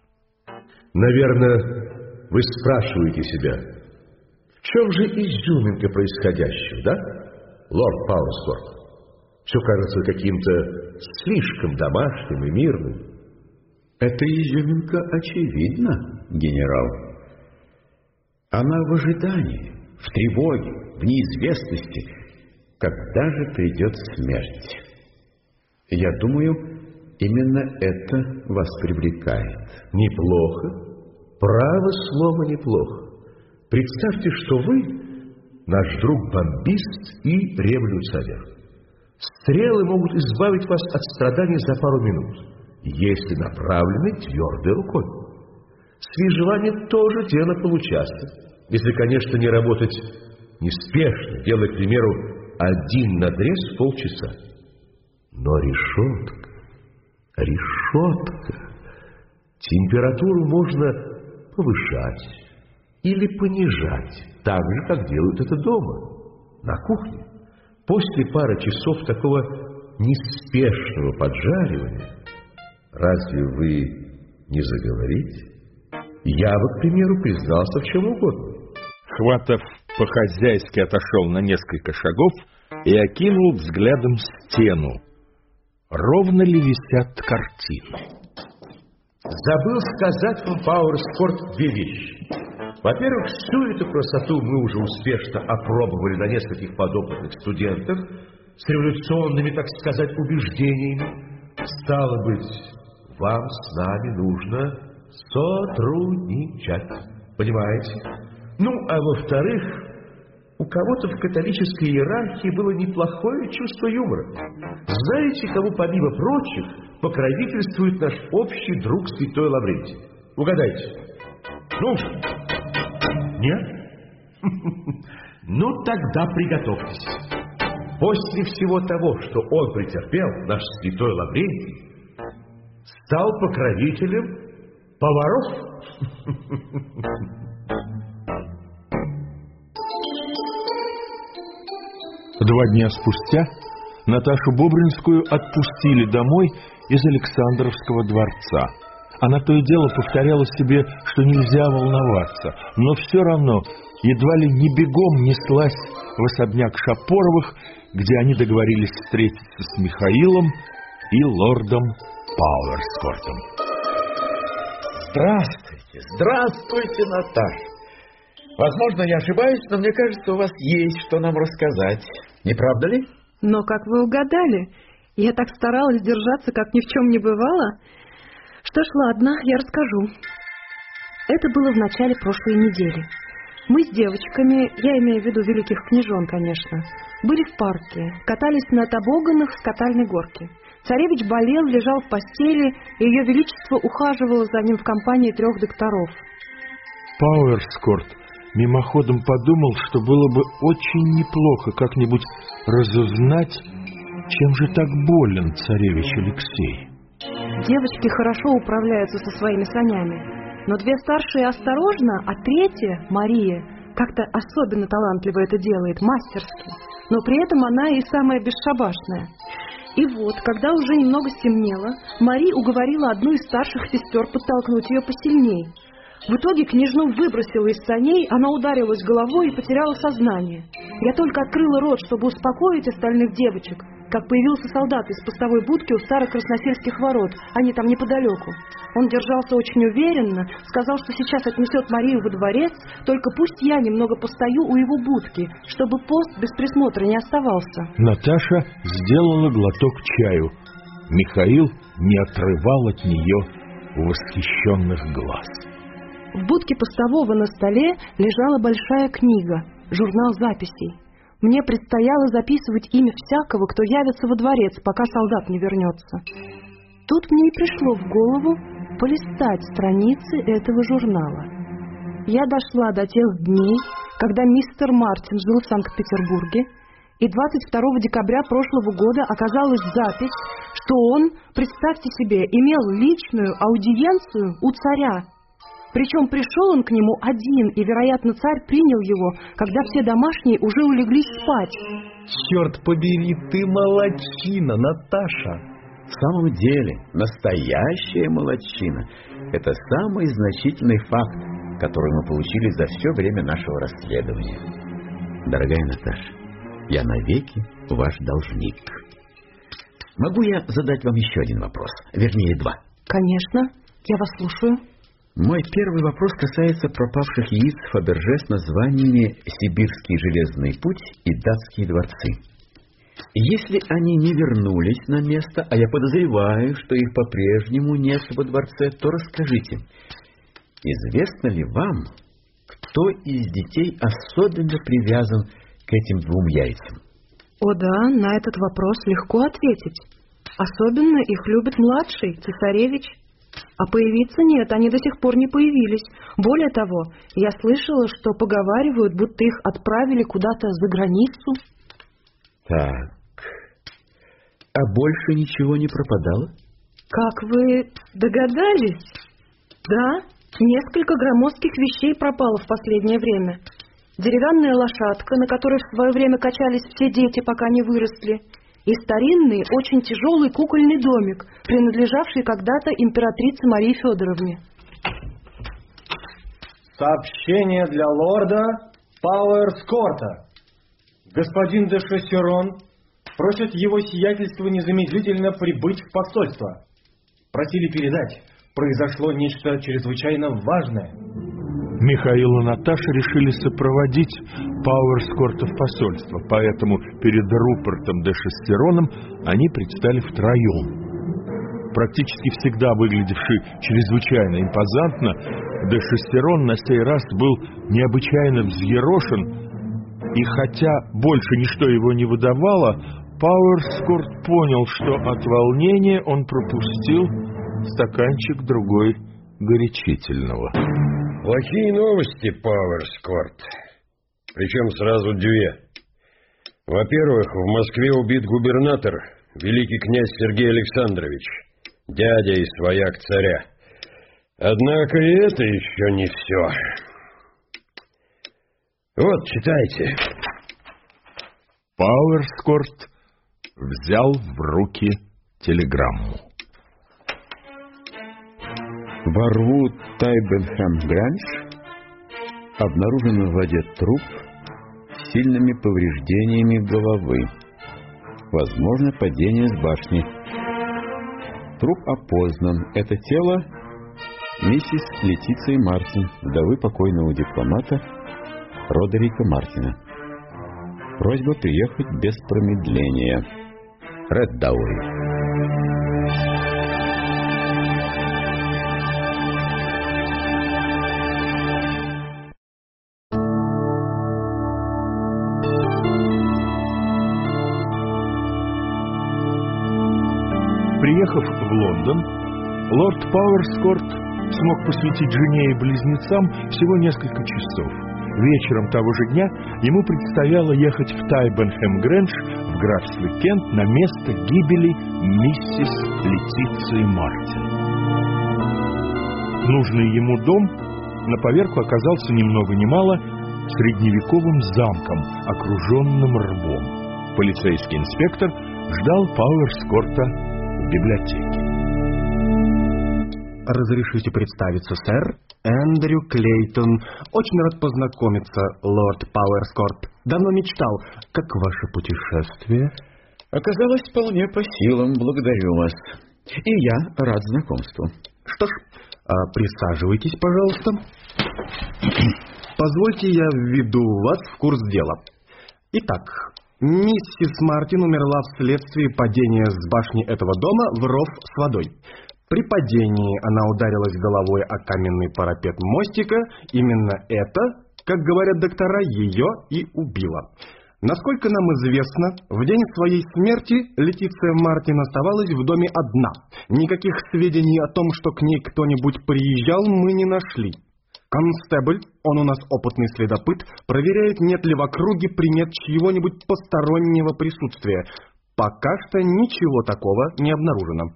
Наверное, вы спрашиваете себя, в чем же изюминка происходящего, да, лорд Пауэрскорт? Все кажется каким-то слишком домашним и мирным. Это изюминка очевидна, генерал. Она в ожидании, в тревоге, в неизвестности, когда же придет смерть. Я думаю, именно это вас привлекает. Неплохо. Право слово неплохо. Представьте, что вы наш друг-бомбист и революционер. Стрелы могут избавить вас от страданий за пару минут, если направлены твердой рукой. Свежевание тоже дело получаса, если, конечно, не работать неспешно, делая, к примеру, один надрез в полчаса. Но решетка, температуру можно повышать или понижать, так же, как делают это дома, на кухне. После пары часов такого неспешного поджаривания, разве вы не заговорите? Я бы, к примеру, признался в чем угодно. Хватов по-хозяйски отошел на несколько шагов и окинул взглядом стену. Ровно ли висят картины? Забыл сказать вам, Пауэрскорт, две вещи. Во-первых, всю эту красоту мы уже успешно опробовали на нескольких подопытных студентах с революционными, так сказать, убеждениями. Стало быть, вам с нами нужно сотрудничать. Понимаете? Ну, а во-вторых, у кого-то в католической иерархии было неплохое чувство юмора. Знаете, кому, помимо прочих, покровительствует наш общий друг святой Лаврентий? Угадайте. Ну же. Нет? Ну, тогда приготовьтесь. После всего того, что он претерпел, наш святой Лаврентий стал покровителем поваров. 2 дня спустя Наташу Бобринскую отпустили домой из Александровского дворца. Она то и дело повторяла себе, что нельзя волноваться, но все равно едва ли не бегом неслась в особняк Шапоровых, где они договорились встретиться с Михаилом и лордом Пауэрскортом. Здравствуйте, Наташа. Возможно, я ошибаюсь, но мне кажется, у вас есть что нам рассказать. Не правда ли? Но как вы угадали? Я так старалась держаться, как ни в чем не бывало. Что ж, ладно, я расскажу. Это было в начале прошлой недели. Мы с девочками, я имею в виду великих княжон, конечно, были в парке, катались на тобоганах с катальной горки. Царевич болел, лежал в постели, и Ее Величество ухаживало за ним в компании 3 докторов. Пауэрскорт мимоходом подумал, что было бы очень неплохо как-нибудь разузнать, чем же так болен царевич Алексей. Девочки хорошо управляются со своими санями, но 2 старшие осторожно, а 3, Мария, как-то особенно талантливо это делает, мастерски, но при этом она и самая бесшабашная. И вот, когда уже немного стемнело, Мария уговорила одну из старших сестер подтолкнуть ее посильней. В итоге княжну выбросила из саней, она ударилась головой и потеряла сознание. Я только открыла рот, чтобы успокоить остальных девочек, как появился солдат из постовой будки у старых красносельских ворот, они там неподалеку. Он держался очень уверенно, сказал, что сейчас отнесет Марию во дворец, только пусть я немного постою у его будки, чтобы пост без присмотра не оставался. Наташа сделала глоток чаю. Михаил не отрывал от нее восхищенных глаз. В будке постового на столе лежала большая книга, журнал записей. Мне предстояло записывать имя всякого, кто явится во дворец, пока солдат не вернется. Тут мне и пришло в голову полистать страницы этого журнала. Я дошла до тех дней, когда мистер Мартин жил в Санкт-Петербурге, и 22 декабря прошлого года оказалась запись, что он, представьте себе, имел личную аудиенцию у царя. Причем пришел он к нему один, и, вероятно, царь принял его, когда все домашние уже улеглись спать. Черт побери, ты молодчина, Наташа! В самом деле, настоящая молодчина. Это самый значительный факт, который мы получили за все время нашего расследования. Дорогая Наташа, я навеки ваш должник. Могу я задать вам еще один вопрос? Вернее, 2. Конечно, я вас слушаю. Мой первый вопрос касается пропавших яиц Фаберже с названиями «Сибирский железный путь» и «Датские дворцы». Если они не вернулись на место, а я подозреваю, что их по-прежнему нет во дворце, то расскажите, известно ли вам, кто из детей особенно привязан к этим двум яйцам? О да, на этот вопрос легко ответить. Особенно их любит младший, цесаревич. А появиться нет, они до сих пор не появились. Более того, я слышала, что поговаривают, будто их отправили куда-то за границу. Так, а больше ничего не пропадало? Как вы догадались? Да, несколько громоздких вещей пропало в последнее время. Деревянная лошадка, на которой в свое время качались все дети, пока не выросли, и старинный, очень тяжелый кукольный домик, принадлежавший когда-то императрице Марии Федоровне. Сообщение для лорда Пауэрскорта. Господин де Шестерон просит его сиятельство незамедлительно прибыть в посольство. Просили передать, произошло нечто чрезвычайно важное. Михаил и Наташа решили сопроводить Пауэрскорта в посольство, поэтому перед Рупертом де Шестероном они предстали втроем. Практически всегда выглядевший чрезвычайно импозантно, де Шестерон на сей раз был необычайно взъерошен, и хотя больше ничто его не выдавало, Пауэрскорт понял, что от волнения он пропустил стаканчик другой горячительного. Плохие новости, Пауэрскорт. Причем сразу две. Во-первых, в Москве убит губернатор, великий князь Сергей Александрович, дядя и свояк царя. Однако и это еще не все. Вот, читайте. Пауэрскорт взял в руки телеграмму. Во рву Тайбенхэм-Гранж обнаружен в воде труп с сильными повреждениями головы. Возможно, падение с башни. Труп опознан. Это тело миссис Летиции Мартин, вдовы покойного дипломата Родерика Мартина. Просьба приехать без промедления. Ред Даури. Приехав в Лондон, лорд Пауэрскорт смог посвятить жене и близнецам всего несколько часов. Вечером того же дня ему предстояло ехать в Тайбенхэм-Грэндж в графстве Кент на место гибели миссис Летиции Мартин. Нужный ему дом на поверку оказался ни много ни мало средневековым замком, окруженным рвом. Полицейский инспектор ждал Пауэрскорта в библиотеке. Разрешите представиться, сэр? Эндрю Клейтон. Очень рад познакомиться, лорд Пауэрскорт. Давно мечтал. Как ваше путешествие? Оказалось вполне по силам, благодарю вас. И я рад знакомству. Что ж, присаживайтесь, пожалуйста. Позвольте, я введу вас в курс дела. Итак, миссис Мартин умерла вследствие падения с башни этого дома в ров с водой. При падении она ударилась головой о каменный парапет мостика. Именно это, как говорят доктора, ее и убило. Насколько нам известно, в день своей смерти Летиция Мартин оставалась в доме одна. Никаких сведений о том, что к ней кто-нибудь приезжал, мы не нашли. Констебль, он у нас опытный следопыт, проверяет, нет ли в округе примет чьего-нибудь постороннего присутствия. Пока что ничего такого не обнаружено.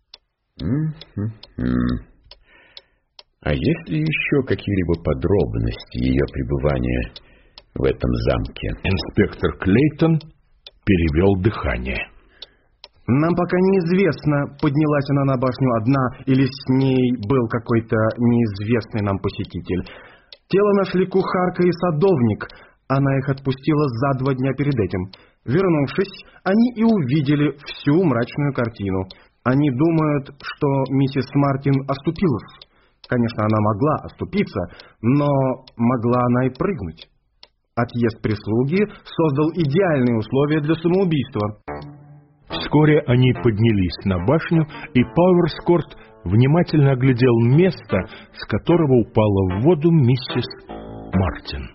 А есть ли еще какие-либо подробности ее пребывания в этом замке? Инспектор Клейтон перевел дыхание. Нам пока неизвестно, поднялась она на башню одна или с ней был какой-то неизвестный нам посетитель. Тело нашли кухарка и садовник. Она их отпустила за 2 дня перед этим. Вернувшись, они и увидели всю мрачную картину. Они думают, что миссис Мартин оступилась. Конечно, она могла оступиться, но могла она и прыгнуть. Отъезд прислуги создал идеальные условия для самоубийства. Вскоре они поднялись на башню, и Пауэрскорт внимательно оглядел место, с которого упала в воду миссис Мартин.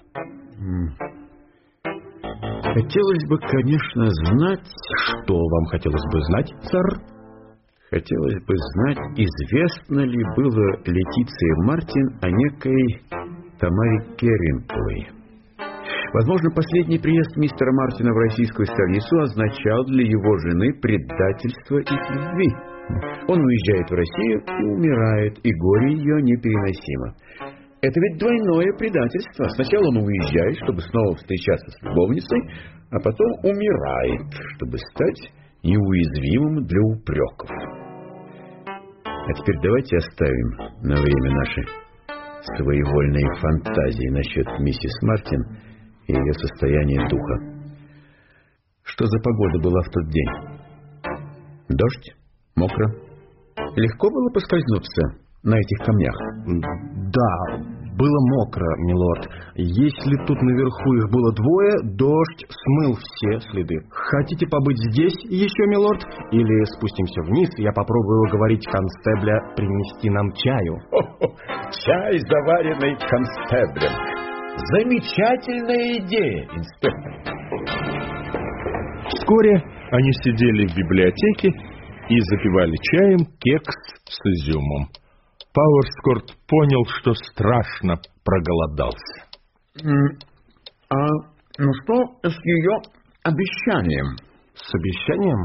Хотелось бы, конечно, знать... Что вам хотелось бы знать, сэр? Хотелось бы знать, известно ли было Летиции Мартин о некой Тамаре Керринглой. Возможно, последний приезд мистера Мартина в российскую столицу означал для его жены предательство их любви. Он уезжает в Россию и умирает, и горе ее непереносимо. Это ведь двойное предательство. Сначала он уезжает, чтобы снова встречаться с любовницей, а потом умирает, чтобы стать неуязвимым для упреков. А теперь давайте оставим на время наши своевольные фантазии насчет миссис Мартин и ее состояния духа. Что за погода была в тот день? Дождь? Мокро? Легко было поскользнуться на этих камнях? Да, было мокро, милорд. Если тут наверху их было двое, дождь смыл все следы. Хотите побыть здесь еще, милорд? Или спустимся вниз, и я попробую уговорить констебля принести нам чаю? Чай, заваренный констеблем. Замечательная идея, инспектор. Вскоре они сидели в библиотеке и запивали чаем кекс с изюмом. Пауэрскорт понял, что страшно проголодался. Ну что с ее обещанием? С обещанием?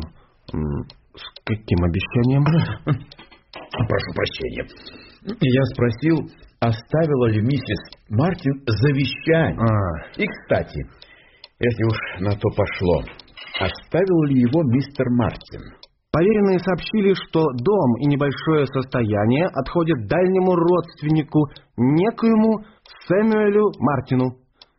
С каким обещанием? Прошу прощения. Я спросил, оставила ли миссис Мартин завещание. И, кстати, если уж на то пошло, оставил ли его мистер Мартин? Поверенные сообщили, что дом и небольшое состояние отходят дальнему родственнику, некоему Сэмюэлю Мартину.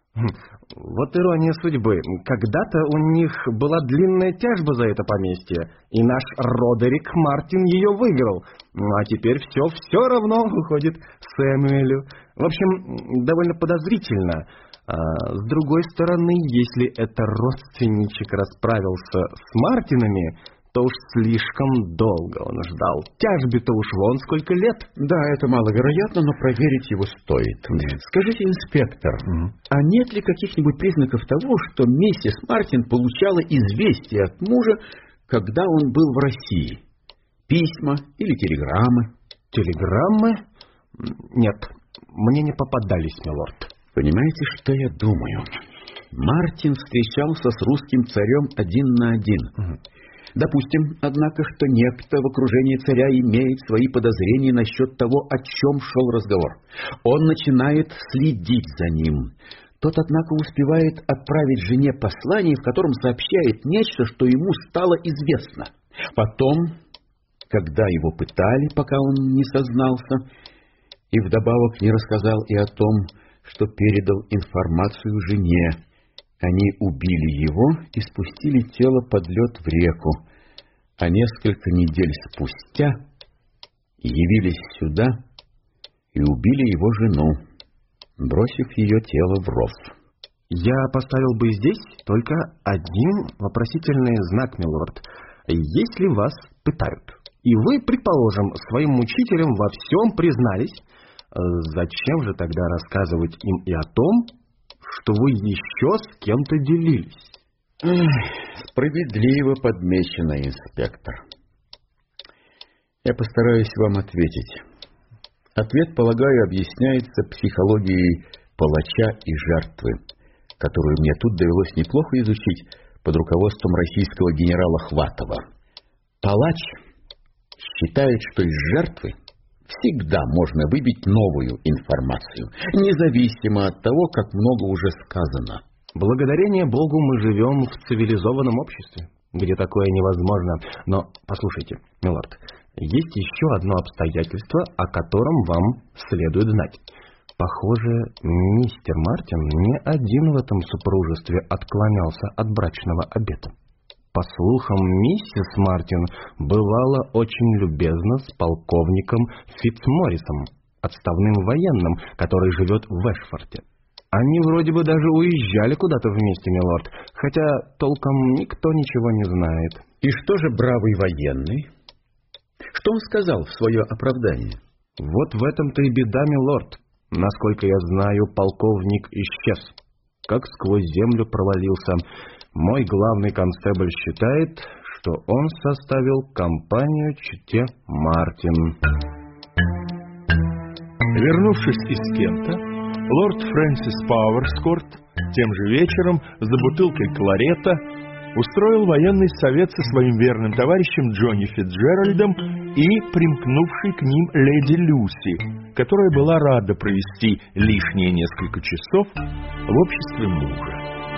Вот ирония судьбы. Когда-то у них была длинная тяжба за это поместье, и наш Родерик Мартин ее выиграл. А теперь все равно уходит Сэмюэлю. В общем, довольно подозрительно. С другой стороны, если это родственничек расправился с Мартинами, то уж слишком долго он ждал. Тяжбе-то уж вон сколько лет. Да, это маловероятно, но проверить его стоит. Скажите, инспектор, а нет ли каких-нибудь признаков того, что миссис Мартин получала известие от мужа, когда он был в России? Письма или телеграммы? Телеграммы? Нет, мне не попадались, милорд. Понимаете, что я думаю? Мартин встречался с русским царем один на один. Допустим, однако, что некто в окружении царя имеет свои подозрения насчет того, о чем шел разговор. Он начинает следить за ним. Тот, однако, успевает отправить жене послание, в котором сообщает нечто, что ему стало известно. Потом, когда его пытали, пока он не сознался, и вдобавок не рассказал и о том, что передал информацию жене, они убили его и спустили тело под лед в реку, а несколько недель спустя явились сюда и убили его жену, бросив ее тело в ров. Я поставил бы здесь только один вопросительный знак, милорд. Если вас пытают, и вы, предположим, своим мучителям во всем признались, зачем же тогда рассказывать им и о том, что вы еще с кем-то делились? Справедливо подмечено, инспектор. Я постараюсь вам ответить. Ответ, полагаю, объясняется психологией палача и жертвы, которую мне тут довелось неплохо изучить под руководством российского генерала Хватова. Палач считает, что из жертвы всегда можно выбить новую информацию, независимо от того, как много уже сказано. Благодарение Богу мы живем в цивилизованном обществе, где такое невозможно. Но, послушайте, милорд, есть еще одно обстоятельство, о котором вам следует знать. Похоже, мистер Мартин не один в этом супружестве отклонялся от брачного обета. По слухам, миссис Мартин бывала очень любезна с полковником Фитцморрисом, отставным военным, который живет в Эшфорте. Они вроде бы даже уезжали куда-то вместе, милорд, хотя толком никто ничего не знает. И что же бравый военный? Что он сказал в свое оправдание? Вот в этом-то и беда, милорд. Насколько я знаю, полковник исчез. Как сквозь землю провалился. Мой главный констебль считает, что он составил компанию чете Мартин. Вернувшись из Кента, лорд Фрэнсис Пауэрскорт тем же вечером за бутылкой кларета устроил военный совет со своим верным товарищем Джонни Фитджеральдом и примкнувшей к ним леди Люси, которая была рада провести лишние несколько часов в обществе мужа.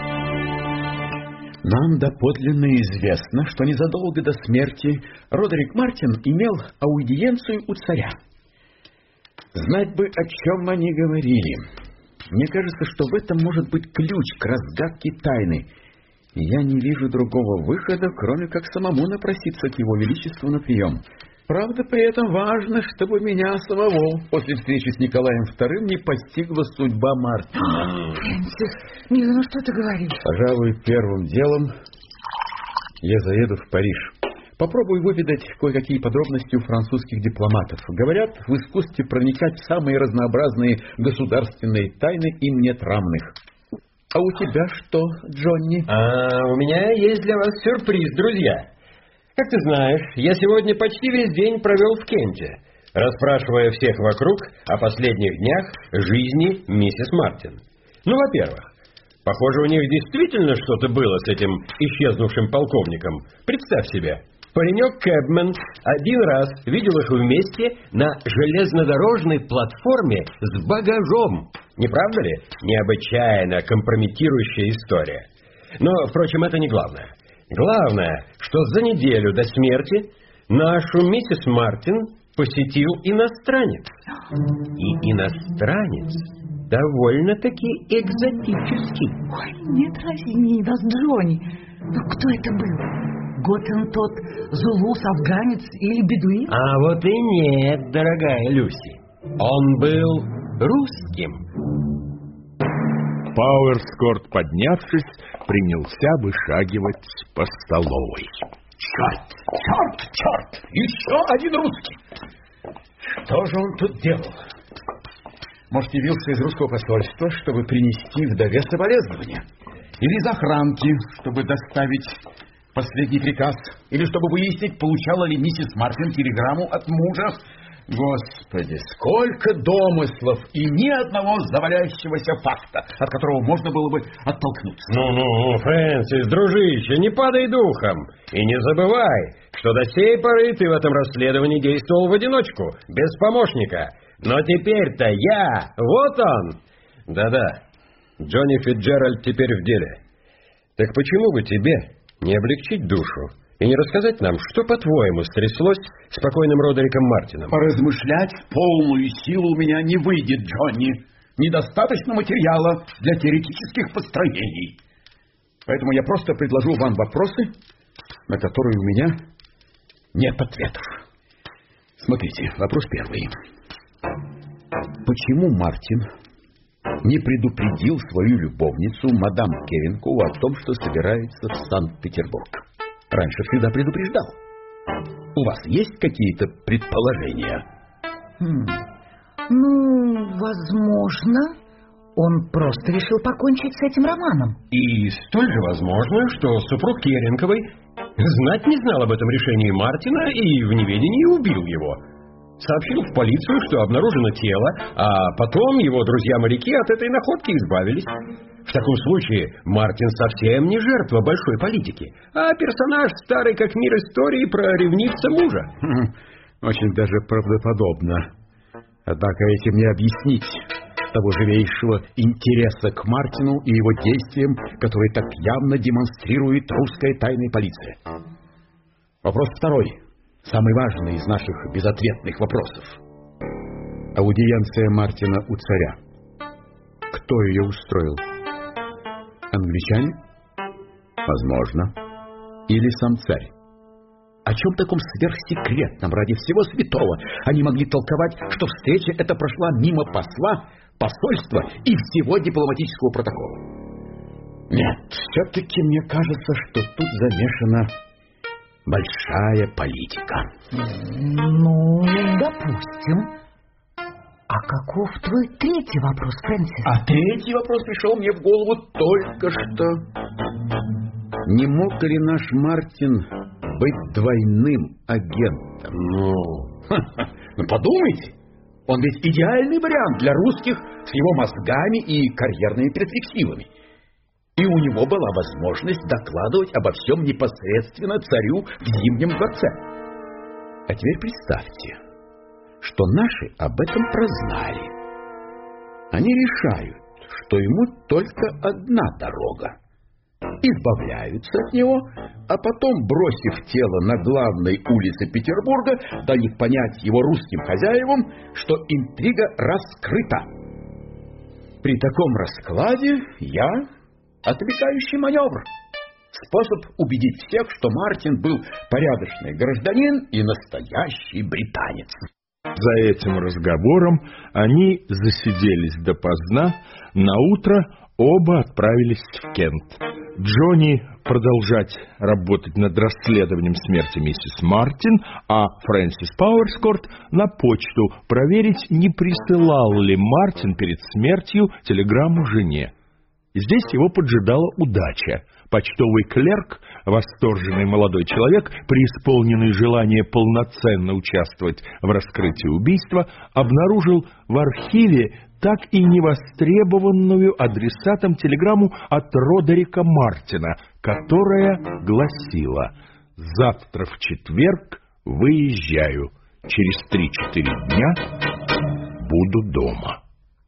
Нам доподлинно известно, что незадолго до смерти Родерик Мартин имел аудиенцию у царя. Знать бы, о чем они говорили. Мне кажется, что в этом может быть ключ к разгадке тайны. И я не вижу другого выхода, кроме как самому напроситься к его величеству на прием. Правда, при этом важно, чтобы меня самого после встречи с Николаем II не постигла судьба Мартина. Фрэнсис, не знаю, что ты говоришь. Пожалуй, первым делом я заеду в Париж. Попробую выведать кое-какие подробности у французских дипломатов. Говорят, в искусстве проникать в самые разнообразные государственные тайны им нет равных. А у тебя что, Джонни? У меня есть для вас сюрприз, друзья. Как ты знаешь, я сегодня почти весь день провел в Кенте, расспрашивая всех вокруг о последних днях жизни миссис Мартин. Ну, во-первых, похоже, у них действительно что-то было с этим исчезнувшим полковником. Представь себе, паренек Кэбмен один раз видел их вместе на железнодорожной платформе с багажом. Не правда ли? Необычайно компрометирующая история. Но, впрочем, это не главное. Главное, что за неделю до смерти нашу миссис Мартин посетил иностранец. И иностранец довольно-таки экзотический. Ой, не дразни нас, Джонни. Но кто это был? Готен тот зулус, афганец или бедуин? А вот и нет, дорогая Люси. Он был русским. Пауэрскорт, поднявшись, принялся вышагивать по столовой. Черт! Еще один русский! Что же он тут делал? Может, явился из русского посольства, чтобы принести вдове соболезнования? Или из охранки, чтобы доставить последний приказ? Или чтобы выяснить, получала ли миссис Мартин телеграмму от мужа? Господи, сколько домыслов и ни одного завалящегося факта, от которого можно было бы оттолкнуться. Ну, Фрэнсис, дружище, не падай духом. И не забывай, что до сей поры ты в этом расследовании действовал в одиночку, без помощника. Но теперь-то я, вот он. Да-да, Джонни Фитджеральд теперь в деле. Так почему бы тебе не облегчить душу и не рассказать нам, что, по-твоему, стряслось с покойным Родериком Мартином? Поразмышлять в полную силу у меня не выйдет, Джонни. Недостаточно материала для теоретических построений. Поэтому я просто предложу вам вопросы, на которые у меня нет ответов. Смотрите, вопрос первый. Почему Мартин не предупредил свою любовницу, мадам Керенкову, о том, что собирается в Санкт-Петербург? Раньше всегда предупреждал. У вас есть какие-то предположения? Ну, возможно, он просто решил покончить с этим романом. И столь же возможно, что супруг Керенковой знать не знал об этом решении Мартина и в неведении убил его. Сообщил в полицию, что обнаружено тело, а потом его друзья-моряки от этой находки избавились. В таком случае Мартин совсем не жертва большой политики, а персонаж старой как мир истории про ревнивца мужа. Очень даже правдоподобно. Однако этим не объяснить того живейшего интереса к Мартину и его действиям, которые так явно демонстрирует русская тайная полиция. Вопрос второй. Самый важный из наших безответных вопросов. Аудиенция Мартина у царя. Кто ее устроил? Англичане? Возможно. Или сам царь? о чем таком сверхсекретном, ради всего святого, они могли толковать, что встреча эта прошла мимо посла, посольства и всего дипломатического протокола? Нет, все-таки мне кажется, что тут замешана большая политика. Ну, допустим. А каков твой третий вопрос, Фрэнсис? А третий вопрос пришел мне в голову только что. Не мог ли наш Мартин быть двойным агентом? Ну, подумайте. Он ведь идеальный вариант для русских с его мозгами и карьерными перспективами. И у него была возможность докладывать обо всем непосредственно царю в Зимнем дворце. А теперь представьте, что наши об этом прознали. Они решают, что ему только одна дорога. Избавляются от него, а потом, бросив тело на главной улице Петербурга, дают понять его русским хозяевам, что интрига раскрыта. При таком раскладе я отвлекающий маневр. Способ убедить всех, что Мартин был порядочный гражданин и настоящий британец. За этим разговором они засиделись допоздна. Наутро оба отправились в Кент. Джонни продолжать работать над расследованием смерти миссис Мартин, а Фрэнсис Пауэрскорт на почту проверить, не присылал ли Мартин перед смертью телеграмму жене. Здесь его поджидала удача. Почтовый клерк, восторженный молодой человек, преисполненный желания полноценно участвовать в раскрытии убийства, обнаружил в архиве так и невостребованную адресатом телеграмму от Родерика Мартина, которая гласила: «Завтра в четверг выезжаю. Через 3-4 дня буду дома».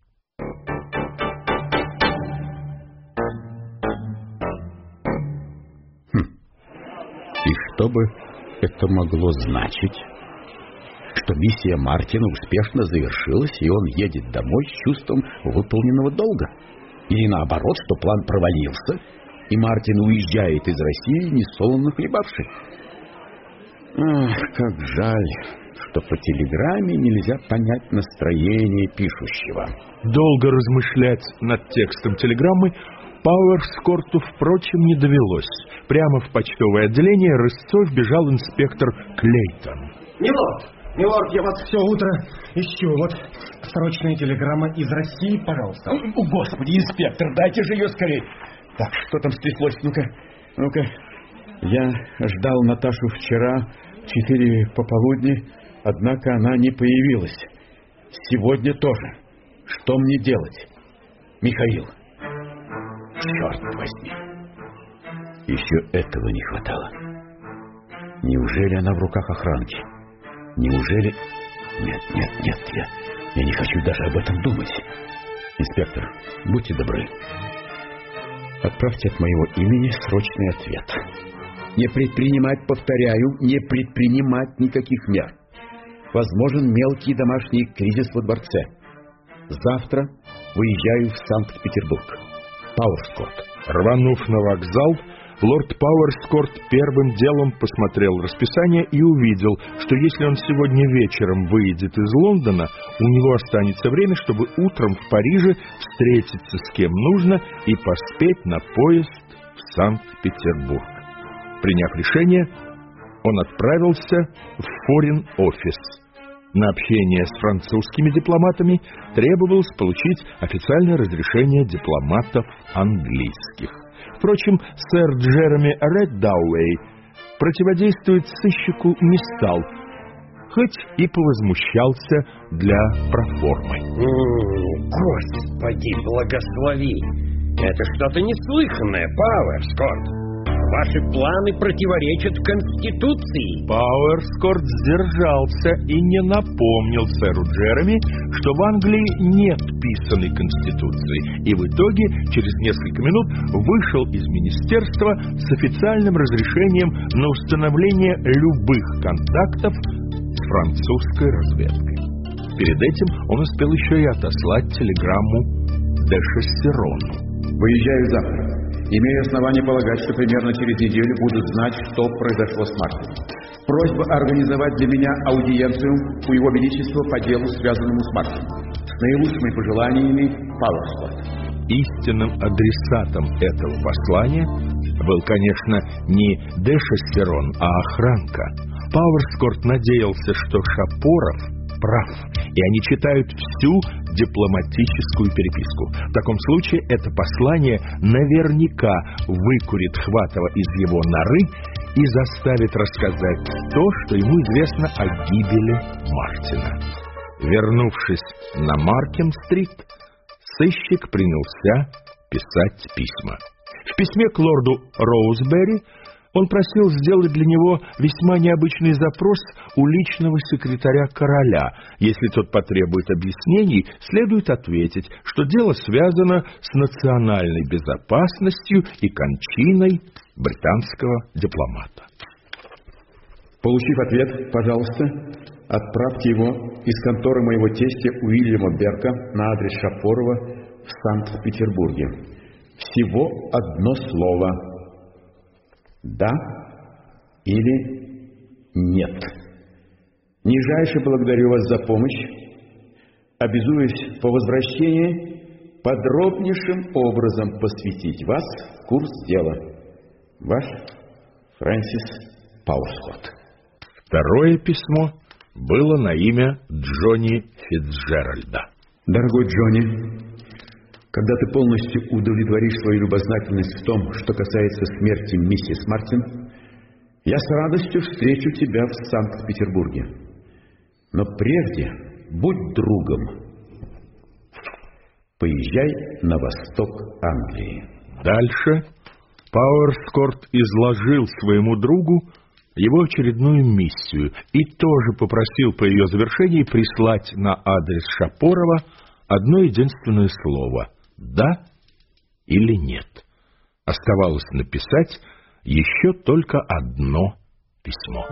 И что бы это могло значить? Что миссия Мартина успешно завершилась, и он едет домой с чувством выполненного долга? Или наоборот, что план провалился, и Мартин уезжает из России, несолоно хлебавший? Ах, как жаль, что по телеграмме нельзя понять настроение пишущего. Долго размышлять над текстом телеграммы Пауэрскорту, впрочем, не довелось. Прямо в почтовое отделение рысцой вбежал инспектор Клейтон. Милорд, я вас все утро ищу. Вот срочная телеграмма из России, пожалуйста. О, Господи, инспектор, дайте же ее скорее. Так, что там стряслось? Ну-ка. Я ждал Наташу вчера в 4 пополудни, однако она не появилась. Сегодня тоже. Что мне делать? Михаил. Черт возьми. Еще этого не хватало. Неужели она в руках охранки? Неужели... Нет, я не хочу даже об этом думать. Инспектор, будьте добры. Отправьте от моего имени срочный ответ. Не предпринимать, повторяю, не предпринимать никаких мер. Возможен мелкий домашний кризис во дворце. Завтра выезжаю в Санкт-Петербург. Пауэрскорт. Рванув на вокзал, лорд Пауэрскорт первым делом посмотрел расписание и увидел, что если он сегодня вечером выйдет из Лондона, у него останется время, чтобы утром в Париже встретиться с кем нужно и поспеть на поезд в Санкт-Петербург. Приняв решение, он отправился в Foreign Office. На общение с французскими дипломатами требовалось получить официальное разрешение дипломатов английских. Впрочем, сэр Джереми Реддауэй противодействовать сыщику не стал, хоть и повозмущался для проформы. Господи, благослови! Это что-то неслыханное, Пауэрскорт. Ваши планы противоречат Конституции. Пауэрскорт сдержался и не напомнил сэру Джереми, что в Англии нет писаной Конституции, и в итоге через несколько минут вышел из министерства с официальным разрешением на установление любых контактов с французской разведкой. Перед этим он успел еще и отослать телеграмму де Шестерону. Выезжаю завтра. Имею основание полагать, что примерно через неделю буду знать, что произошло с Мартином. Просьба организовать для меня аудиенцию у Его Величества по делу, связанному с Мартином. С наилучшими пожеланиями, Пауэрскорт. Истинным адресатом этого послания был, конечно, не де Шестерон, а охранка. Пауэрскорт надеялся, что Шапоров прав, и они читают всю дипломатическую переписку. В таком случае это послание наверняка выкурит Хватова из его норы и заставит рассказать то, что ему известно о гибели Мартина. Вернувшись на Маркем-стрит, сыщик принялся писать письма. В письме к лорду Роузбери он просил сделать для него весьма необычный запрос у личного секретаря короля. Если тот потребует объяснений, следует ответить, что дело связано с национальной безопасностью и кончиной британского дипломата. Получив ответ, пожалуйста, отправьте его из конторы моего тестя Уильяма Берка на адрес Шапорова в Санкт-Петербурге. Всего одно слово: «да» или «нет». Нижайше благодарю вас за помощь. Обязуюсь по возвращении подробнейшим образом посвятить вас в курс дела. Ваш Фрэнсис Пауэрскорт. Второе письмо было на имя Джонни Фицджеральда. Дорогой Джонни, когда ты полностью удовлетворишь свою любознательность в том, что касается смерти миссис Мартин, я с радостью встречу тебя в Санкт-Петербурге. Но прежде будь другом. Поезжай на восток Англии. Дальше Пауэрскорт изложил своему другу его очередную миссию и тоже попросил по ее завершении прислать на адрес Шапорова одно единственное слово: «да» или «нет». Оставалось написать еще только одно письмо.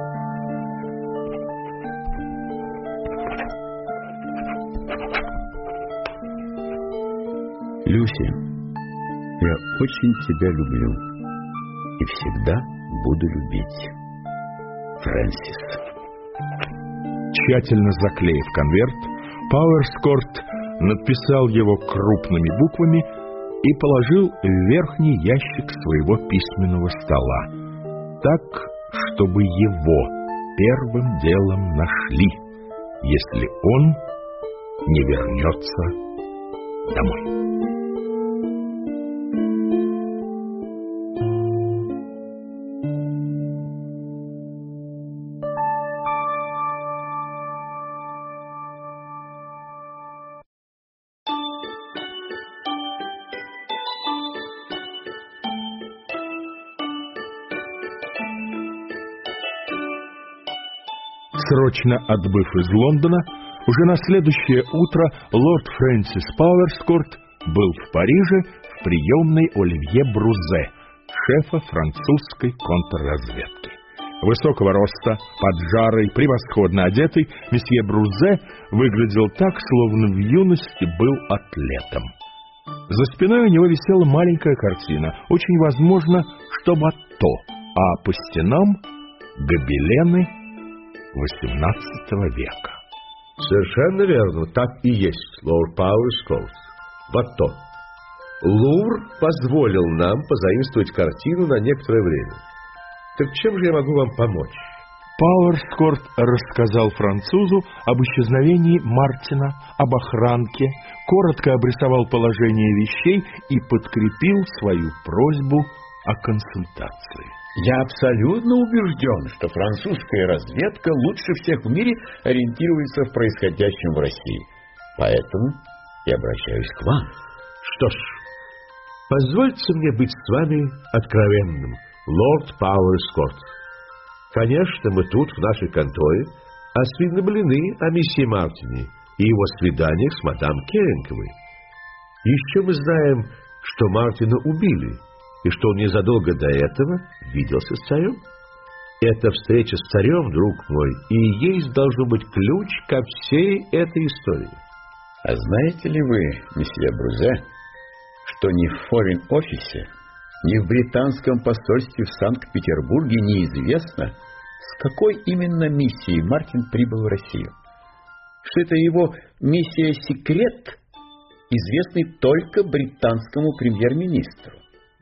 Люси, я очень тебя люблю и всегда буду любить. Фрэнсис. Тщательно заклеив конверт, Пауэрскорт написал его крупными буквами и положил в верхний ящик своего письменного стола, так, чтобы его первым делом нашли, если он не вернется домой. Срочно отбыв из Лондона, уже на следующее утро лорд Фрэнсис Пауэрскорт был в Париже в приемной Оливье Брузе, шефа французской контрразведки. Высокого роста, поджарый, превосходно одетый, месье Брузе выглядел так, словно в юности был атлетом. За спиной у него висела маленькая картина, очень возможно, что Батто, а по стенам гобелены XVIII века. Совершенно верно, так и есть, лорд Пауэрскорт. Батто. Лувр позволил нам позаимствовать картину на некоторое время. Так чем же я могу вам помочь? Пауэрскорт рассказал французу об исчезновении Мартина, об охранке, коротко обрисовал положение вещей и подкрепил свою просьбу о консультации. Я абсолютно убежден, что французская разведка лучше всех в мире ориентируется в происходящем в России. Поэтому я обращаюсь к вам. Что ж, позвольте мне быть с вами откровенным, лорд Пауэрскорт. Конечно, мы тут, в нашей конторе, осведомлены о месье Мартине и его свиданиях с мадам Керенковой. Еще мы знаем, что Мартина убили, и что он незадолго до этого виделся с царем. Эта встреча с царем, друг мой, и есть должен быть ключ ко всей этой истории. А знаете ли вы, месье Брузе, что ни в форин-офисе, ни в британском посольстве в Санкт-Петербурге неизвестно, с какой именно миссией Мартин прибыл в Россию? Что это его миссия-секрет, известный только британскому премьер-министру?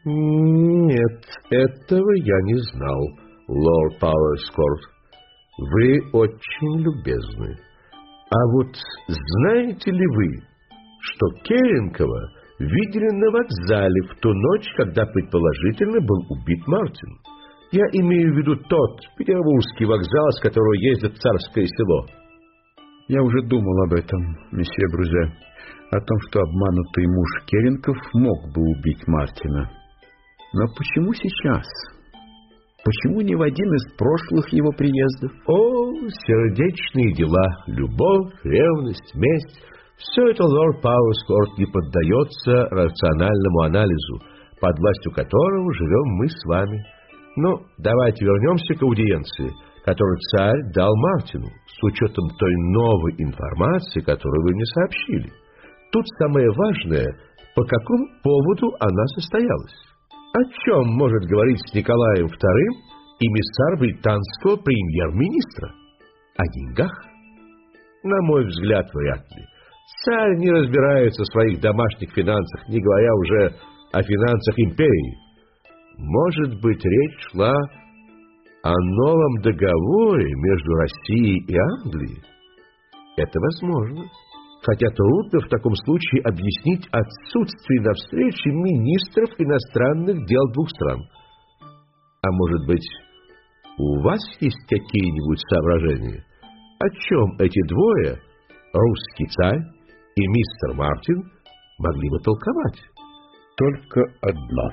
Нет, этого я не знал, лорд Пауэрскорт. Вы очень любезны. А вот знаете ли вы, что Керенкова видели на вокзале в ту ночь, когда предположительно был убит Мартин? Я имею в виду тот петербургский вокзал, с которого ездят в Царское Село. Я уже думал об этом, месье Брузе, о том, что обманутый муж Керенков мог бы убить Мартина. Но почему сейчас? Почему не в один из прошлых его приездов? О, сердечные дела, любовь, ревность, месть — все это, лорд Пауэрскорт, не поддается рациональному анализу, под властью которого живем мы с вами. Но давайте вернемся к аудиенции, которую царь дал Мартину, с учетом той новой информации, которую вы мне сообщили. Тут самое важное, по какому поводу она состоялась. О чем может говорить с Николаем II эмиссар британского премьер-министра? О деньгах? На мой взгляд, вряд ли. Царь не разбирается в своих домашних финансах, не говоря уже о финансах империи. Может быть, речь шла о новом договоре между Россией и Англией? Это возможно. Хотя трудно в таком случае объяснить отсутствие на встрече министров иностранных дел двух стран. А может быть, у вас есть какие-нибудь соображения? О чем эти двое, русский царь и мистер Мартин, могли бы толковать? Только одно.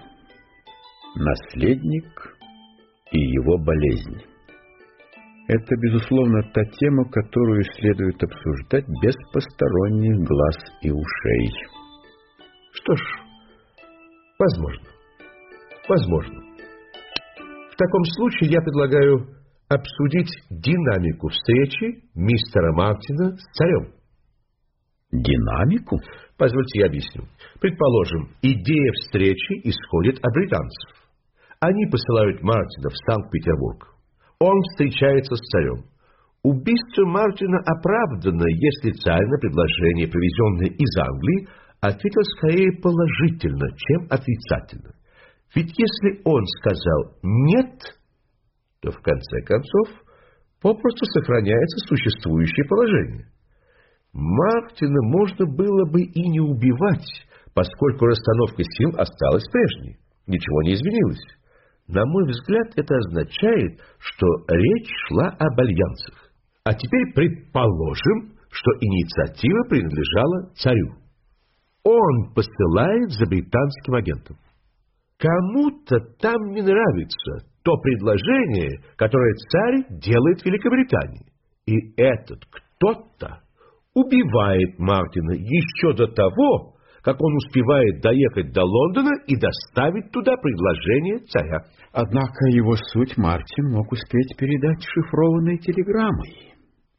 Наследник и его болезнь. Это, безусловно, та тема, которую следует обсуждать без посторонних глаз и ушей. Что ж, возможно. Возможно. В таком случае я предлагаю обсудить динамику встречи мистера Мартина с царем. Динамику? Позвольте я объясню. Предположим, идея встречи исходит от британцев. Они посылают Мартина в Санкт-Петербург. Он встречается с царем. Убийство Мартина оправдано, если царь на предложение, привезенное из Англии, ответил скорее положительно, чем отрицательно. Ведь если он сказал «нет», то в конце концов попросту сохраняется существующее положение. Мартина можно было бы и не убивать, поскольку расстановка сил осталась прежней. Ничего не изменилось. На мой взгляд, это означает, что речь шла об альянсах. А теперь предположим, что инициатива принадлежала царю. Он посылает за британским агентом. Кому-то там не нравится то предложение, которое царь делает Великобритании. И этот кто-то убивает Мартина еще до того, как он успевает доехать до Лондона и доставить туда предложение царя. Однако его суть Мартин мог успеть передать шифрованной телеграммой.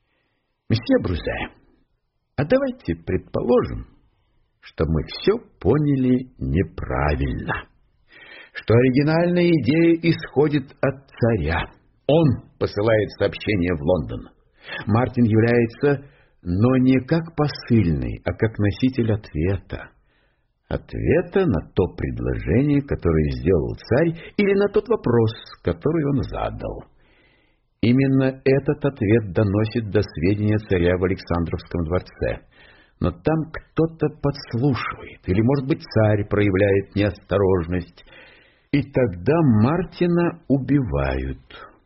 Месье Брузе, а давайте предположим, что мы все поняли неправильно, что оригинальная идея исходит от царя. Он посылает сообщение в Лондон. Мартин является, но не как посыльный, а как носитель ответа. Ответа на то предложение, которое сделал царь, или на тот вопрос, который он задал. Именно этот ответ доносит до сведения царя в Александровском дворце. Но там кто-то подслушивает, или, может быть, царь проявляет неосторожность, и тогда Мартина убивают.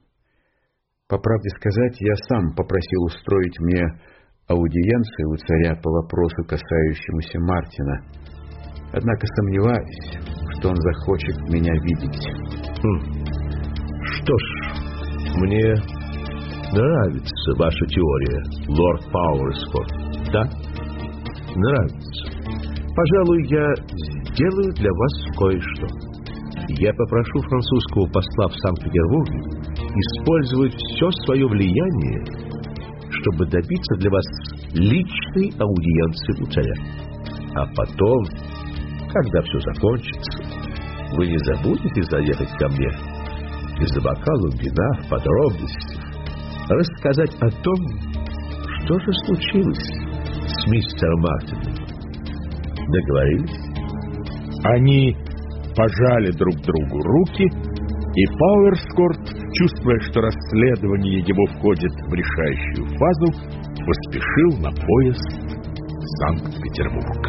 По правде сказать, я сам попросил устроить мне аудиенцию у царя по вопросу, касающемуся Мартина. Однако сомневаюсь, что он захочет меня видеть. Что ж, мне нравится ваша теория, лорд Пауэрскорт. Да? Нравится. Пожалуй, я сделаю для вас кое-что. Я попрошу французского посла в Санкт-Петербурге использовать все свое влияние, чтобы добиться для вас личной аудиенции у царя. А потом, когда все закончится, вы не забудете заехать ко мне и за бокалом вина в подробностях рассказать о том, что же случилось с мистером Мартином. Договорились? Они пожали друг другу руки, и Пауэрскорт, чувствуя, что расследование его входит в решающую фазу, поспешил на поезд в Санкт-Петербург.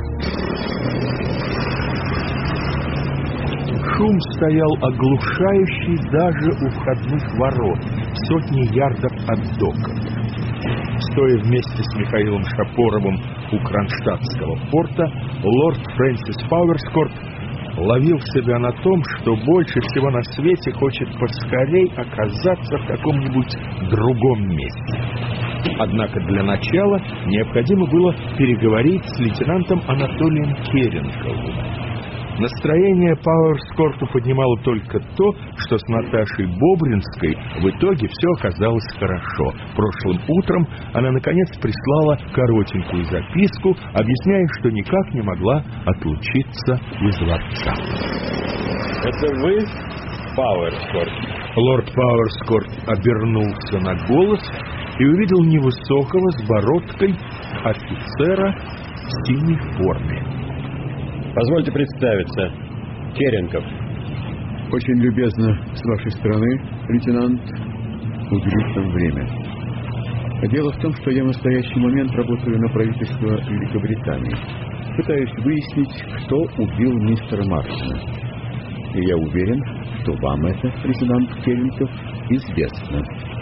Шум стоял оглушающий даже у входных ворот, сотни ярдов от дока. Стоя вместе с Михаилом Шапоровым у Кронштадтского порта, лорд Фрэнсис Пауэрскорт ловил себя на том, что больше всего на свете хочет поскорей оказаться в каком-нибудь другом месте. Однако для начала необходимо было переговорить с лейтенантом Анатолием Керенковым. Настроение Пауэрскорту поднимало только то, что с Наташей Бобринской в итоге все оказалось хорошо. Прошлым утром она, наконец, прислала коротенькую записку, объясняя, что никак не могла отлучиться из дворца. «Это вы, Пауэрскорт?» Лорд Пауэрскорт обернулся на голос и увидел невысокого с бородкой офицера в синей форме. Позвольте представиться. Керенков. Очень любезно с вашей стороны, лейтенант, уделить нам время. Дело в том, что я в настоящий момент работаю на правительство Великобритании. Пытаюсь выяснить, кто убил мистера Мартина. И я уверен, что вам это, лейтенант Керенков, известно.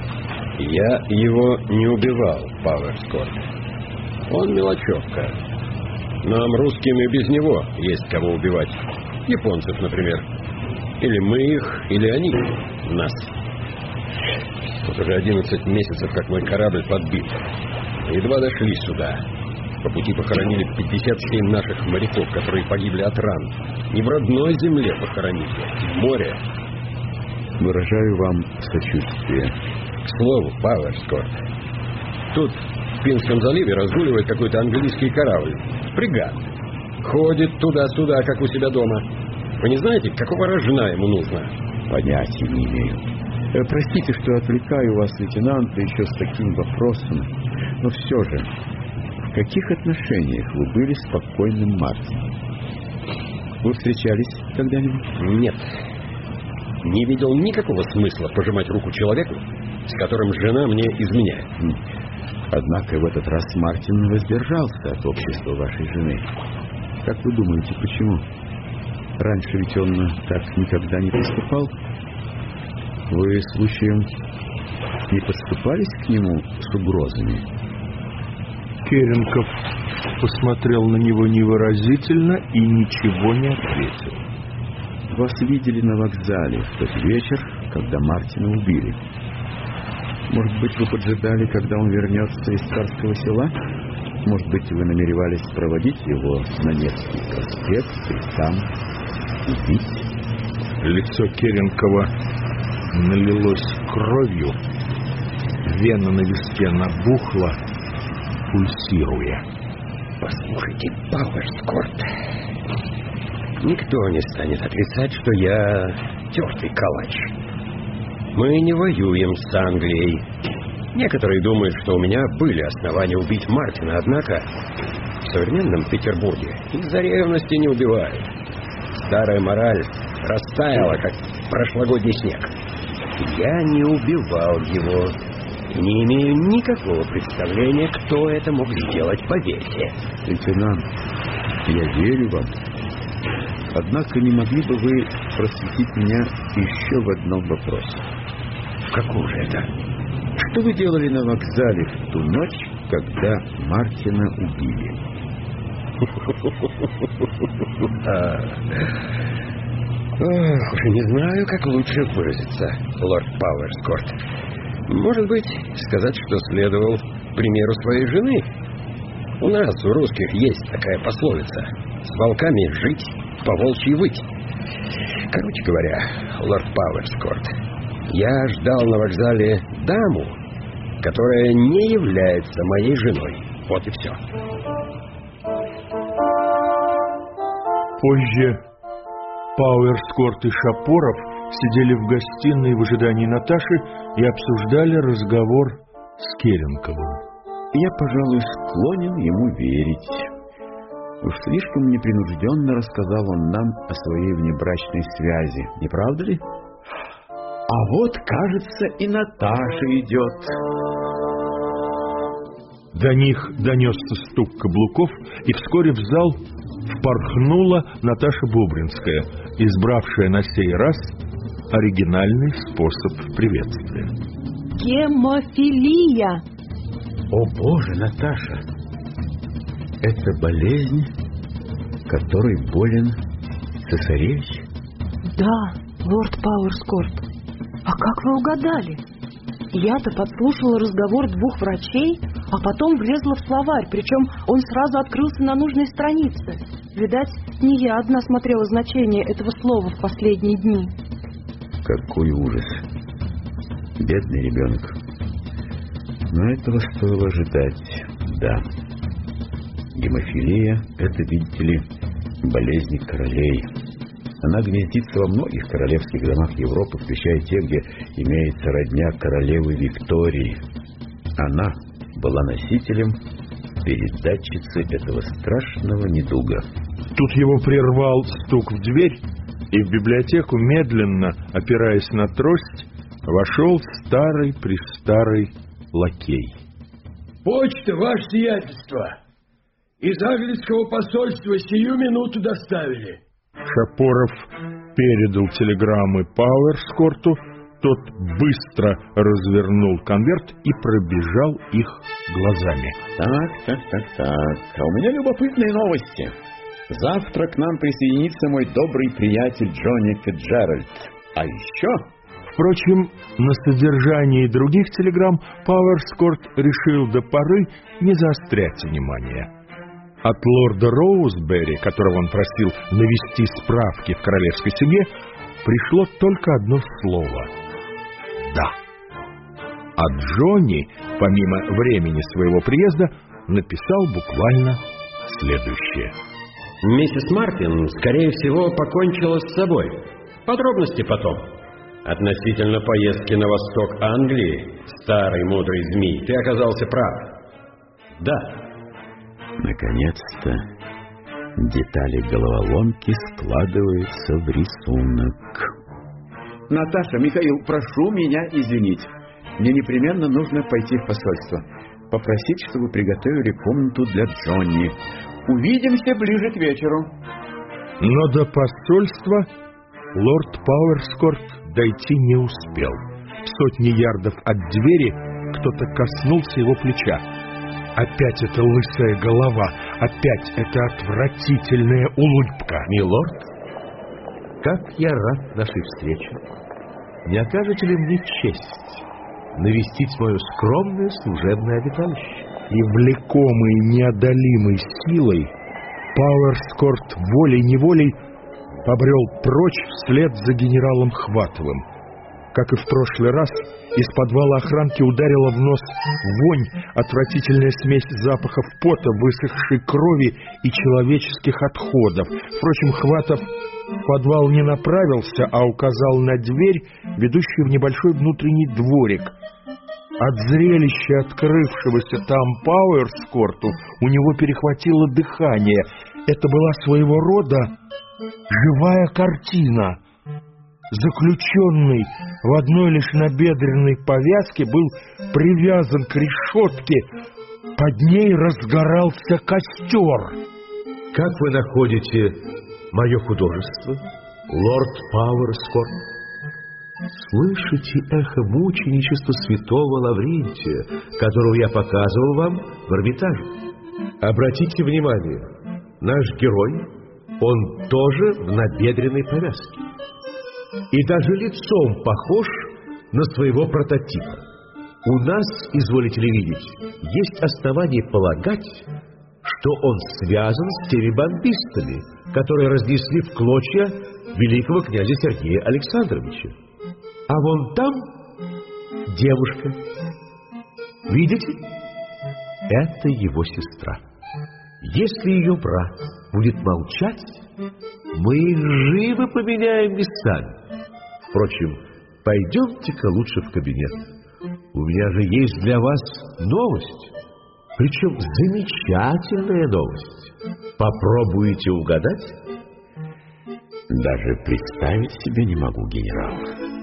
Я его не убивал, Пауэрскорт. Он мелочевка. Нам, русским, и без него есть кого убивать. Японцев, например. Или мы их, или они нас. Вот уже 11 месяцев, как мой корабль подбит. Едва дошли сюда. По пути похоронили 57 наших моряков, которые погибли от ран. Не в родной земле похоронили, в море. Выражаю вам сочувствие. К слову, Пауэрскорт, тут в Финском заливе разгуливает какой-то английский корабль. Фрегат. Ходит туда-сюда, как у себя дома. Вы не знаете, какого рожна ему нужно? Понятия не имею. Простите, что отвлекаю вас, лейтенант, да еще с таким вопросом. Но все же, в каких отношениях вы были с покойным Мартином? Вы встречались когда-нибудь? Нет. Не видел никакого смысла пожимать руку человеку, с которым жена мне изменяет. Однако в этот раз Мартин воздержался от общества вашей жены. Как вы думаете, почему? Раньше ведь он так никогда не поступал. Вы, случаем, не подступались к нему с угрозами? Керенков посмотрел на него невыразительно и ничего не ответил. Вас видели на вокзале в тот вечер, когда Мартина убили. Может быть, вы поджидали, когда он вернется из Царского Села? Может быть, вы намеревались проводить его на Невский проспект и там убить? Лицо Керенкова налилось кровью, вена на виске набухла, пульсируя. Послушайте, Пауэрскорт, никто не станет отрицать, что я тертый калач. Мы не воюем с Англией. Некоторые думают, что у меня были основания убить Мартина, однако в современном Петербурге из-за ревности не убивают. Старая мораль растаяла, как прошлогодний снег. Я не убивал его. Не имею никакого представления, кто это мог сделать, поверьте. Лейтенант, я верю вам. Однако не могли бы вы просветить меня еще в одном вопросе? В каком же это? Что вы делали на вокзале в ту ночь, когда Мартина убили? Уже не знаю, как лучше выразиться, лорд Пауэрскорт. Может быть, сказать, что следовал примеру своей жены? У нас, у русских, есть такая пословица: с волками жить, по волчьи выть. Короче говоря, лорд Пауэрскорт, я ждал на вокзале даму, которая не является моей женой. Вот и все. Позже Пауэрскорт и Шапоров сидели в гостиной в ожидании Наташи и обсуждали разговор с Керенковым. Я, пожалуй, склонен ему верить. Уж слишком непринужденно рассказал он нам о своей внебрачной связи, не правда ли? А вот, кажется, и Наташа идет. До них донесся стук каблуков, и вскоре в зал впорхнула Наташа Бобринская, избравшая на сей раз оригинальный способ приветствия. Гемофилия! О, Боже, Наташа! Это болезнь, которой болен цесаревич? Да, лорд Пауэрскорт. А как вы угадали? Я-то подслушала разговор двух врачей, а потом влезла в словарь, причем он сразу открылся на нужной странице. Видать, не я одна смотрела значение этого слова в последние дни. Какой ужас. Бедный ребенок. Но этого стоило ожидать, да. Гемофилия – это, видите ли, болезнь королей. Она гнездится во многих королевских домах Европы, включая те, где имеется родня королевы Виктории. Она была носителем, передатчицей этого страшного недуга. Тут его прервал стук в дверь, и в библиотеку, медленно опираясь на трость, вошел старый-престарый лакей. Почта, ваше сиятельство! Из английского посольства сию минуту доставили. Шапоров передал телеграммы Пауэрскорту, тот быстро развернул конверт и пробежал их глазами. Так. А у меня любопытные новости. Завтра к нам присоединится мой добрый приятель Джонни Фитджеральд. А еще... Впрочем, на содержании других телеграмм Пауэрскорт решил до поры не заострять внимание. От лорда Роузбери, которого он просил навести справки в королевской семье, пришло только одно слово — «да». А Джонни, помимо времени своего приезда, написал буквально следующее. Миссис Мартин, скорее всего, покончила с собой. Подробности потом. Относительно поездки на восток Англии, старый мудрый змей, ты оказался прав. Да. Наконец-то детали головоломки складываются в рисунок. Наташа, Михаил, прошу меня извинить. Мне непременно нужно пойти в посольство. Попросить, чтобы приготовили комнату для Джонни. Увидимся ближе к вечеру. Но до посольства лорд Пауэрскорт дойти не успел. В сотни ярдов от двери кто-то коснулся его плеча. Опять эта лысая голова, опять эта отвратительная улыбка. Милорд, как я рад нашей встрече. Не окажете ли мне честь навестить мое скромное служебное обиталище? И влекомый неодолимой силой, Пауэрскорт волей-неволей побрел прочь вслед за генералом Хватовым. Как и в прошлый раз, из подвала охранки ударила в нос вонь, отвратительная смесь запахов пота, высохшей крови и человеческих отходов. Впрочем, Хватов в подвал не направился, а указал на дверь, ведущую в небольшой внутренний дворик. От зрелища открывшегося там Пауэрскорту у него перехватило дыхание. Это была своего рода живая картина. Заключенный в одной лишь набедренной повязке был привязан к решетке, под ней разгорался костер. Как вы находите мое художество, лорд Пауэрскорт? Слышите эхо мученичества святого Лаврентия, которого я показывал вам в Эрмитаже? Обратите внимание, наш герой, он тоже в набедренной повязке. И даже лицом похож на своего прототипа. У нас, изволите ли видеть, есть основания полагать, что он связан с теми бомбистами, которые разнесли в клочья великого князя Сергея Александровича. А вон там девушка. Видите? Это его сестра. Если ее брат будет молчать, мы их живо поменяем местами. Впрочем, пойдемте-ка лучше в кабинет. У меня же есть для вас новость. Причем замечательная новость. Попробуете угадать? Даже представить себе не могу, генерал.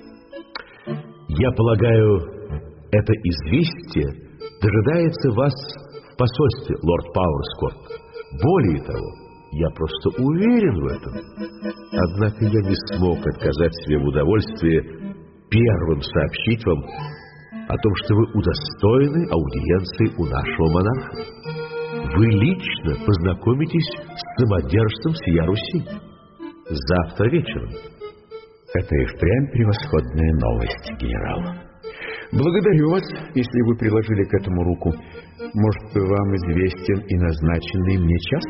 Я полагаю, это известие дожидается вас в посольстве, лорд Пауэрскорт. Более того, я просто уверен в этом. Однако я не смог отказать себе в удовольствии первым сообщить вам о том, что вы удостоены аудиенции у нашего монарха. Вы лично познакомитесь с самодержцем всея Руси. Завтра вечером. Это и впрямь превосходная новость, генерал. Благодарю вас, если вы приложили к этому руку. Может, вам известен и назначенный мне час?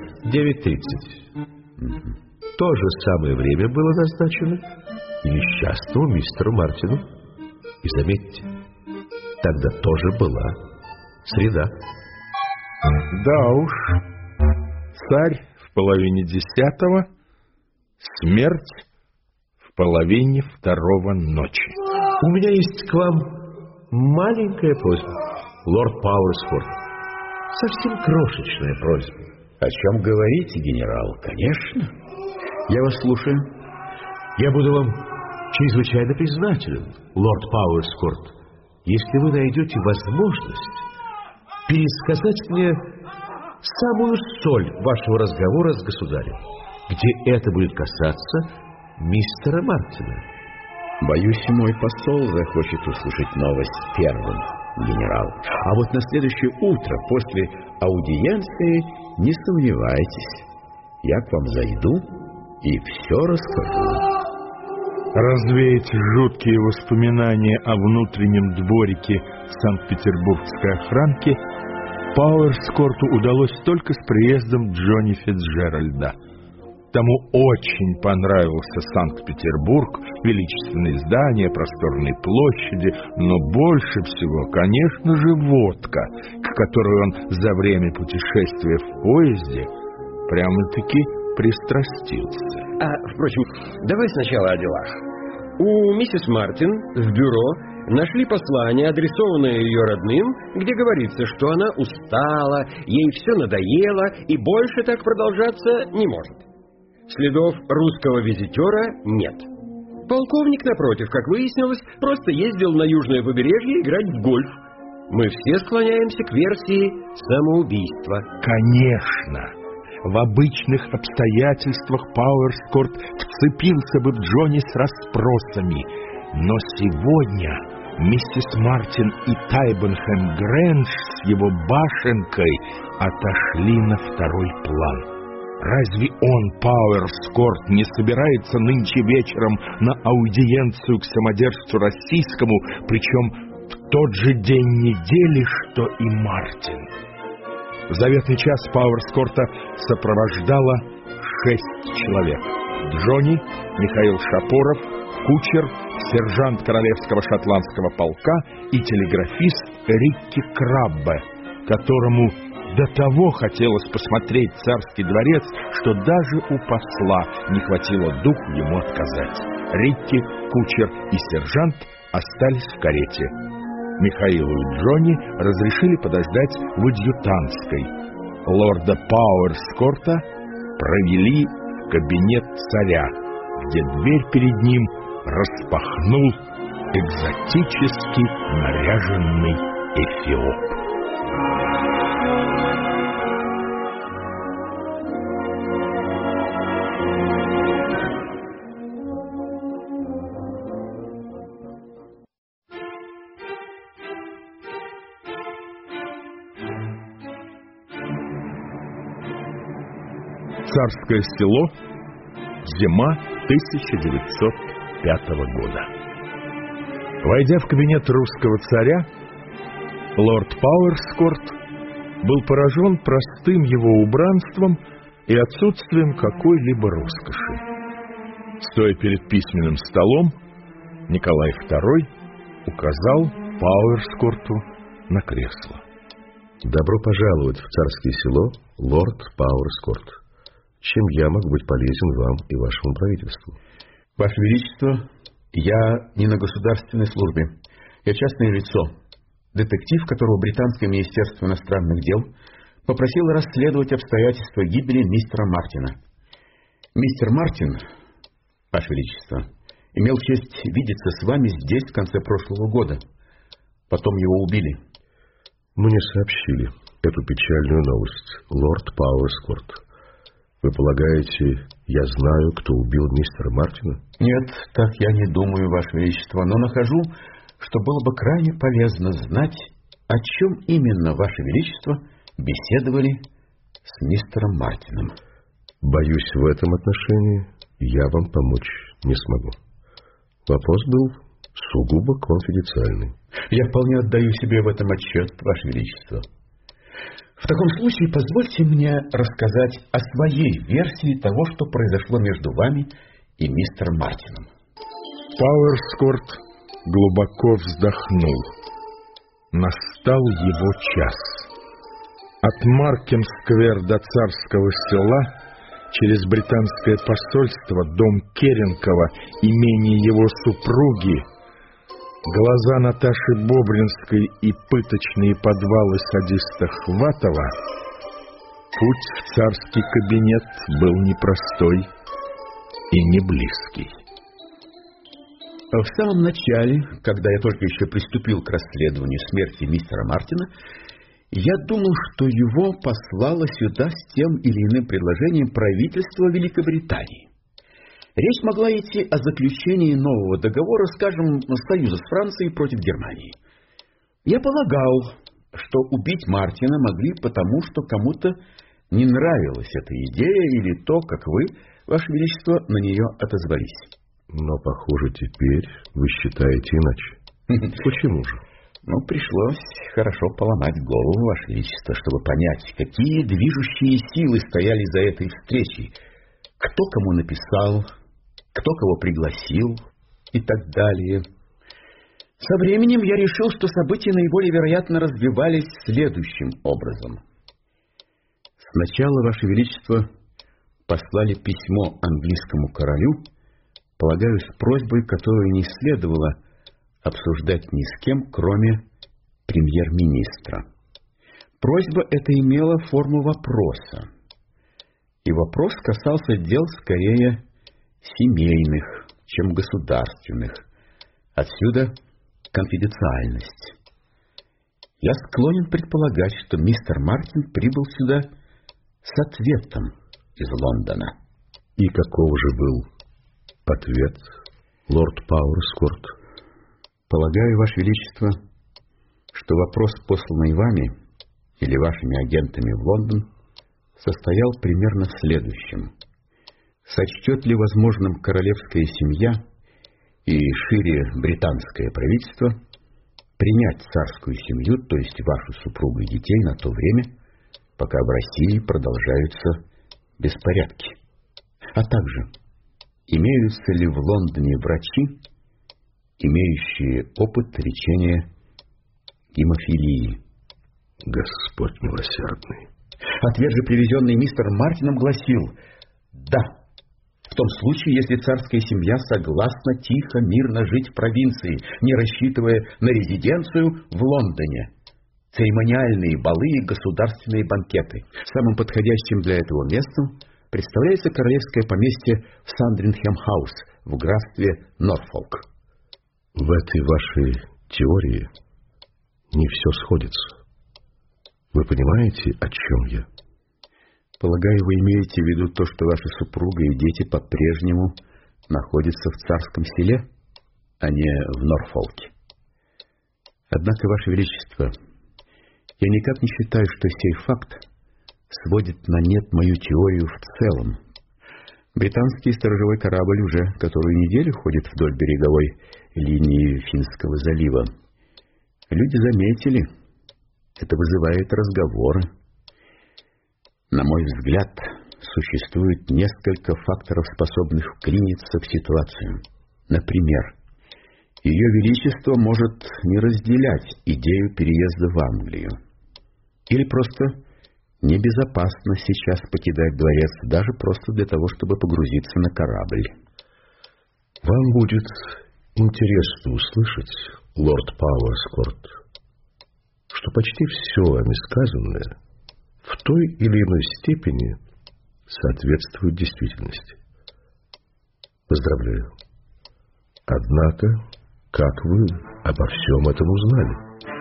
9:30. То же самое время было назначено и несчастному мистеру Мартину. И заметьте, тогда тоже была среда. Да уж, царь в половине 10-го, смерть в половине 2-го ночи. У меня есть к вам маленькая просьба, лорд Пауэрскорт. Совсем крошечная просьба. О чем говорите, генерал? Конечно. Я вас слушаю. Я буду вам чрезвычайно признателен, лорд Пауэрскорт, если вы найдете возможность пересказать мне самую соль вашего разговора с государем, где это будет касаться мистера Мартина. Боюсь, мой посол захочет услышать новость первым, генерал. А вот на следующее утро, после аудиенции, не сомневайтесь, я к вам зайду и все расскажу. Развеять жуткие воспоминания о внутреннем дворике Санкт-Петербургской охранки Пауэрскорту удалось только с приездом Джонни Фицджеральда. Тому очень понравился Санкт-Петербург, величественные здания, просторные площади, но больше всего, конечно же, водка, к которой он за время путешествия в поезде прямо-таки пристрастился. Впрочем, давай сначала о делах. У миссис Мартин в бюро нашли послание, адресованное ее родным, где говорится, что она устала, ей все надоело и больше так продолжаться не может. Следов русского визитера нет. Полковник, напротив, как выяснилось, просто ездил на южное побережье играть в гольф. Мы все склоняемся к версии самоубийства. Конечно! В обычных обстоятельствах Пауэрскорт вцепился бы в Джонни с расспросами. Но сегодня миссис Мартин и Тайбенхэм Грэндж с его башенкой отошли на второй план. Разве он, Пауэрскорт, не собирается нынче вечером на аудиенцию к самодержцу российскому, причем в тот же день недели, что и Мартин? В заветный час Пауэрскорта сопровождало 6 человек. Джонни, Михаил Шапоров, кучер, сержант Королевского шотландского полка и телеграфист Рикки Краббе, которому до того хотелось посмотреть царский дворец, что даже у посла не хватило духу ему отказать. Рикки, кучер и сержант остались в карете. Михаилу и Джонни разрешили подождать в адъютантской. Лорда Пауэрскорта провели в кабинет царя, где дверь перед ним распахнул экзотически наряженный эфиоп. Царское село. Зима 1905 года. Войдя в кабинет русского царя, лорд Пауэрскорт был поражен простым его убранством и отсутствием какой-либо роскоши. Стоя перед письменным столом, Николай II указал Пауэрскорту на кресло. «Добро пожаловать в царское село, лорд Пауэрскорт. Чем я могу быть полезен вам и вашему правительству?» Ваше Величество, Я не на государственной службе. Я частное лицо. Детектив, которого британское министерство иностранных дел попросило расследовать обстоятельства гибели мистера Мартина. Мистер Мартин, Ваше Величество, имел честь видеться с вами здесь в конце прошлого года. Потом его убили. Мне сообщили эту печальную новость, лорд Пауэрскорт. Вы полагаете, я знаю, кто убил мистера Мартина? Нет, так я не думаю, Ваше Величество, но нахожу, что было бы крайне полезно знать, о чем именно, Ваше Величество, беседовали с мистером Мартином. Боюсь, в этом отношении я вам помочь не смогу. Вопрос был сугубо конфиденциальный. Я вполне отдаю себе в этом отчет, Ваше Величество. В таком случае позвольте мне рассказать о своей версии того, что произошло между вами и мистером Мартином. Пауэрскорт глубоко вздохнул. Настал его час. От Маркем-сквер до Царского села, через британское посольство, дом Керенкова, имение его супруги, глаза Наташи Бобринской и пыточные подвалы садиста Хватова, путь в царский кабинет был непростой и не близкий. В самом начале, когда я только еще приступил к расследованию смерти мистера Мартина, я думал, что его послало сюда с тем или иным предложением правительства Великобритании. Речь могла идти о заключении нового договора, скажем, союза с Францией против Германии. Я полагал, что убить Мартина могли потому, что кому-то не нравилась эта идея или то, как вы, Ваше Величество, на нее отозвались. Но, похоже, теперь вы считаете иначе. Почему же? Пришлось хорошо поломать голову, Ваше Величество, чтобы понять, какие движущие силы стояли за этой встречей, кто кому написал, кто кого пригласил и так далее. Со временем я решил, что события наиболее вероятно развивались следующим образом. Сначала, Ваше Величество, послали письмо английскому королю, полагаю, с просьбой, которую не следовало обсуждать ни с кем, кроме премьер-министра. Просьба эта имела форму вопроса, и вопрос касался дел скорее семейных, чем государственных. Отсюда конфиденциальность. Я склонен предполагать, что мистер Мартин прибыл сюда с ответом из Лондона. И каков же был ответ, лорд Пауэрскорт? Полагаю, Ваше Величество, что вопрос, посланный вами или вашими агентами в Лондон, состоял примерно в следующем. Сочтет ли возможным королевская семья и шире британское правительство принять царскую семью, то есть вашу супругу и детей, на то время, пока в России продолжаются беспорядки? А также, имеются ли в Лондоне врачи, имеющие опыт лечения гемофилии? Господь милосердный. Ответ же, привезенный мистером Мартином, гласил: да, в том случае, если царская семья согласна тихо, мирно жить в провинции, не рассчитывая на резиденцию в Лондоне. Церемониальные балы и государственные банкеты. Самым подходящим для этого местом представляется королевское поместье в Сандрингем-хаус в графстве Норфолк. В этой вашей теории не все сходится. Вы понимаете, о чем я? Полагаю, вы имеете в виду то, что ваша супруга и дети по-прежнему находятся в Царском селе, а не в Норфолке. Однако, Ваше Величество, я никак не считаю, что сей факт сводит на нет мою теорию в целом. Британский сторожевой корабль уже которую неделю ходит вдоль береговой линии Финского залива. Люди заметили, это вызывает разговоры. На мой взгляд, существует несколько факторов, способных вклиниться в ситуацию. Например, Ее Величество может не разделять идею переезда в Англию. Или просто небезопасно сейчас покидать дворец, даже просто для того, чтобы погрузиться на корабль. Вам будет Интересно услышать, лорд Пауэрскорт, что почти все вами сказанное в той или иной степени соответствует действительности. Поздравляю. Однако, как вы обо всем этом узнали?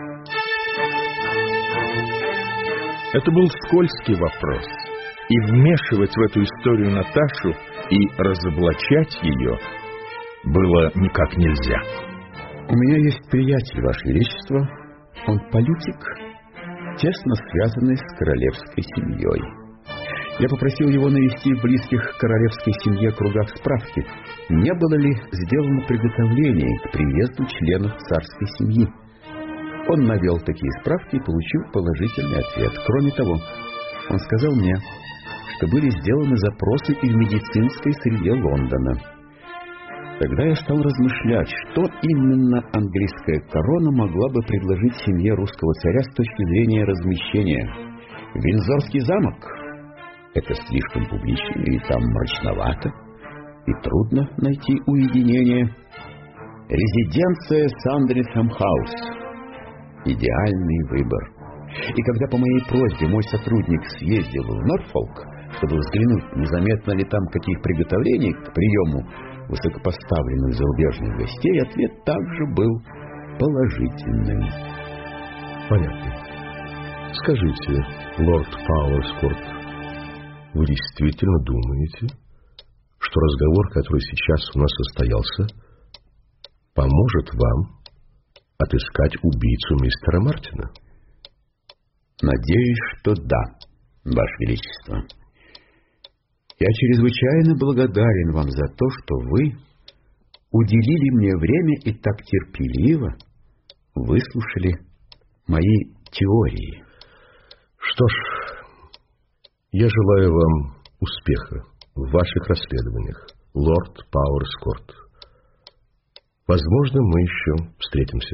Это был скользкий вопрос, и вмешивать в эту историю Наташу и разоблачать ее было никак нельзя. У меня есть приятель, Ваше Величество. Он политик, тесно связанный с королевской семьей. Я попросил его навести в близких к королевской семье кругах справки, не было ли сделано приготовлений к приезду членов царской семьи. Он навел такие справки и получил положительный ответ. Кроме того, он сказал мне, что были сделаны запросы и в медицинской среде Лондона. Тогда я стал размышлять, что именно английская корона могла бы предложить семье русского царя с точки зрения размещения. Виндзорский замок — это слишком публично, и там мрачновато, и трудно найти уединение. Резиденция Сандерсхам-хаус — идеальный выбор. И когда по моей просьбе мой сотрудник съездил в Норфолк, чтобы взглянуть, незаметно ли там каких приготовлений к приему высокопоставленных зарубежных гостей, ответ также был положительным. Понятно. Скажите, лорд Пауэрскорт, вы действительно думаете, что разговор, который сейчас у нас состоялся, поможет вам отыскать убийцу мистера Мартина? Надеюсь, что да, Ваше Величество. Я чрезвычайно благодарен вам за то, что вы уделили мне время и так терпеливо выслушали мои теории. Что ж, я желаю вам успеха в ваших расследованиях, лорд Пауэрскорт. Возможно, мы еще встретимся.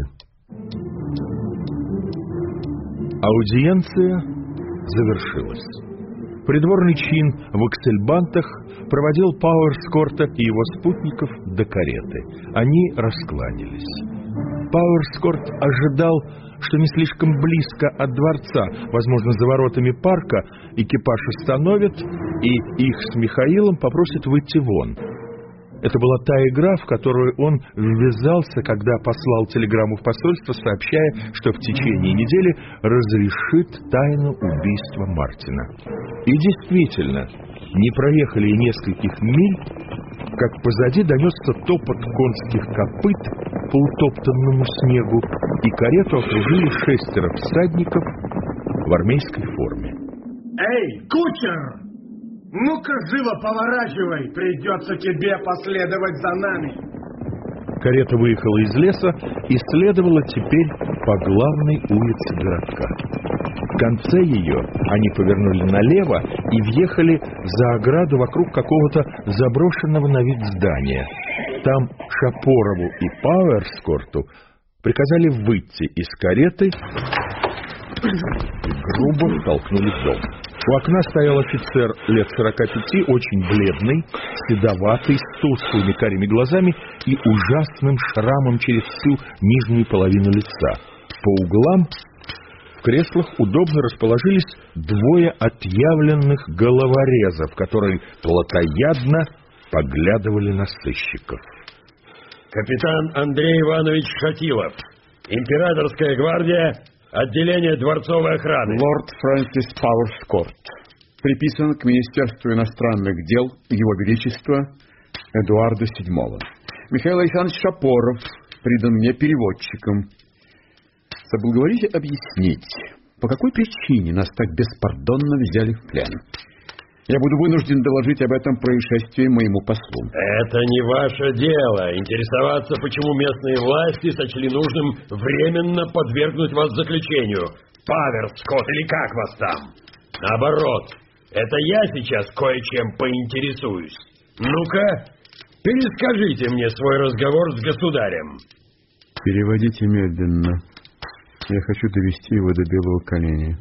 Аудиенция завершилась. Придворный чин в аксельбантах проводил Пауэрскорта и его спутников до кареты. Они раскланялись. Пауэрскорт ожидал, что не слишком близко от дворца, возможно, за воротами парка, экипаж остановит, и их с Михаилом попросят выйти вон. Это была та игра, в которую он ввязался, когда послал телеграмму в посольство, сообщая, что в течение недели разрешит тайну убийства Мартина. И действительно, не проехали и нескольких миль, как позади донесся топот конских копыт по утоптанному снегу, и карету окружили 6 всадников в армейской форме. «Эй, кучер! Ну-ка, живо поворачивай, придется тебе последовать за нами!» Карета выехала из леса и следовала теперь по главной улице городка. В конце ее они повернули налево и въехали за ограду вокруг какого-то заброшенного на вид здания. Там Шапорову и Пауэрскорту приказали выйти из кареты и грубо толкнули в дом. У окна стоял офицер лет 45, очень бледный, седоватый, с тусклыми карими глазами и ужасным шрамом через всю нижнюю половину лица. По углам в креслах удобно расположились 2 отъявленных головорезов, которые плотоядно поглядывали на сыщиков. Капитан Андрей Иванович Шатилов, Императорская гвардия, отделение дворцовой охраны. Лорд Фрэнсис Пауэрскорт, приписан к Министерству иностранных дел Его Величества Эдуарда VII. Михаил Александрович Шапоров придан мне переводчиком. Соблаговорите объяснить, по какой причине нас так беспардонно взяли в плен. Я буду вынужден доложить об этом происшествии моему послу. Это не ваше дело интересоваться, почему местные власти сочли нужным временно подвергнуть вас заключению. Пауэрскорт, или как вас там? Наоборот, это я сейчас кое-чем поинтересуюсь. Ну-ка, перескажите мне свой разговор с государем. Переводите медленно. Я хочу довести его до белого коленя.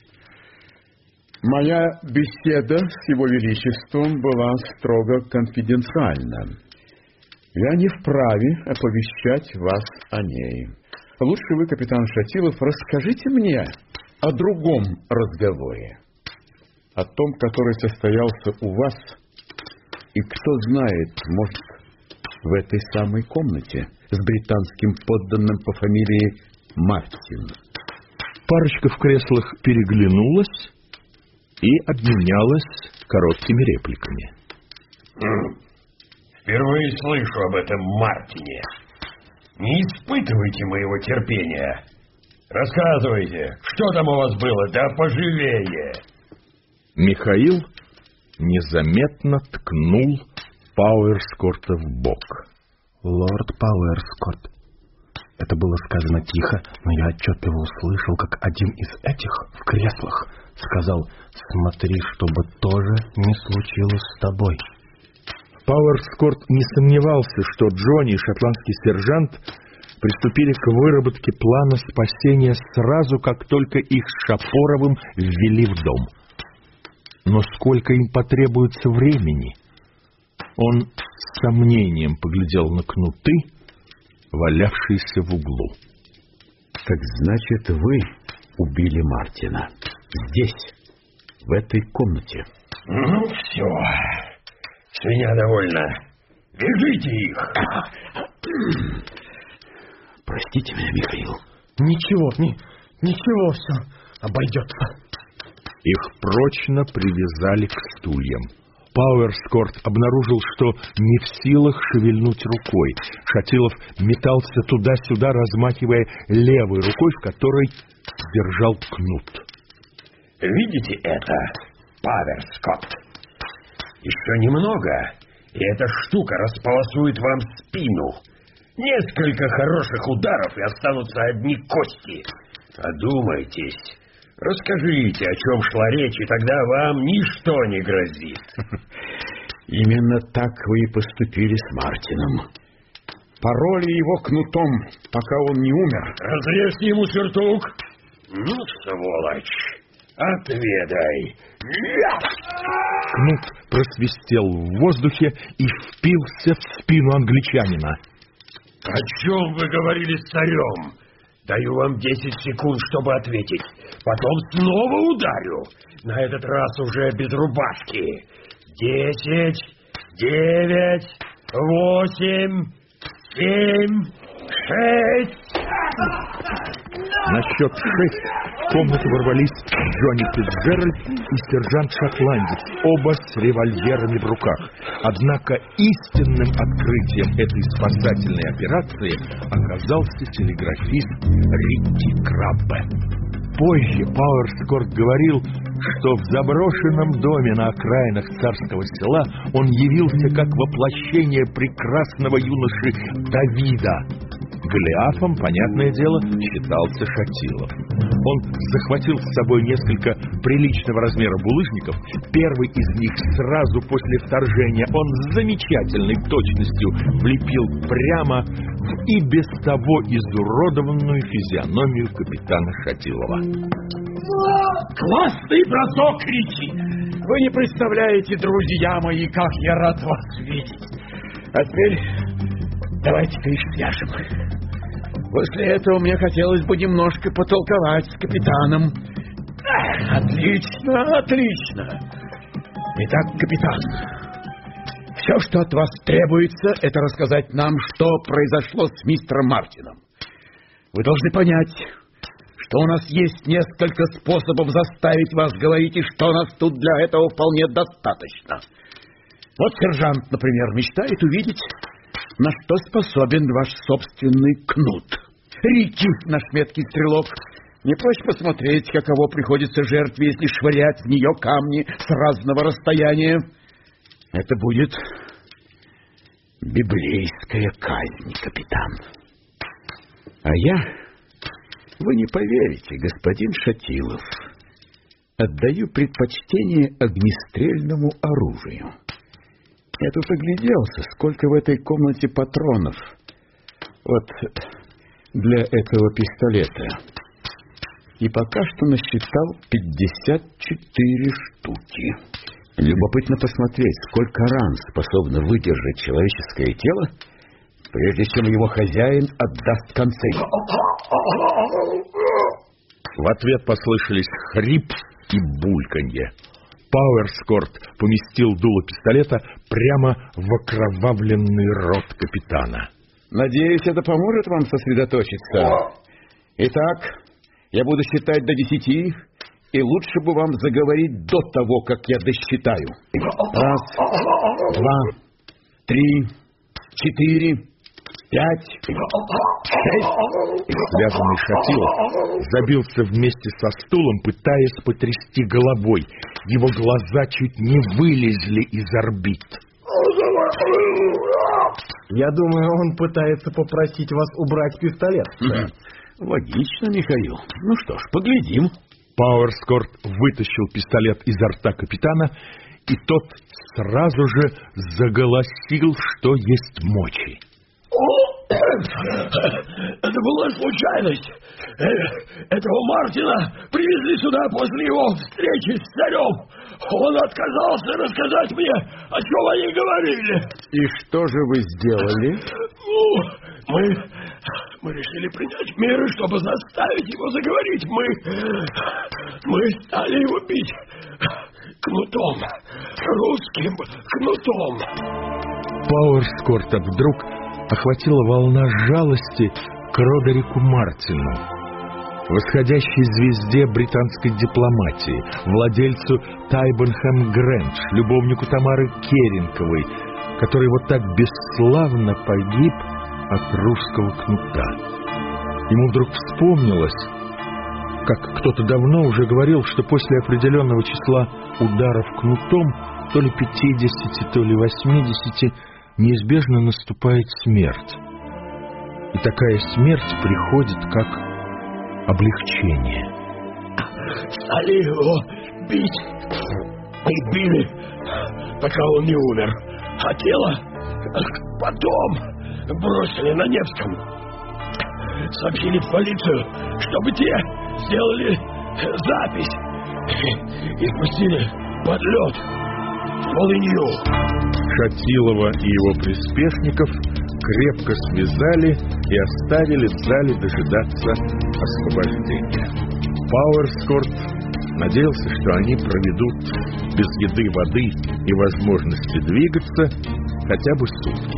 Моя беседа с Его Величеством была строго конфиденциальна. Я не вправе оповещать вас о ней. Лучше вы, капитан Шатилов, расскажите мне о другом разговоре. О том, который состоялся у вас, и кто знает, может, в этой самой комнате с британским подданным по фамилии Мартин. Парочка в креслах переглянулась и обменялась короткими репликами. Впервые слышу об этом Мартине. Не испытывайте моего терпения. Рассказывайте, что там у вас было, да поживее. Михаил незаметно ткнул Пауэрскорта в бок. Лорд Пауэрскорт. Это было сказано тихо, но я отчетливо услышал, как один из этих в креслах сказал: «Смотри, чтобы тоже не случилось с тобой». Пауэрскорт не сомневался, что Джонни и шотландский сержант приступили к выработке плана спасения сразу, как только их с Шапоровым ввели в дом. Но сколько им потребуется времени? Он с сомнением поглядел на кнуты, валявшиеся в углу. Так значит, вы убили Мартина. Здесь, в этой комнате. Ну, все. С меня довольно. Вяжите их. Простите меня, Михаил. Ничего, все обойдется. Их прочно привязали к стульям. Пауэрскорт обнаружил, что не в силах шевельнуть рукой. Шатилов метался туда-сюда, размахивая левой рукой, в которой держал кнут. Видите это, Пауэрскорт? Еще немного, и эта штука располосует вам спину. Несколько хороших ударов, и останутся одни кости. Одумайтесь. Расскажите, о чем шла речь, и тогда вам ничто не грозит. Именно так вы и поступили с Мартином. Пороли его кнутом, пока он не умер. Разрежьте ему сюртук. Ну, сволочь, отведай. Кнут просвистел в воздухе и впился в спину англичанина. О чем вы говорили с царем? Даю вам 10 секунд, чтобы ответить. Потом снова ударю. На этот раз уже без рубашки. 10, 9, 8, 7, 6. На счет 6 в комнату ворвались Джонни Фицджеральд и сержант-шотландец, оба с револьверами в руках. Однако истинным открытием этой спасательной операции оказался телеграфист Рикки Краббе. Позже Пауэрскорт говорил, что в заброшенном доме на окраинах царского села он явился как воплощение прекрасного юноши Давида. Голиафом, понятное дело, считался Шатилов. Он захватил с собой несколько приличного размера булыжников. Первый из них сразу после вторжения он с замечательной точностью влепил прямо в и без того изуродованную физиономию капитана Шатилова. Классный бросок, Ричи! Вы не представляете, друзья мои, как я рад вас видеть. А теперь давайте-ка их свяжем. После этого мне хотелось бы немножко потолковать с капитаном. Отлично, отлично. Итак, капитан, все, что от вас требуется, это рассказать нам, что произошло с мистером Мартином. Вы должны понять, что у нас есть несколько способов заставить вас говорить, и что нас тут для этого вполне достаточно. Вот сержант, например, мечтает увидеть, на что способен ваш собственный кнут. Рикки, наш меткий стрелок, не прочь посмотреть, каково приходится жертве, если швырять в нее камни с разного расстояния. Это будет библейская казнь, капитан. А я, вы не поверите, господин Шатилов, отдаю предпочтение огнестрельному оружию. Я тут огляделся, сколько в этой комнате патронов. Вот для этого пистолета. И пока что насчитал 54 штуки. Любопытно посмотреть, сколько ран способно выдержать человеческое тело, прежде чем его хозяин отдаст концы. В ответ послышались хрип и бульканье. Пауэрскорт поместил дуло пистолета прямо в окровавленный рот капитана. Надеюсь, это поможет вам сосредоточиться. Итак, я буду считать до 10, и лучше бы вам заговорить до того, как я досчитаю. 1, 2, 3, 4, 5, 6. Связанный Шатилов забился вместе со стулом, пытаясь потрясти головой. Его глаза чуть не вылезли из орбит. Я думаю, он пытается попросить вас убрать пистолет. Логично, Михаил. Ну что ж, поглядим. Пауэрскорт вытащил пистолет изо рта капитана, и тот сразу же заголосил, что есть мочи. Это была случайность. Этого Мартина привезли сюда после его встречи с царем. Он отказался рассказать мне, о чем они говорили. И что же вы сделали? Мы решили принять меры, чтобы заставить его заговорить. Мы стали его бить кнутом, русским кнутом. Пауэрскорта вдруг охватила волна жалости к Родерику Мартину, восходящей звезде британской дипломатии, владельцу Тайбенхэм Грэндж, любовнику Тамары Керенковой, который вот так бесславно погиб от русского кнута. Ему вдруг вспомнилось, как кто-то давно уже говорил, что после определенного числа ударов кнутом, то ли 50, то ли 80, неизбежно наступает смерть. И такая смерть приходит как облегчение. Стали его бить и били, пока он не умер. А тело потом бросили на Невском. Сообщили в полицию, чтобы те сделали запись и спустили под лед в полынью. Шатилова и его приспешников крепко связали и оставили в зале дожидаться освобождения. Пауэрскорт надеялся, что они проведут без еды, воды и возможности двигаться хотя бы сутки.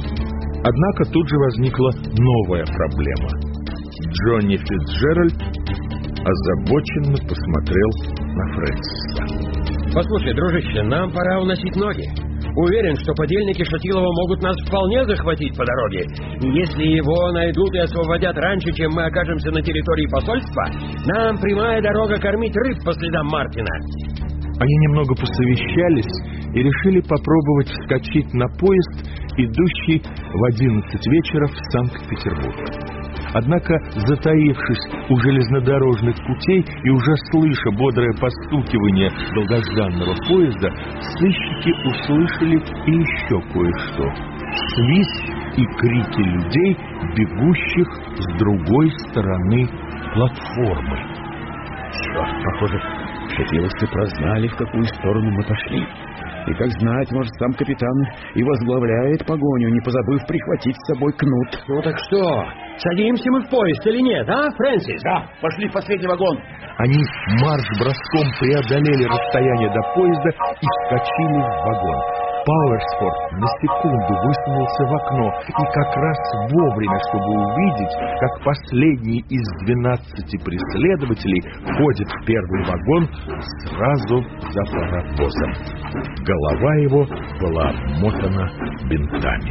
Однако тут же возникла новая проблема. Джонни Фицджеральд озабоченно посмотрел на Фрэнсиса. Послушай, дружище, нам пора уносить ноги. Уверен, что подельники Шатилова могут нас вполне захватить по дороге. Если его найдут и освободят раньше, чем мы окажемся на территории посольства, нам прямая дорога кормить рыб по следам Мартина. Они немного посовещались и решили попробовать вскочить на поезд, идущий в 11 вечера в Санкт-Петербург. Однако, затаившись у железнодорожных путей и уже слыша бодрое постукивание долгожданного поезда, сыщики услышали и еще кое-что. Свист и крики людей, бегущих с другой стороны платформы. Черт, похоже, шатиловцы прознали, в какую сторону мы пошли. И, как знать, может, сам капитан и возглавляет погоню, не позабыв прихватить с собой кнут. Ну так что, садимся мы в поезд или нет, а, Фрэнсис? Да, пошли в последний вагон. Они марш-броском преодолели расстояние до поезда и вскочили в вагон. Пауэрскорт на секунду высунулся в окно и как раз вовремя, чтобы увидеть, как последний из 12 преследователей входит в первый вагон сразу за паровозом. Голова его была обмотана бинтами.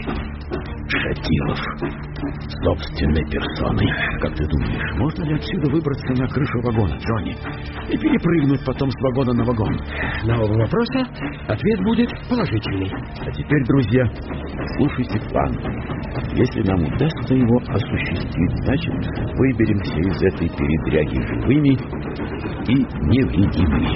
Шатилов собственной персоной. Как ты думаешь, можно ли отсюда выбраться на крышу вагона, Джонни, и перепрыгнуть потом с вагона на вагон? На оба вопроса ответ будет положительный. А теперь, друзья, слушайте план. Если нам удастся его осуществить, значит, выберемся из этой передряги живыми и невредимыми.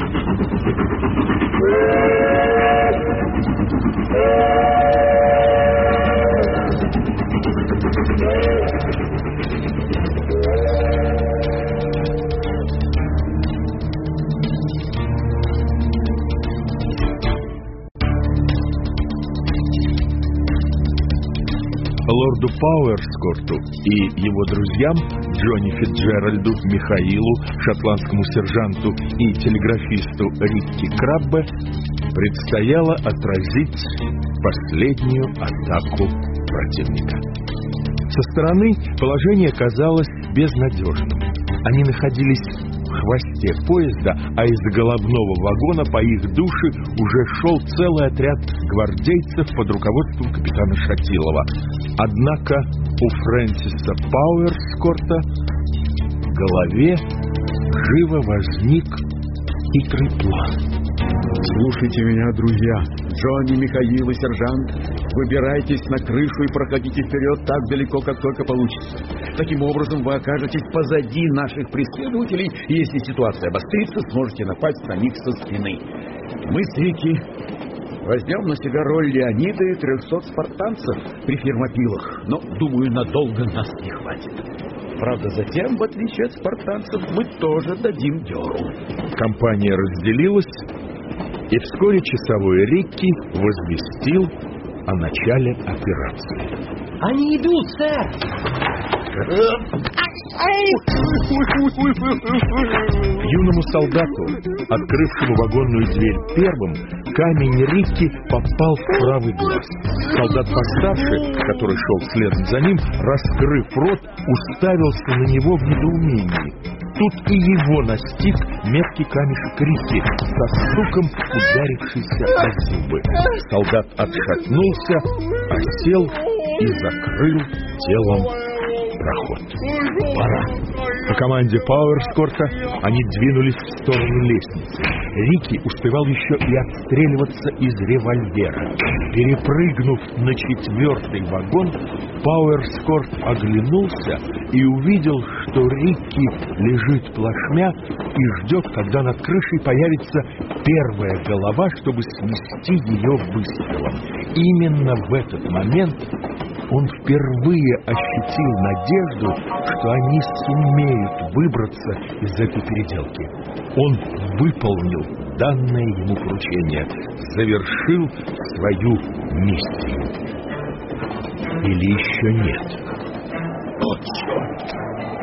лорду Пауэрскорту и его друзьям Джонни Фитджеральду, Михаилу, шотландскому сержанту и телеграфисту Рикки Краббе предстояло отразить последнюю атаку противника. Со стороны положение казалось безнадежным. Они находились в хвосте поезда, а из головного вагона по их душе уже шел целый отряд гвардейцев под руководством капитана Шатилова. Однако у Фрэнсиса Пауэрскорта в голове живо возник хитрый план. Слушайте меня, друзья. Джонни, Михаил и сержант, выбирайтесь на крышу и проходите вперед так далеко, как только получится. Таким образом, вы окажетесь позади наших преследователей, и если ситуация обострится, сможете напасть на них со спины. Мы с Рикки возьмем на себя роль Леонида и 300 спартанцев при фермопилах, но, думаю, надолго нас не хватит. Правда, затем, в отличие от спартанцев, мы тоже дадим дёру. Компания разделилась, и вскоре часовой Рикки возвестил о начале операции. Они идут, сэр! Юному солдату, открывшему вагонную дверь первым, камень Рикки попал в правый глаз. Солдат постарше, который шел следом за ним, раскрыв рот, уставился на него в недоумении. Тут и его настиг меткий камешек Рикки, со стуком ударившийся о зубы. Солдат отшатнулся, осел и закрыл телом проход. Пора. По команде Пауэрскорта они двинулись в сторону лестницы. Рикки успевал еще и отстреливаться из револьвера. Перепрыгнув на 4-й вагон, Пауэрскорт оглянулся и увидел, что Рикки лежит плашмя и ждет, когда над крышей появится первая голова, чтобы снести ее выстрелом. Именно в этот момент он впервые ощутил надежду, что они сумеют выбраться из этой переделки. Он выполнил данное ему поручение, завершил свою миссию. Или еще нет? О, черт!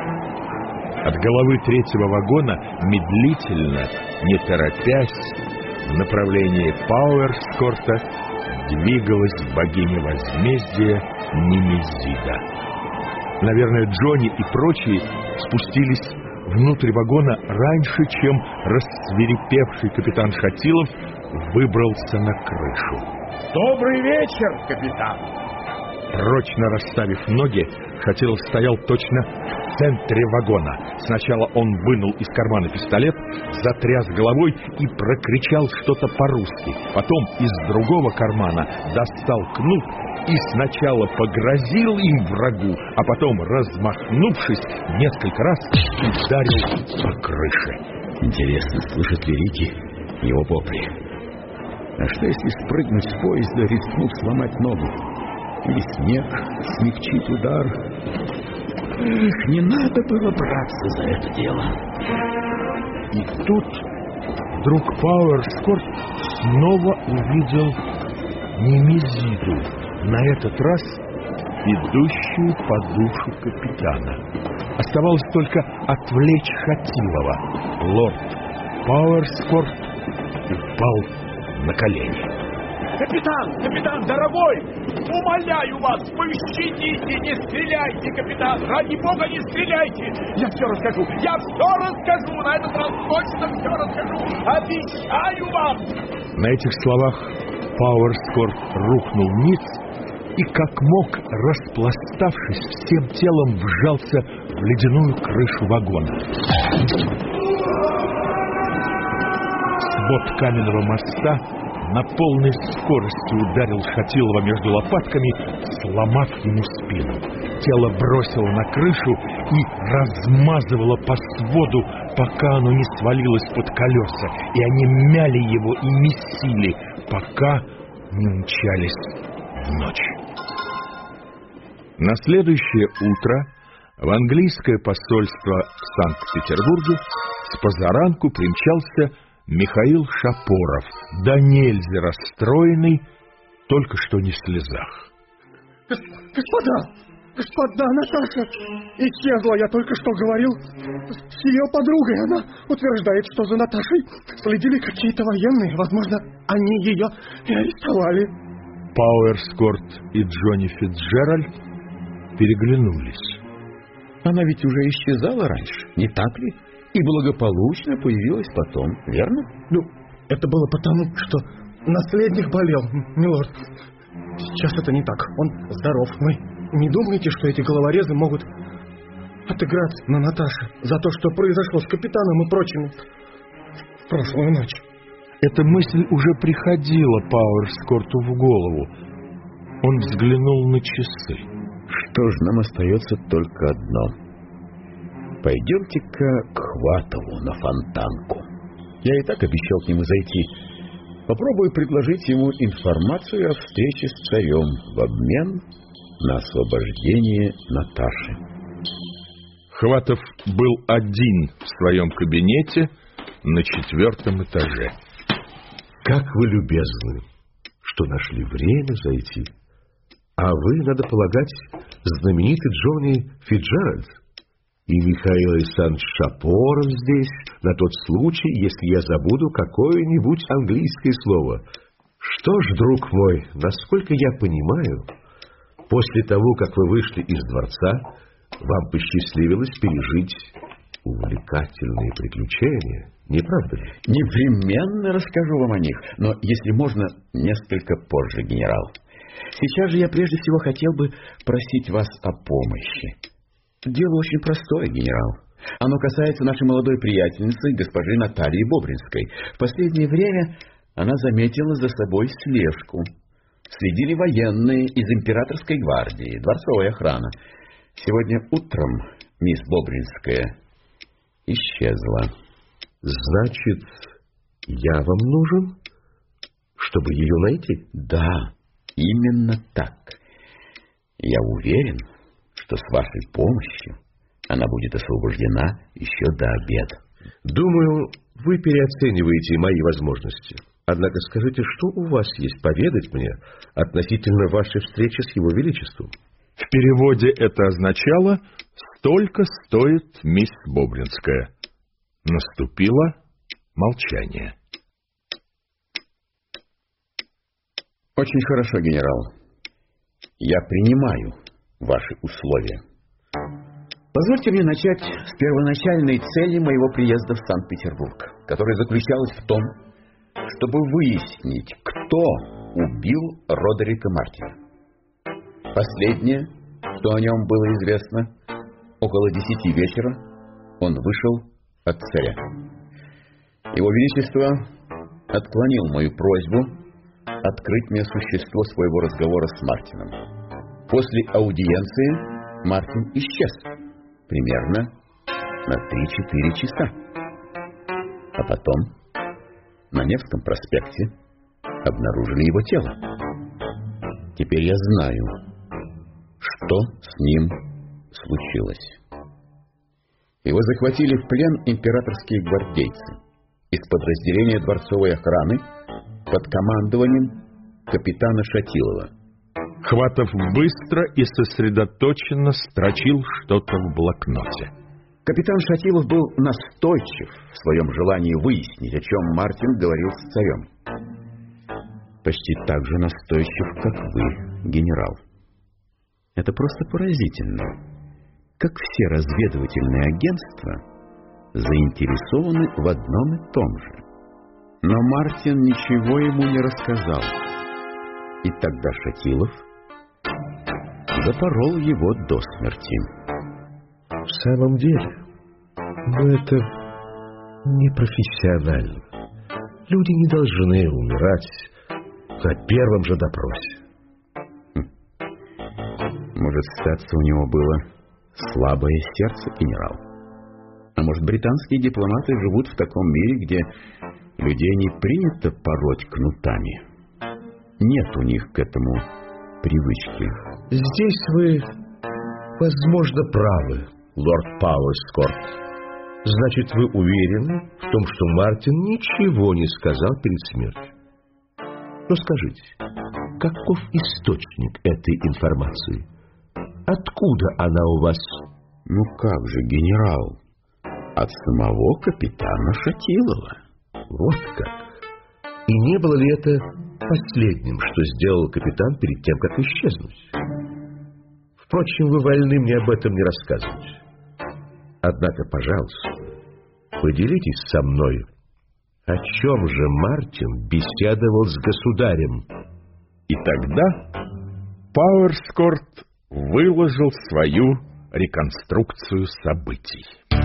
От головы 3-го вагона медлительно, не торопясь, в направлении Пауэрскорта двигалась богиня возмездия Немезида. Наверное, Джонни и прочие спустились внутрь вагона раньше, чем рассвирепевший капитан Шатилов выбрался на крышу. Добрый вечер, капитан! Прочно расставив ноги, Шатилов стоял точно в центре вагона. Сначала он вынул из кармана пистолет, затряс головой и прокричал что-то по-русски. Потом из другого кармана достал кнут и сначала погрозил им врагу, а потом, размахнувшись, несколько раз ударил по крыше. Интересно, слышит ли Рикки его вопли? А что если спрыгнуть с поезда, рискнув сломать ногу? Или снег смягчить удар? Эх, не надо было браться за это дело. И тут вдруг Пауэрскорт снова увидел Немезиду, на этот раз идущую по душу капитана. Оставалось только отвлечь Шатилова. Лорд Пауэрскорт упал на колени. Капитан, дорогой! Умоляю вас, пощадите, не стреляйте, капитан! Ради бога, не стреляйте! Я все расскажу, на этот раз точно все расскажу! Обещаю вам! На этих словах Пауэрскорт рухнул вниз и, как мог, распластавшись всем телом, вжался в ледяную крышу вагона. Свод каменного моста на полной скорости ударил Шатилова между лопатками, сломав ему спину. Тело бросило на крышу и размазывало по своду, пока оно не свалилось под колеса, и они мяли его и месили, пока не умчались в ночь. На следующее утро в английское посольство в Санкт-Петербурге с позаранку примчался Михаил Шапоров, да нельзя расстроенный, только что не в слезах. Господа, Наташа исчезла, я только что говорил с ее подругой. Она утверждает, что за Наташей следили какие-то военные. Возможно, они ее и арестовали. Пауэрскорт и Джонни Фицджеральд переглянулись. Она ведь уже исчезала раньше, не так ли? И благополучно появилась потом, верно? Ну, это было потому, что наследник болел, милорд. Сейчас это не так, он здоров. Вы не думаете, что эти головорезы могут отыграть на Наташе за то, что произошло с капитаном и прочими в прошлую ночь? Эта мысль уже приходила Пауэрскорту в голову. Он взглянул на часы. Что ж, нам остается только одно. Пойдемте-ка к Хватову на Фонтанку. Я и так обещал к нему зайти. Попробую предложить ему информацию о встрече с царем в обмен на освобождение Наташи. Хватов был один в своем кабинете на 4-м этаже. Как вы любезны, что нашли время зайти. А вы, надо полагать, знаменитый Джонни Фицджеральд. И Михаил Александрович Шапоров здесь, на тот случай, если я забуду какое-нибудь английское слово. Что ж, друг мой, насколько я понимаю, после того, как вы вышли из дворца, вам посчастливилось пережить увлекательные приключения, не правда ли? Непременно расскажу вам о них, но, если можно, несколько позже, генерал. Сейчас же я прежде всего хотел бы просить вас о помощи. Дело очень простое, генерал. Оно касается нашей молодой приятельницы, госпожи Натальи Бобринской. В последнее время она заметила за собой слежку. Следили военные из императорской гвардии, дворцовая охрана. Сегодня утром мисс Бобринская исчезла. Значит, я вам нужен, чтобы ее найти? Да, именно так. Я уверен, что с вашей помощью она будет освобождена еще до обеда. Думаю, вы переоцениваете мои возможности. Однако скажите, что у вас есть поведать мне относительно вашей встречи с его величеством? В переводе это означало «столько стоит мисс Бобринская». Наступило молчание. Очень хорошо, генерал. Я принимаю ваши условия. Позвольте мне начать с первоначальной цели моего приезда в Санкт-Петербург, которая заключалась в том, чтобы выяснить, кто убил Родерика Мартина. Последнее, что о нем было известно, около 10 вечера он вышел от царя. Его Величество отклонил мою просьбу открыть мне существо своего разговора с Мартином. После аудиенции Мартин исчез примерно на 3-4 часа. А потом на Невском проспекте обнаружили его тело. Теперь я знаю, что с ним случилось. Его захватили в плен императорские гвардейцы из подразделения дворцовой охраны под командованием капитана Шатилова. Хватов быстро и сосредоточенно строчил что-то в блокноте. Капитан Шатилов был настойчив в своем желании выяснить, о чем Мартин говорил с царем. Почти так же настойчив, как вы, генерал. Это просто поразительно, как все разведывательные агентства заинтересованы в одном и том же. Но Мартин ничего ему не рассказал. И тогда Шатилов запорол его до смерти. В самом деле, но это непрофессионально. Люди не должны умирать на первом же допросе. Может, статься у него было слабое сердце, генерал? А может, британские дипломаты живут в таком мире, где людей не принято пороть кнутами? Нет у них к этому привычки. Здесь вы, возможно, правы, лорд Пауэрскорт. Значит, вы уверены в том, что Мартин ничего не сказал перед смертью? Но скажите, каков источник этой информации? Откуда она у вас? Ну как же, генерал? От самого капитана Шатилова. Вот как. И не было ли это последним, что сделал капитан перед тем, как исчезнуть? Впрочем, вы вольны мне об этом не рассказывать. Однако, пожалуйста, поделитесь со мной, о чем же Мартин беседовал с государем. И тогда Пауэрскорт выложил свою реконструкцию событий.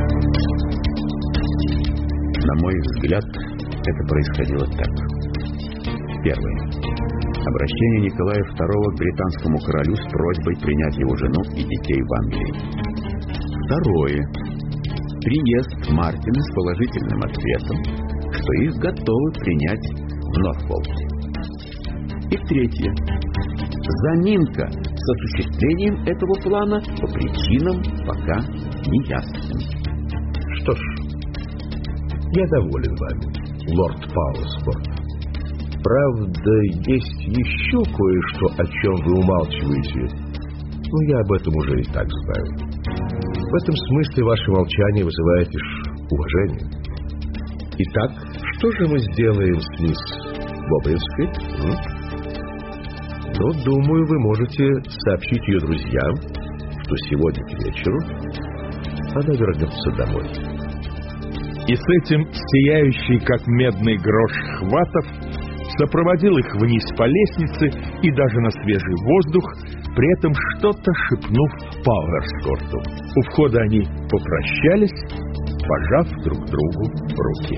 На мой взгляд, это происходило так. Первое. Обращение Николая II к британскому королю с просьбой принять его жену и детей в Англии. Второе. Приезд Мартина с положительным ответом, что их готовы принять в Норфолке. И третье. Заминка с осуществлением этого плана по причинам пока неясным. Что ж, я доволен вами, лорд Пауэрскорт. Правда, есть еще кое-что, о чем вы умалчиваете. Но я об этом уже и так знаю. В этом смысле ваше молчание вызывает лишь уважение. Итак, что же мы сделаем с мисс Бобринской? Ну, думаю, вы можете сообщить ее друзьям, что сегодня к вечеру она вернется домой. И с этим сияющий, как медный грош, Хватов сопроводил их вниз по лестнице и даже на свежий воздух, при этом что-то шепнув Пауэрскорту. У входа они попрощались, пожав друг другу руки.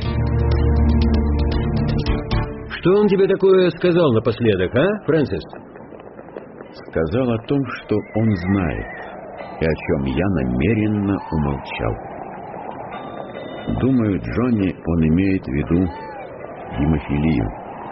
Что он тебе такое сказал напоследок, а, Фрэнсис? Сказал о том, что он знает, и о чем я намеренно умолчал. Думаю, Джонни, он имеет в виду гемофилию.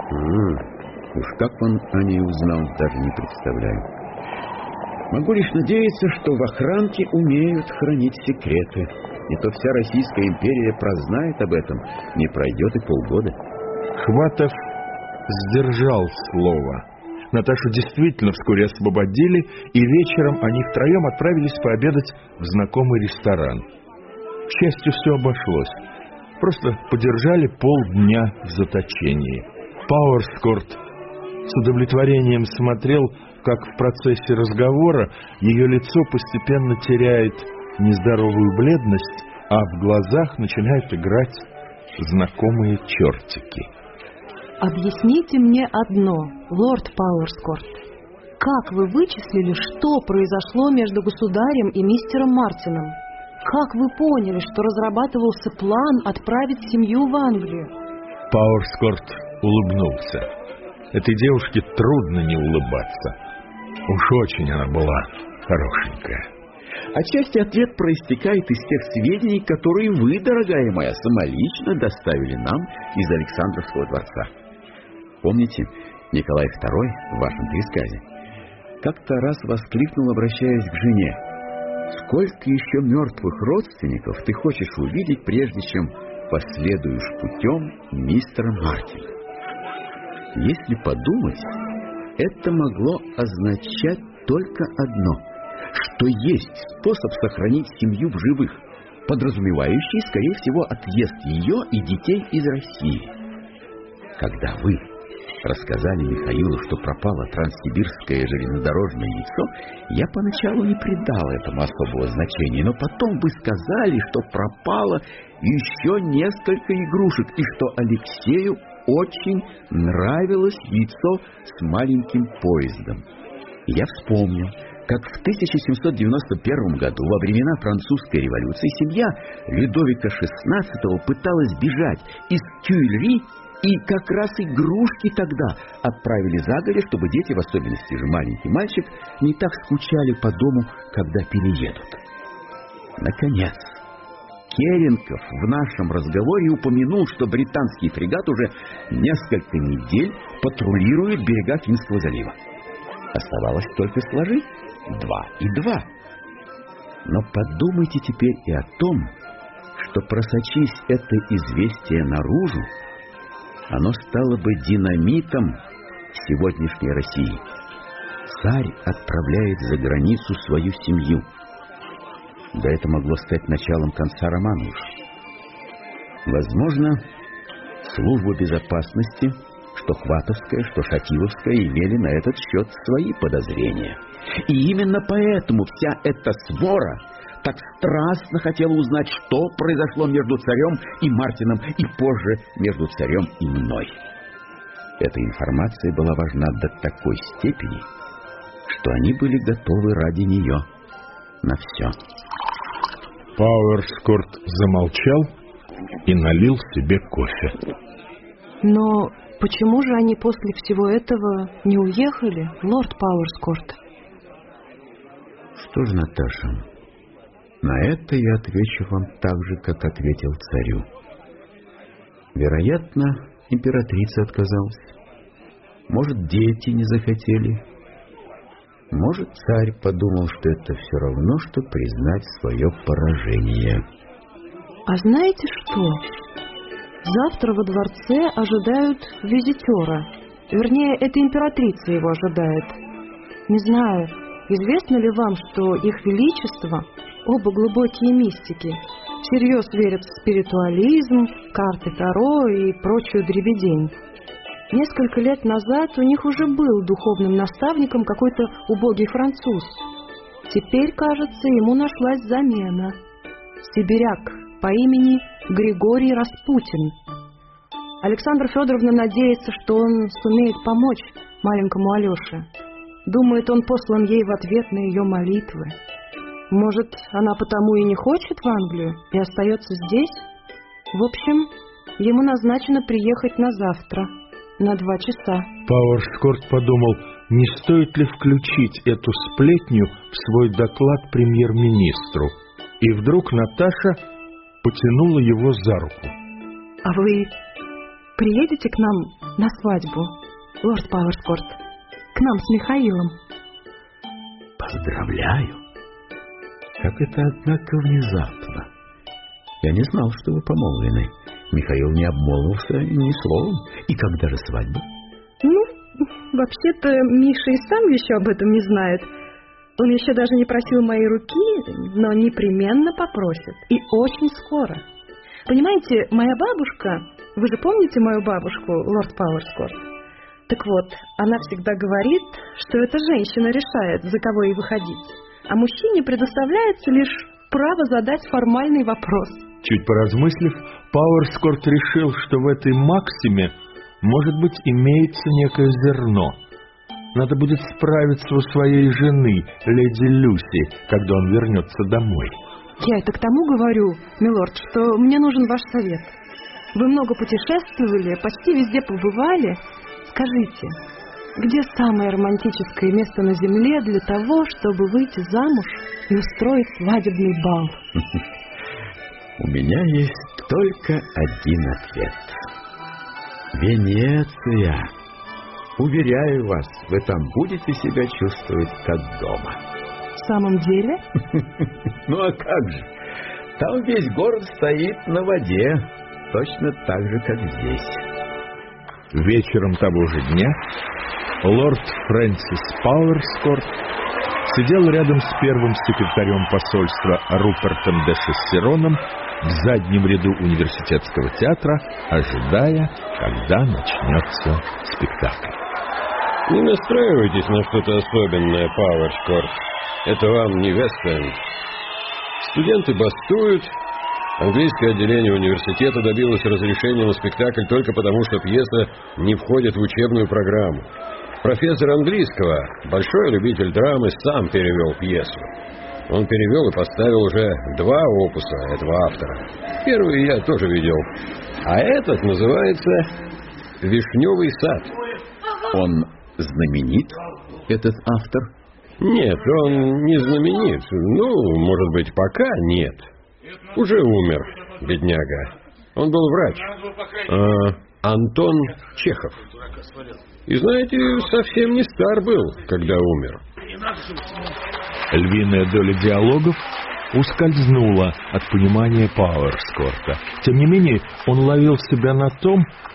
Уж как он о ней узнал, даже не представляю. Могу лишь надеяться, что в охранке умеют хранить секреты. Не то вся Российская империя прознает об этом, не пройдет и полгода. Хватов сдержал слово. Наташу действительно вскоре освободили, и вечером они втроем отправились пообедать в знакомый ресторан. К счастью, все обошлось. Просто подержали полдня в заточении. Пауэрскорт с удовлетворением смотрел, как в процессе разговора ее лицо постепенно теряет нездоровую бледность, а в глазах начинают играть знакомые чертики. Объясните мне одно, лорд Пауэрскорт. Как вы вычислили, что произошло между государем и мистером Мартином? Как вы поняли, что разрабатывался план отправить семью в Англию? Пауэрскорт улыбнулся. Этой девушке трудно не улыбаться. Уж очень она была хорошенькая. Отчасти ответ проистекает из тех сведений, которые вы, дорогая моя, самолично доставили нам из Александровского дворца. Помните, Николай II в вашем пересказе как-то раз воскликнул, обращаясь к жене: «Сколько еще мертвых родственников ты хочешь увидеть, прежде чем последуешь путем мистера Мартина?» Если подумать, это могло означать только одно, что есть способ сохранить семью в живых, подразумевающий, скорее всего, отъезд ее и детей из России. Когда вы рассказали Михаилу, что пропало транссибирское железнодорожное яйцо, я поначалу не придал этому особого значения, но потом вы сказали, что пропало еще несколько игрушек, и что Алексею очень нравилось яйцо с маленьким поездом. И я вспомнил, как в 1791 году, во времена французской революции, семья Людовика XVI пыталась бежать из Тюильри, и как раз игрушки тогда отправили за горе, чтобы дети, в особенности же маленький мальчик, не так скучали по дому, когда переедут. Наконец, Керенков в нашем разговоре упомянул, что британский фрегат уже несколько недель патрулирует берега Финского залива. Оставалось только сложить 2 и 2. Но подумайте теперь и о том, что, просочись это известие наружу, оно стало бы динамитом в сегодняшней России. Царь отправляет за границу свою семью. Да это могло стать началом конца Романовых. Возможно, служба безопасности, что Хватовская, что Шатиловская, имели на этот счет свои подозрения. И именно поэтому вся эта свора так страстно хотела узнать, что произошло между царем и Мартином, и позже между царем и мной. Эта информация была важна до такой степени, что они были готовы ради нее на все. Пауэрскорт замолчал и налил себе кофе. Но почему же они после всего этого не уехали, лорд Пауэрскорт? Что ж, Наташа, на это я отвечу вам так же, как ответил царю. Вероятно, императрица отказалась. Может, дети не захотели. Может, царь подумал, что это все равно, что признать свое поражение. А знаете что? Завтра во дворце ожидают визитера. Вернее, эта императрица его ожидает. Не знаю, известно ли вам, что их величество, оба глубокие мистики, всерьез верят в спиритуализм, карты Таро и прочую дребедень. Несколько лет назад у них уже был духовным наставником какой-то убогий француз. Теперь, кажется, ему нашлась замена. Сибиряк по имени Григорий Распутин. Александра Федоровна надеется, что он сумеет помочь маленькому Алёше. Думает, он послан ей в ответ на ее молитвы. Может, она потому и не хочет в Англию и остается здесь? В общем, ему назначено приехать на завтра, на 2 часа. Пауэрскорт подумал, не стоит ли включить эту сплетню в свой доклад премьер-министру. И вдруг Наташа потянула его за руку. А вы приедете к нам на свадьбу, лорд Пауэрскорт? К нам с Михаилом? Поздравляю. Как это, однако, внезапно. Я не знал, что вы помолвлены. Михаил не обмолвился ни словом. И когда же свадьба? Ну, вообще-то Миша и сам еще об этом не знает. Он еще даже не просил моей руки, но непременно попросит. И очень скоро. Понимаете, моя бабушка... Вы же помните мою бабушку, лорд Пауэрскорт? Так вот, она всегда говорит, что эта женщина решает, за кого ей выходить. А мужчине предоставляется лишь право задать формальный вопрос. Чуть поразмыслив, Пауэрскорт решил, что в этой максиме, может быть, имеется некое зерно. Надо будет справиться у своей жены, леди Люси, когда он вернется домой. Я это к тому говорю, милорд, что мне нужен ваш совет. Вы много путешествовали, почти везде побывали. Скажите, где самое романтическое место на земле для того, чтобы выйти замуж и устроить свадебный бал? У меня есть только один ответ. Венеция. Уверяю вас, вы там будете себя чувствовать как дома. В самом деле? Ну а как же? Там весь город стоит на воде, точно так же, как здесь. Вечером того же дня лорд Фрэнсис Пауэрскорт сидел рядом с первым секретарем посольства Рупертом де Шессероном в заднем ряду университетского театра, ожидая, когда начнется спектакль. Не настраивайтесь на что-то особенное, Пауэрскорт. Это вам не Вест-Энд. Студенты бастуют. Английское отделение университета добилось разрешения на спектакль только потому, что пьеса не входит в учебную программу. Профессор английского, большой любитель драмы, сам перевел пьесу. Он перевел и поставил уже 2 опуса этого автора. Первый я тоже видел. А этот называется «Вишневый сад». Он знаменит, этот автор? Нет, он не знаменит. Ну, может быть, пока нет. Уже умер, бедняга. Он был врач. Антон Чехов. И знаете, совсем не стар был, когда умер. Львиная доля диалогов ускользнула от понимания Пауэрскорта. Тем не менее, он ловил себя на том, что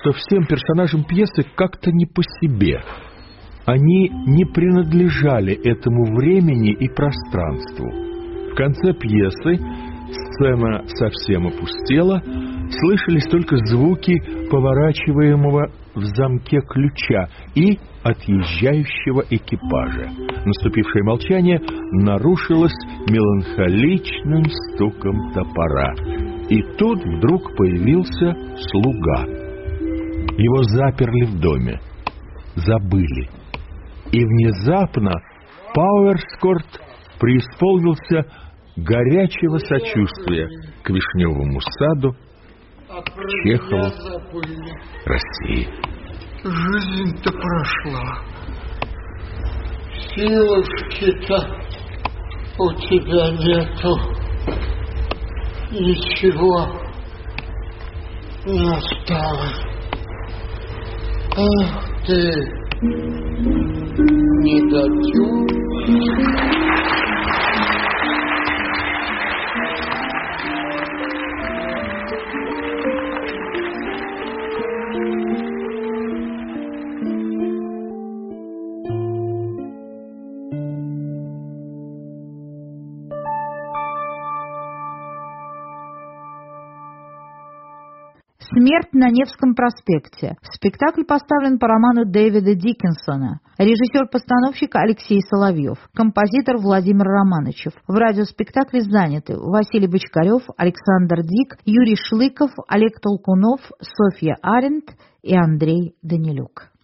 что всем персонажам пьесы как-то не по себе. Они не принадлежали этому времени и пространству. В конце пьесы сцена совсем опустела, слышались только звуки поворачиваемого в замке ключа и отъезжающего экипажа. Наступившее молчание нарушилось меланхоличным стуком топора. И тут вдруг появился слуга. Его заперли в доме, забыли. И внезапно Пауэрскорт преисполнился горячего сочувствия к Вишневому саду, к Чехову, России. Жизнь-то прошла. Силушки-то у тебя нету. Ничего не осталось. Ах ты, недотёк. «Смерть на Невском проспекте». Спектакль поставлен по роману Дэвида Диккенсона. Режиссер-постановщик Алексей Соловьев. Композитор Владимир Романычев. В радиоспектакле заняты Василий Бочкарев, Александр Дик, Юрий Шлыков, Олег Толкунов, Софья Аренд и Андрей Данилюк.